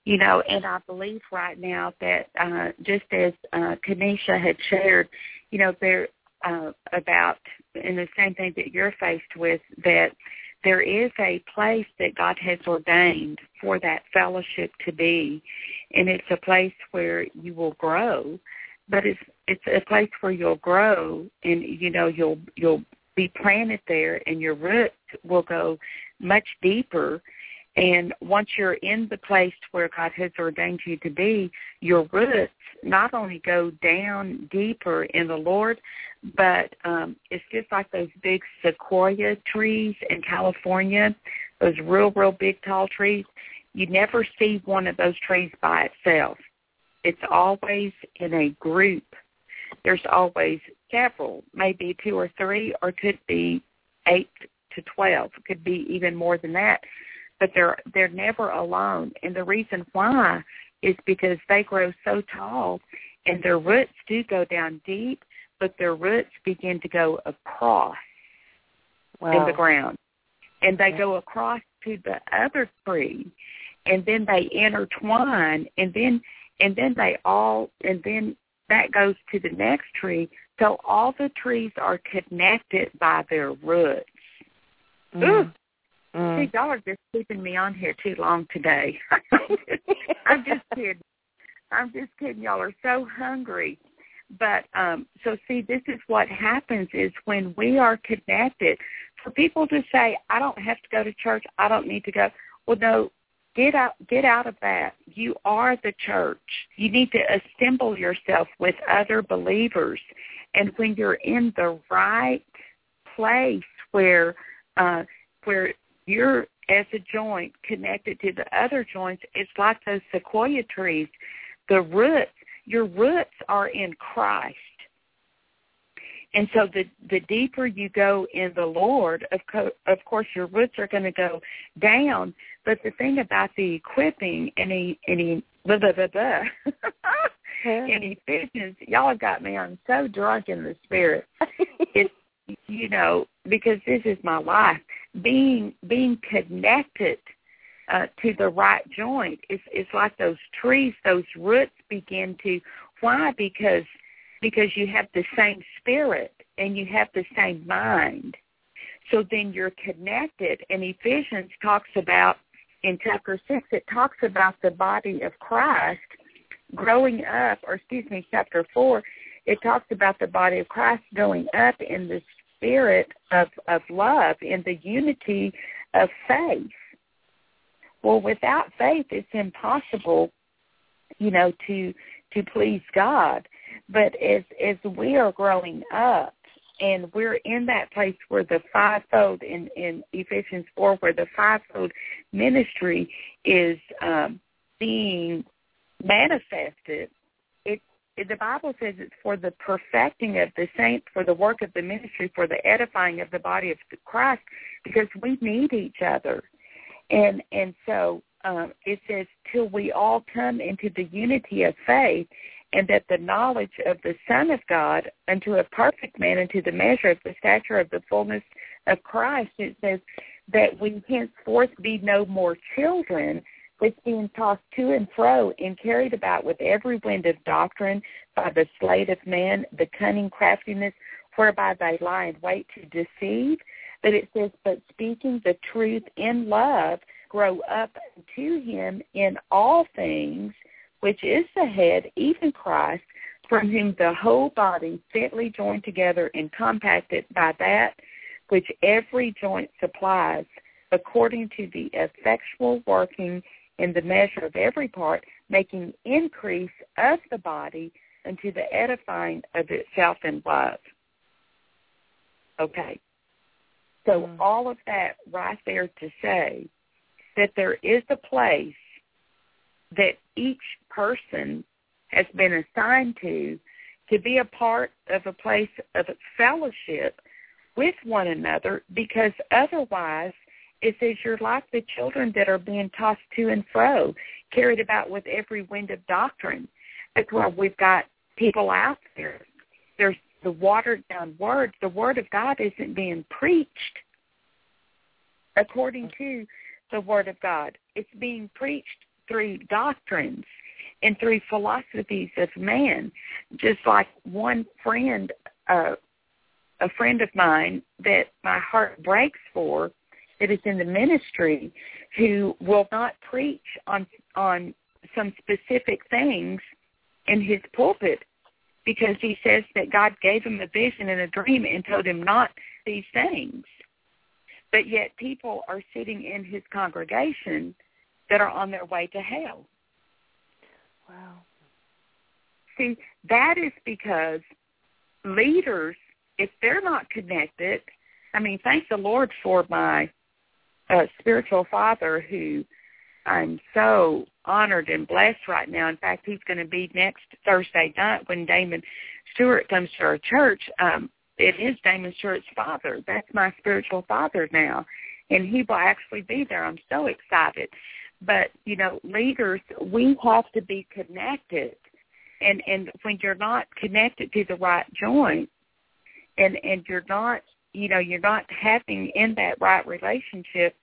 You know, and I believe right now that uh, just as uh, Kanisha had shared, you know, there uh, about, and the same thing that you're faced with, that there is a place that God has ordained for that fellowship to be, and it's a place where you will grow, but it's it's a place where you'll grow, and you know you'll you'll be planted there, and your roots will go much deeper. And once you're in the place where God has ordained you to be, your roots not only go down deeper in the Lord, but um, it's just like those big sequoia trees in California, those real, real big, tall trees. You never see one of those trees by itself. It's always in a group. There's always several, maybe two or three, or could be eight to twelve. It could be even more than that. But they're they're never alone. And the reason why is because they grow so tall, and their roots do go down deep, but their roots begin to go across wow. in the ground. And they go across to the other tree, and then they intertwine, and then and then they all and then that goes to the next tree. So all the trees are connected by their roots. Mm. Ooh. Mm. See, y'all are just keeping me on here too long today. I'm just kidding. I'm just kidding. Y'all are so hungry. But, um, so see, this is what happens is when we are connected, for people to say, I don't have to go to church, I don't need to go. Well, no, get out, get out of that. You are the church. You need to assemble yourself with other believers. And when you're in the right place where, uh, where you're as a joint connected to the other joints, it's like those sequoia trees. The roots, your roots are in Christ. And so the, the deeper you go in the Lord, of, co- of course your roots are going to go down. But the thing about the equipping in, a, in, a, blah, blah, blah, blah. in Ephesians, y'all have got me, I'm so drunk in the spirit. It's, you know, because this is my life. Being being connected uh, to the right joint is is like those trees. Those roots begin to. Why? Because because you have the same spirit and you have the same mind. So then you're connected. And Ephesians talks about in chapter six. It talks about the body of Christ growing up, or excuse me, chapter four. It talks about the body of Christ going up in the spirit of, of love, in the unity of faith. Well, without faith, it's impossible, you know, to to please God. But as as we are growing up, and we're in that place where the fivefold in, in Ephesians four, where the fivefold ministry is um, being manifested, it the Bible says it's for the perfecting of the saints, for the work of the ministry, for the edifying of the body of Christ, because we need each other. And and so um, it says, till we all come into the unity of faith, and that the knowledge of the Son of God unto a perfect man, into the measure of the stature of the fullness of Christ. It says that we henceforth be no more children, which being tossed to and fro and carried about with every wind of doctrine by the sleight of men, the cunning craftiness whereby they lie in wait to deceive. But it says, but speaking the truth in love, grow up to him in all things, which is the head, even Christ, from whom the whole body fitly joined together and compacted by that which every joint supplies, according to the effectual working in the measure of every part, making increase of the body unto the edifying of itself in love. Okay. So mm-hmm. all of that right there to say that there is a place that each person has been assigned to, to be a part of a place of fellowship with one another, because otherwise it says you're like the children that are being tossed to and fro, carried about with every wind of doctrine. That's why we've got people out there. There's the watered-down word. The word of God isn't being preached according to the word of God. It's being preached through doctrines and through philosophies of man. Just like one friend, uh, a friend of mine that my heart breaks for, that is in the ministry, who will not preach on on some specific things in his pulpit because he says that God gave him a vision and a dream and told him not these things. But yet people are sitting in his congregation that are on their way to hell. Wow. See, that is because leaders, if they're not connected, I mean, thank the Lord for my uh, spiritual father, who I'm so honored and blessed right now. In fact, he's going to be next Thursday night when Damon Stewart comes to our church. Um, it is Damon Stewart's father. That's my spiritual father now, and he will actually be there. I'm so excited. But, you know, leaders, we have to be connected. And, and when you're not connected to the right joint, and, and you're not, you know, you're not having in that right relationship,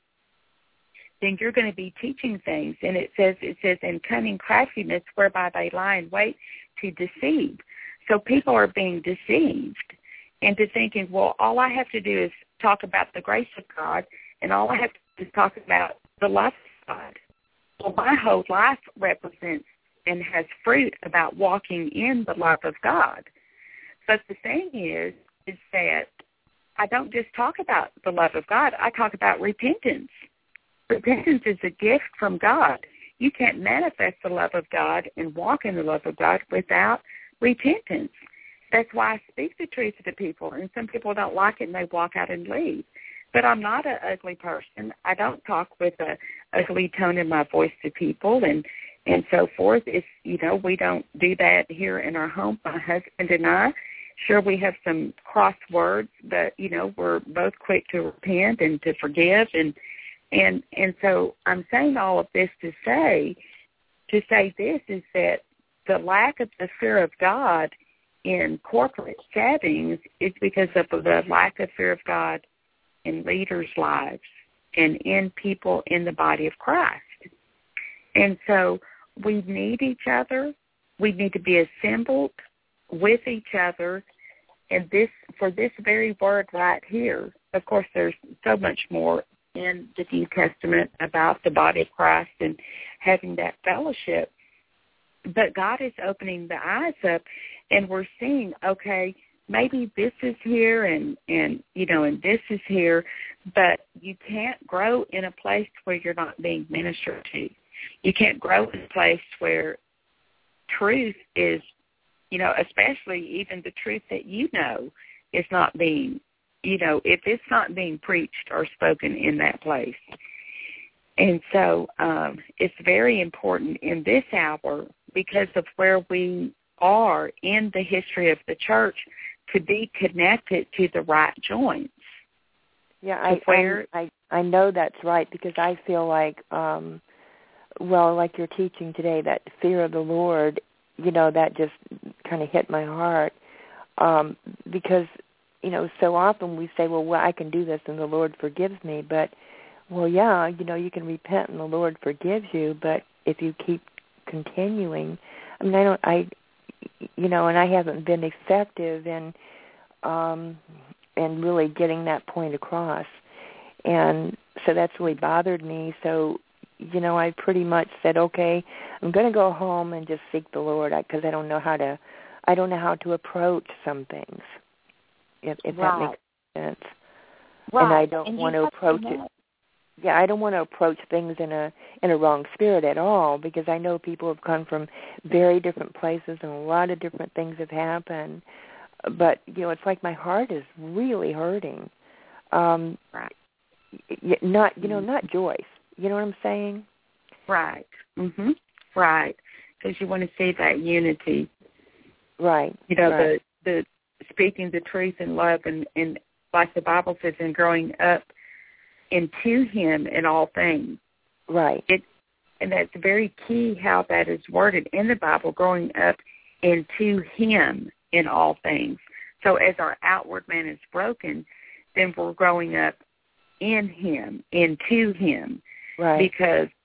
then you're going to be teaching things. And it says, it says, in cunning craftiness whereby they lie in wait to deceive. So people are being deceived into thinking, well, all I have to do is talk about the grace of God, and all I have to do is talk about the love of God. Well, my whole life represents and has fruit about walking in the love of God. But the thing is, is that I don't just talk about the love of God. I talk about repentance. Repentance is a gift from God. You can't manifest the love of God and walk in the love of God without repentance. That's why I speak the truth to people, and some people don't like it and they walk out and leave. But I'm not an ugly person. I don't talk with a ugly tone in my voice to people and, and so forth. It's, you know, we don't do that here in our home, my husband and I. Sure, we have some cross words, but, you know, we're both quick to repent and to forgive. And, and, and so I'm saying all of this to say, to say this is that the lack of the fear of God in corporate settings is because of the lack of fear of God in leaders' lives and in people in the body of Christ. And so we need each other. We need to be assembled with each other. And this, for this very word right here, of course, there's so much more in the New Testament about the body of Christ and having that fellowship. But God is opening the eyes up, and we're seeing, okay, maybe this is here and, and, you know, and this is here, but you can't grow in a place where you're not being ministered to. You can't grow in a place where truth is, you know, especially even the truth that you know is not being, you know, if it's not being preached or spoken in that place. And so um, it's very important in this hour because of where we are in the history of the church to be connected to the right joints. Yeah, I, where, I I I know that's right because I feel like, um, well, like you're teaching today, that fear of the Lord, you know, that just kind of hit my heart um, because, you know, so often we say, well, well, I can do this and the Lord forgives me, but, well, yeah, you know, you can repent and the Lord forgives you, but if you keep continuing, I mean, I don't, I, you know, and I haven't been effective in, um, in really getting that point across. And so that's really bothered me. So, you know, I pretty much said, okay, I'm going to go home and just seek the Lord because I, I don't know how to, I don't know how to approach some things, if, if right. that makes sense. Right. And I don't and want to approach to it. Yeah, I don't want to approach things in a in a wrong spirit at all because I know people have come from very different places and a lot of different things have happened. But, you know, it's like my heart is really hurting. Um, right. Not, you know, not Joyce. You know what I'm saying? Right. Mhm. Right. Because you want to see that unity. Right. You know, right. the the speaking the truth in love and, and like the Bible says, and growing up into Him in all things. Right. It, and that's very key how that is worded in the Bible, growing up into Him in all things. So as our outward man is broken, then we're growing up in Him, into Him. Right. Because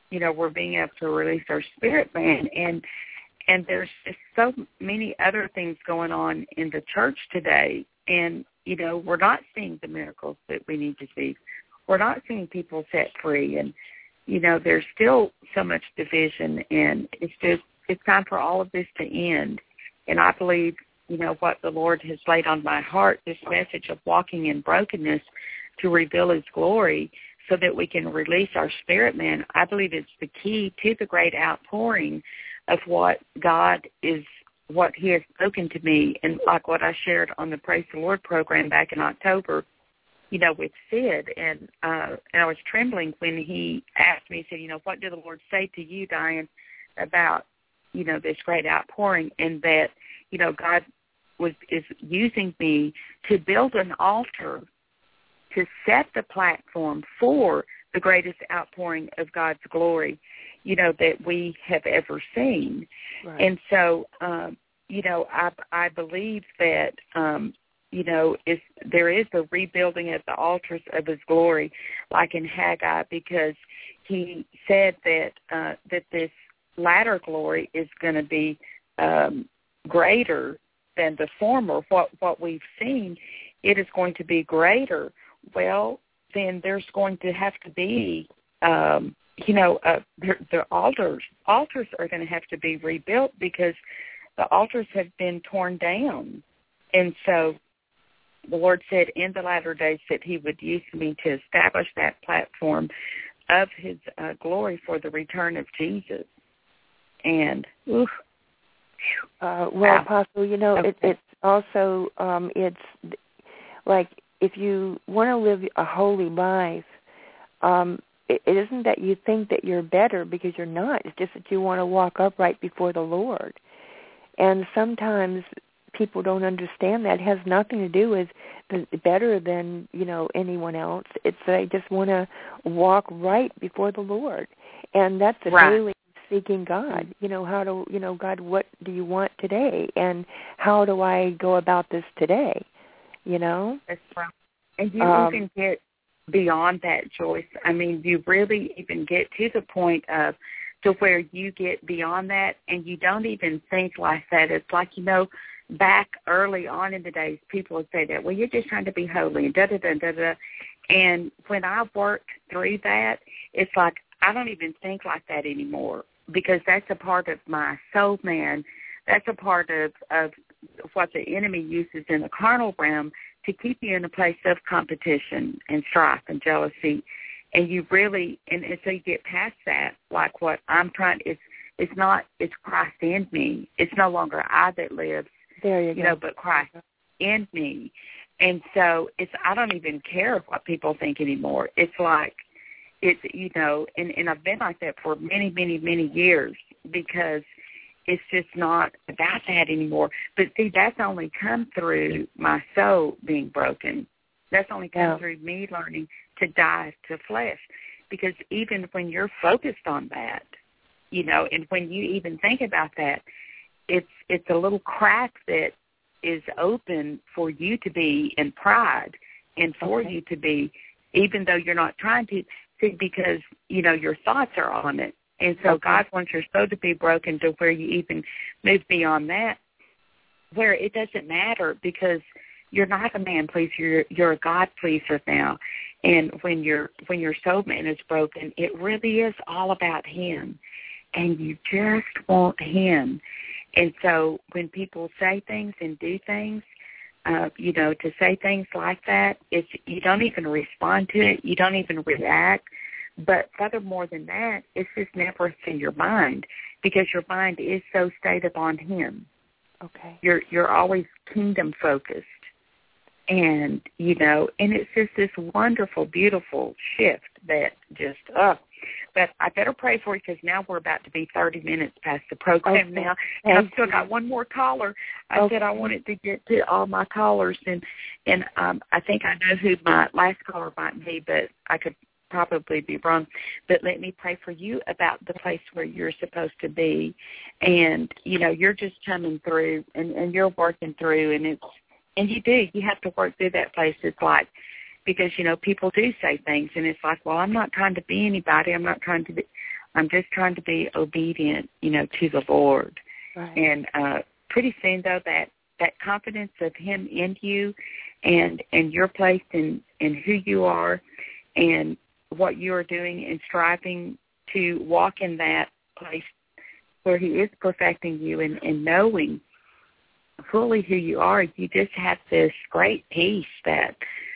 you know, we're being able to release our spirit man. And and there's just so many other things going on in the church today. And, you know, we're not seeing the miracles that we need to see. We're not seeing people set free. And, you know, there's still so much division. And it's just, it's time for all of this to end. And I believe, you know, what the Lord has laid on my heart, this message of walking in brokenness to reveal his glory so that we can release our spirit man. I believe it's the key to the great outpouring of what God is, what he has spoken to me. And like what I shared on the Praise the Lord program back in October, you know, with Sid. And, uh, and I was trembling when he asked me, he said, you know, what did the Lord say to you, Diane, about, you know, this great outpouring? And that, you know, God was is using me to build an altar to set the platform for the greatest outpouring of God's glory, you know, that we have ever seen. Right. And so, um, you know, I, I believe that, um, you know, is, there is a rebuilding of the altars of his glory, like in Haggai, because he said that uh, that this latter glory is going to be um, greater than the former. What what we've seen, it is going to be greater. Well, then there's going to have to be, um, you know, uh, the, the altars. Altars are going to have to be rebuilt because the altars have been torn down. And so the Lord said in the latter days that he would use me to establish that platform of his uh, glory for the return of Jesus. And, oof. Uh, well, wow. Apostle, you know, okay. it, it's also, um, it's like, if you want to live a holy life, um, it, it isn't that you think that you're better, because you're not. It's just that you want to walk upright before the Lord. And sometimes people don't understand that. It has nothing to do with the, better than, you know, anyone else. It's they just want to walk right before the Lord. And that's a right. daily seeking God. You know, how do, you know, God, what do you want today? And how do I go about this today? You know? That's right. And you um, even get beyond that, Joyce. I mean, you really even get to the point of to where you get beyond that and you don't even think like that. It's like, you know, back early on in the days, people would say that, well, you're just trying to be holy and da-da-da, da-da. And when I worked through that, it's like I don't even think like that anymore, because that's a part of my soul man. That's a part of, of what the enemy uses in the carnal realm to keep you in a place of competition and strife and jealousy. And you really, and, and so you get past that, like what I'm trying, it's, it's not, it's Christ in me. It's no longer I that lives, there you, you go. know, but Christ in me. And so it's, I don't even care what people think anymore. It's like, it's, you know, and, and I've been like that for many, many, many years, because it's just not about that anymore. But see, that's only come through my soul being broken. That's only come yeah. through me learning to die to flesh. Because even when you're focused on that, you know, and when you even think about that, it's it's a little crack that is open for you to be in pride and for okay. you to be, even though you're not trying to, see, because, you know, your thoughts are on it. And so okay. God wants your soul to be broken to where you even move beyond that, where it doesn't matter, because you're not a man pleaser, you're, you're a God pleaser now. And when your when your soul man is broken, it really is all about him, and you just want him. And so when people say things and do things, uh, you know, to say things like that, it's you don't even respond to it, you don't even react. But furthermore than that, it's just never in your mind, because your mind is so stayed upon him. Okay. You're you're always kingdom focused. And, you know, and it's just this wonderful, beautiful shift that just, uh, but I better pray for you, because now we're about to be thirty minutes past the program okay. now. And I've still got one more caller. I okay. said I wanted to get to all my callers, and, and um, I think I know who my last caller might be, but I could probably be wrong. But let me pray for you about the place where you're supposed to be. And, you know, you're just coming through, and, and you're working through, and it's, and you do. You have to work through that place. It's like, because, you know, people do say things, and it's like, well, I'm not trying to be anybody. I'm not trying to be, I'm just trying to be obedient, you know, to the Lord. Right. And uh, pretty soon, though, that, that confidence of him in you and, and your place in, in who you are and what you are doing and striving to walk in that place where he is perfecting you and, and knowing fully who you are, you just have this great peace that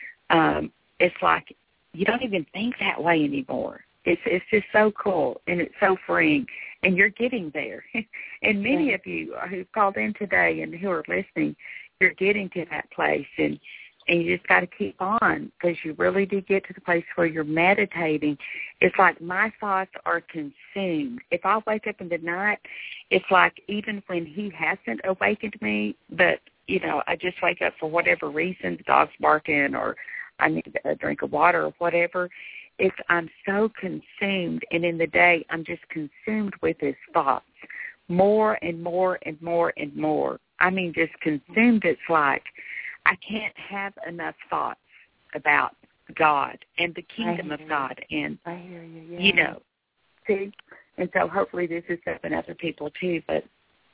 um, it's like you don't even think that way anymore. It's it's just so cool, and it's so freeing, and you're getting there. And many yeah. of you who've called in today and who are listening, you're getting to that place, and, and you just got to keep on because you really do get to the place where you're meditating. It's like my thoughts are consumed. If I wake up in the night, it's like even when he hasn't awakened me, but, you know, I just wake up for whatever reason, the dog's barking or I need a drink of water or whatever, it's I'm so consumed, and in the day I'm just consumed with his thoughts more and more and more and more. I mean, just consumed. It's like I can't have enough thoughts about God and the kingdom of God. And, I hear you, yeah. you know, see, and so hopefully this is helping other people too, but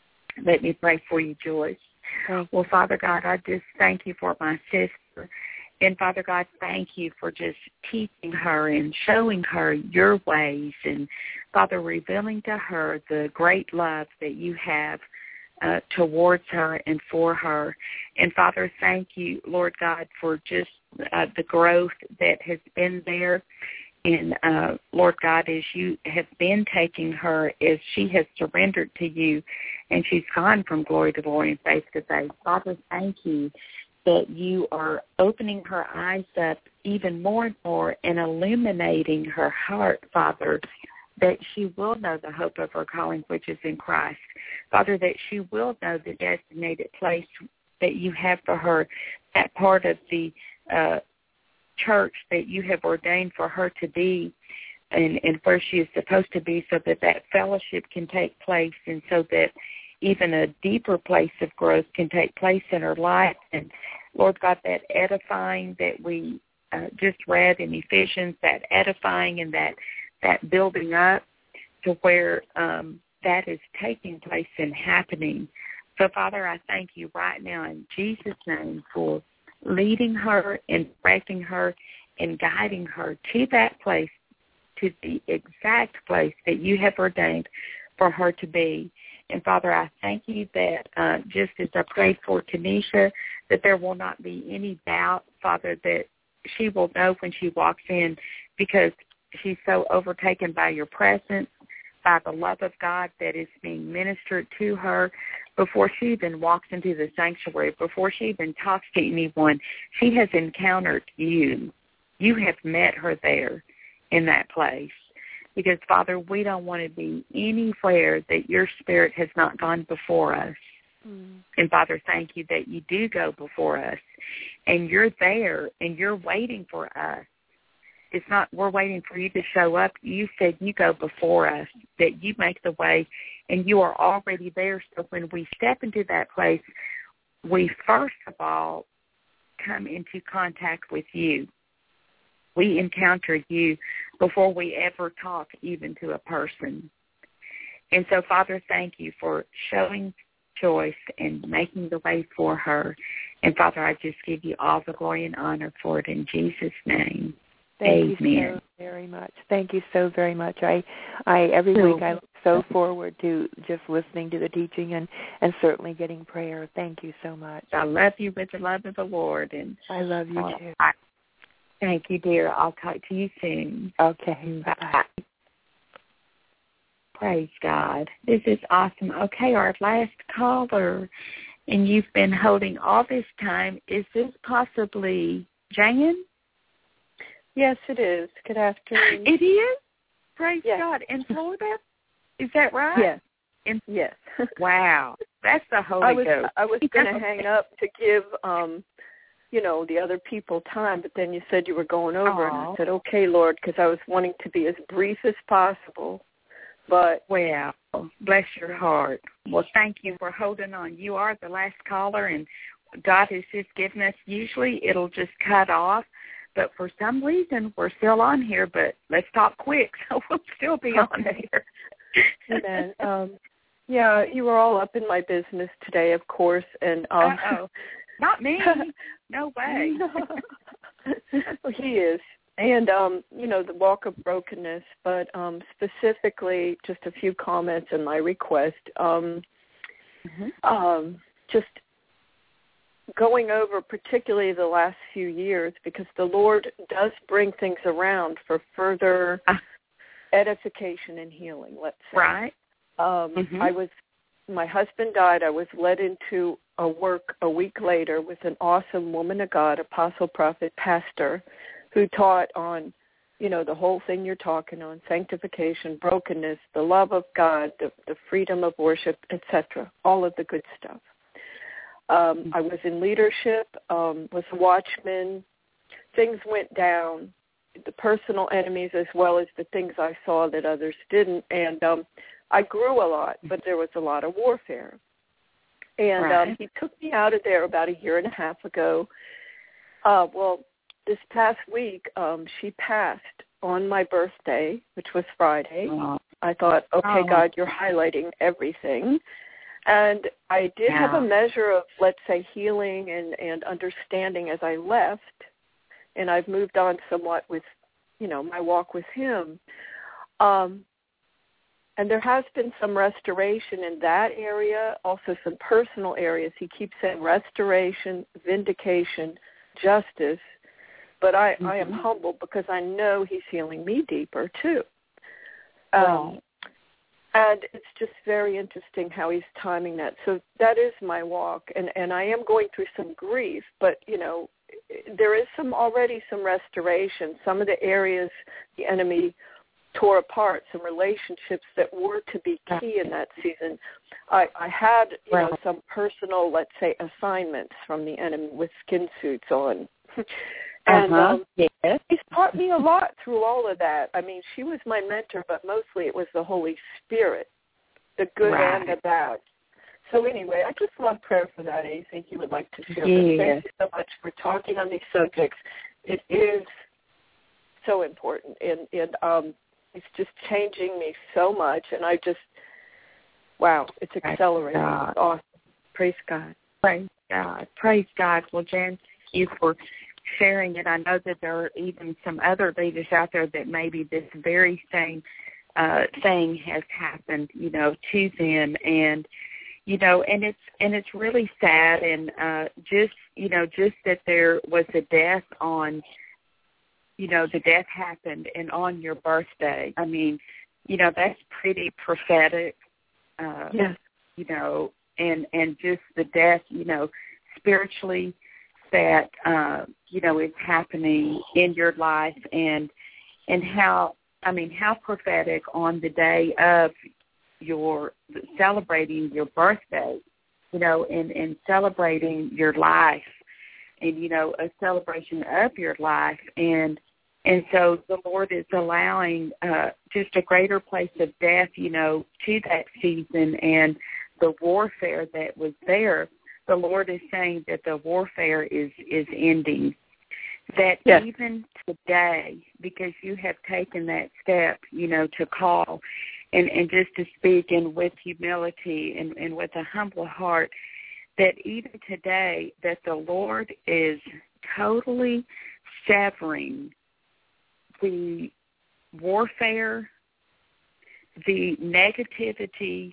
let me pray for you, Joyce. Well, Father God, I just thank you for my sister. And, Father God, thank you for just teaching her and showing her your ways and, Father, revealing to her the great love that you have uh, towards her and for her. And, Father, thank you, Lord God, for just uh, the growth that has been there. And, uh, Lord God, as you have been taking her, as she has surrendered to you and she's gone from glory to glory and faith to faith, Father, thank you that you are opening her eyes up even more and more and illuminating her heart, Father, that she will know the hope of her calling, which is in Christ. Father, that she will know the designated place that you have for her, that part of the uh, church that you have ordained for her to be and, and where she is supposed to be so that that fellowship can take place and so that even a deeper place of growth can take place in her life. And, Lord God, that edifying that we uh, just read in Ephesians, that edifying and that, that building up to where um, that is taking place and happening. So, Father, I thank you right now in Jesus' name for leading her and directing her and guiding her to that place, to the exact place that you have ordained for her to be. And, Father, I thank you that uh, just as I prayed for Tanisha, that there will not be any doubt, Father, that she will know when she walks in because she's so overtaken by your presence, by the love of God that is being ministered to her before she even walks into the sanctuary, before she even talks to anyone. She has encountered you. You have met her there in that place. Because, Father, we don't want to be anywhere that your Spirit has not gone before us. Mm. And, Father, thank you that you do go before us. And you're there, and you're waiting for us. It's not we're waiting for you to show up. You said you go before us, that you make the way, and you are already there. So when we step into that place, we first of all come into contact with you. We encounter you before we ever talk even to a person. And so, Father, thank you for showing Joyce and making the way for her. And, Father, I just give you all the glory and honor for it in Jesus' name. Thank Amen. you so very much. Thank you so very much. I, I every so, week I look so forward to just listening to the teaching and, and certainly getting prayer. Thank you so much. I love you with the love of the Lord. And I love you, uh, too. I, Thank you, dear. I'll talk to you soon. Okay. Bye-bye. Praise God. This is awesome. Okay, our last caller, and you've been holding all this time. Is this possibly Jan? Yes, it is. Good afternoon. It is? Praise yes. God. In Florida? Is that right? Yes. In, yes. Wow. That's the Holy I was, Ghost. I was going to hang up to give um you know, the other people time, but then you said you were going over, Aww. and I said, okay, Lord, because I was wanting to be as brief as possible. But well, bless your heart. Well, thank you for holding on. You are the last caller, and God has just given us, usually it'll just cut off, but for some reason we're still on here, but let's talk quick, so we'll still be on here. Amen. Um, yeah, you were all up in my business today, of course, and um, Uh-oh. Not me. No way. Well, he is. And, um, you know, the walk of brokenness, but um, specifically just a few comments and my request. Um, mm-hmm. um, just going over particularly the last few years, because the Lord does bring things around for further edification and healing, let's say. Right. Um, mm-hmm. I was, my husband died. I was led into a work a week later with an awesome woman of God, apostle, prophet, pastor, who taught on, you know, the whole thing you're talking on, sanctification, brokenness, the love of God, the, the freedom of worship, et cetera, all of the good stuff. Um, I was in leadership, um, was a watchman. Things went down, the personal enemies as well as the things I saw that others didn't. And um, I grew a lot, but there was a lot of warfare. And right. um, he took me out of there about a year and a half ago. Uh, well, this past week, um, she passed on my birthday, which was Friday. Oh. I thought, okay, oh. God, you're highlighting everything. And I did yeah. have a measure of, let's say, healing and, and understanding as I left. And I've moved on somewhat with, you know, my walk with him. Um, and there has been some restoration in that area, also some personal areas. He keeps saying restoration, vindication, justice. But I, mm-hmm. I am humbled because I know he's healing me deeper, too. Um, wow. And it's just very interesting how he's timing that. So that is my walk. And, and I am going through some grief, but, you know, there is some already some restoration. Some of the areas the enemy tore apart, some relationships that were to be key in that season. I, I had, you know, some personal, let's say, assignments from the enemy with skin suits on. And uh-huh. um, yes. he's taught me a lot through all of that. I mean, she was my mentor, but mostly it was the Holy Spirit, the good right. and the bad. So anyway, I just love prayer for that. Anything you would like to share? Yeah. Thank you so much for talking on these subjects. It is so important, and, and um, it's just changing me so much, and I just, wow, it's accelerating. It's awesome. Praise God. Praise God. Praise God. Well, Jan, thank you for sharing it. I know that there are even some other leaders out there that maybe this very same uh, thing has happened, you know, to them, and you know, and it's and it's really sad, and uh, just you know, just that there was a death on, you know, the death happened, and on your birthday. I mean, you know, that's pretty prophetic. Uh, yes. You know, and and just the death, you know, spiritually. That uh, you know is happening in your life, and and how I mean how prophetic on the day of your celebrating your birthday, you know, and, and celebrating your life, and you know a celebration of your life, and and so the Lord is allowing uh, just a greater place of death, you know, to that season and the warfare that was there. The Lord is saying that the warfare is, is ending, that yes. even today, because you have taken that step, you know, to call and, and just to speak and with humility and, and with a humble heart, that even today that the Lord is totally severing the warfare, the negativity,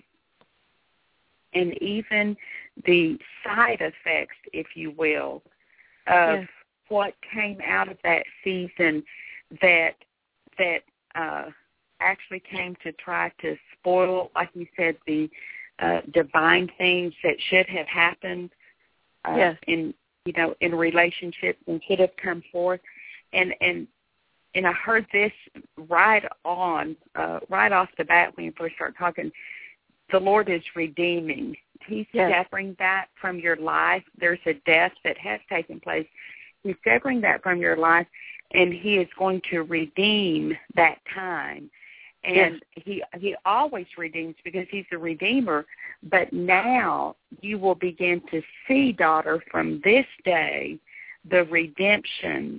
and even the side effects, if you will, of yes. what came out of that season that that uh, actually came to try to spoil, like you said, the uh, divine things that should have happened uh, yes. in you know in relationships and should have come forth, and and and I heard this right on uh, right off the bat when you first started talking. The Lord is redeeming. He's yes. severing that from your life. There's a death that has taken place. He's severing that from your life, and he is going to redeem that time. And yes. he he always redeems because he's a redeemer. But now you will begin to see, daughter, from this day, the redemption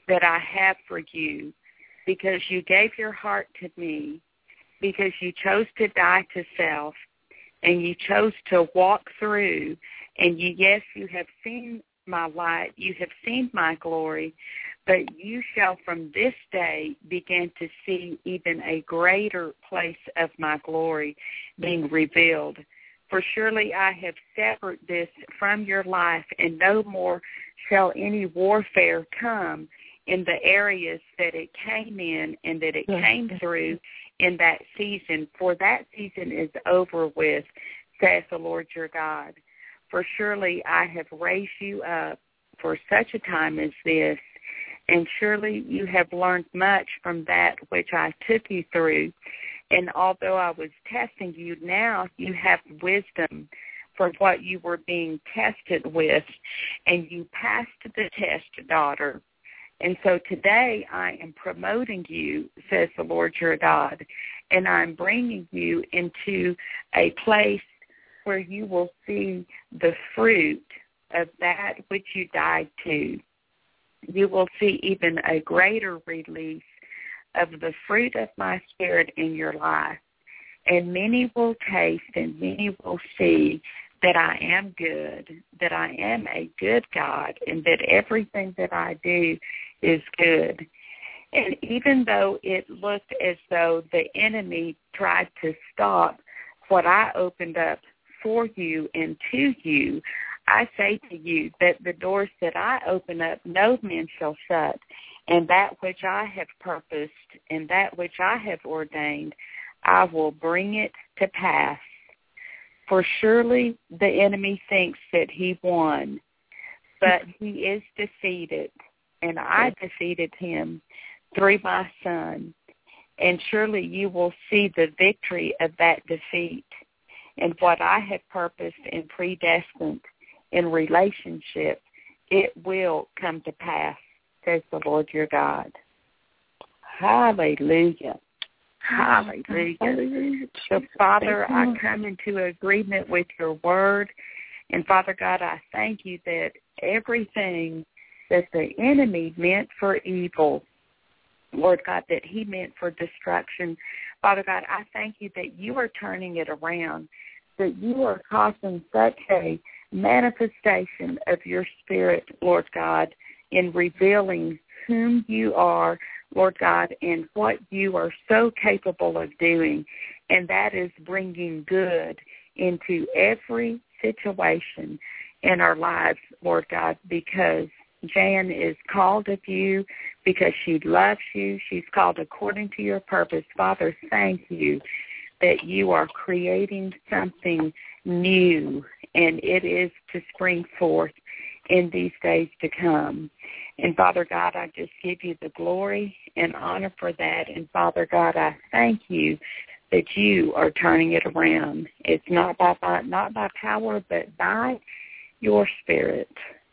that I have for you, because you gave your heart to me, because you chose to die to self, and you chose to walk through, and you, yes, you have seen my light, you have seen my glory, but you shall from this day begin to see even a greater place of my glory being revealed. For surely I have severed this from your life, and no more shall any warfare come in the areas that it came in and that it came through in that season. For that season is over with, saith the Lord your God. For surely I have raised you up for such a time as this, and surely you have learned much from that which I took you through. And although I was testing you, now you have wisdom for what you were being tested with, and you passed the test, daughter. And so today I am promoting you, says the Lord your God, and I'm bringing you into a place where you will see the fruit of that which you died to. You will see even a greater release of the fruit of my Spirit in your life. And many will taste and many will see that I am good, that I am a good God, and that everything that I do is good. And even though it looked as though the enemy tried to stop what I opened up for you and to you, I say to you that the doors that I open up, no man shall shut, and that which I have purposed and that which I have ordained, I will bring it to pass. For surely the enemy thinks that he won, but he is defeated, and I defeated him through my Son. And surely you will see the victory of that defeat. And what I have purposed and predestined in relationship, it will come to pass, says the Lord your God. Hallelujah. Hallelujah. Hallelujah. So, Father, I come into agreement with your word. And, Father God, I thank you that everything that the enemy meant for evil, Lord God, that he meant for destruction, Father God, I thank you that you are turning it around, that you are causing such a manifestation of your Spirit, Lord God, in revealing whom you are, Lord God, and what you are so capable of doing, and that is bringing good into every situation in our lives, Lord God, because Jan is called of you, because she loves you. She's called according to your purpose. Father, thank you that you are creating something new, and it is to spring forth in these days to come. And, Father God, I just give you the glory and honor for that. And, Father God, I thank you that you are turning it around. It's not by, by not by power, but by your Spirit.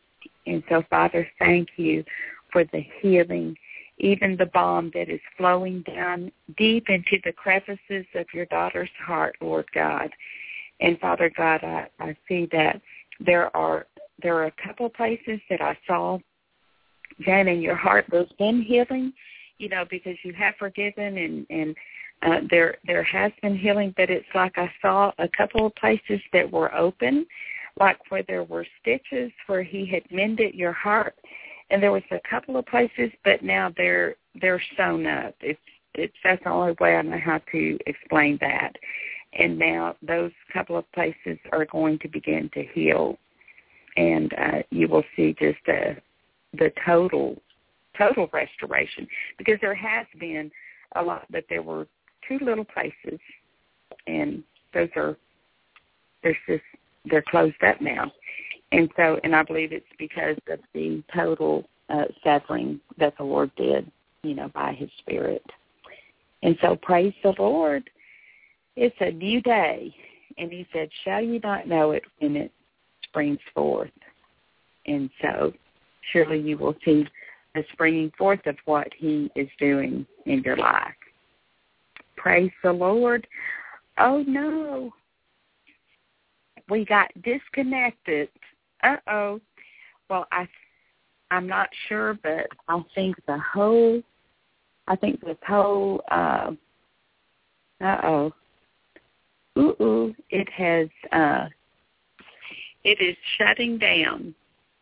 And so, Father, thank you for the healing, even the balm that is flowing down deep into the crevices of your daughter's heart, Lord God. And, Father God, I, I see that there are there are a couple of places that I saw, Jan, in your heart, there's been healing, you know, because you have forgiven and, and uh, there there has been healing, but it's like I saw a couple of places that were open, like where there were stitches where he had mended your heart, and there was a couple of places, but now they're they're sewn up. It's it's that's the only way I know how to explain that. And now those couple of places are going to begin to heal, and uh, you will see just uh, the total total restoration, because there has been a lot, but there were two little places, and those are there's just they're closed up now. And so, and I believe it's because of the total uh, severing that the Lord did, you know, by his Spirit. And so praise the Lord. It's a new day. And he said, shall you not know it when it springs forth? And so surely you will see the springing forth of what he is doing in your life. Praise the Lord. Oh, no. We got disconnected. Uh-oh. Well, I I'm not sure, but I think the whole, I think this whole, uh, uh-oh, ooh, it has, uh, it is shutting down.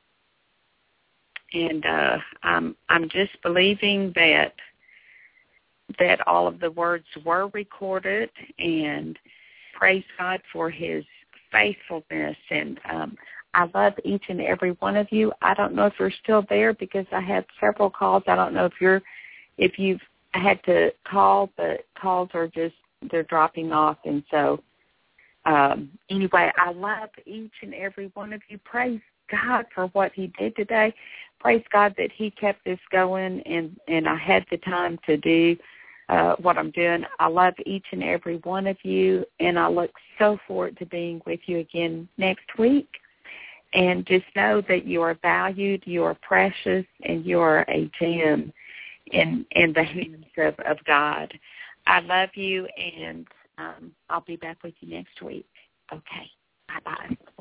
And uh, I'm I'm just believing that that all of the words were recorded, and praise God for His faithfulness. And um, I love each and every one of you. I don't know if you're still there because I had several calls. I don't know if you're if you've had to call, but calls are just they're dropping off. And so um, anyway, I love each and every one of you. Praise God for what He did today. Praise God that He kept this going, and, and I had the time to do uh, what I'm doing. I love each and every one of you, and I look so forward to being with you again next week. And just know that you are valued, you are precious, and you are a gem in, in the hands of, of God. I love you, and um, I'll be back with you next week. Okay, bye-bye.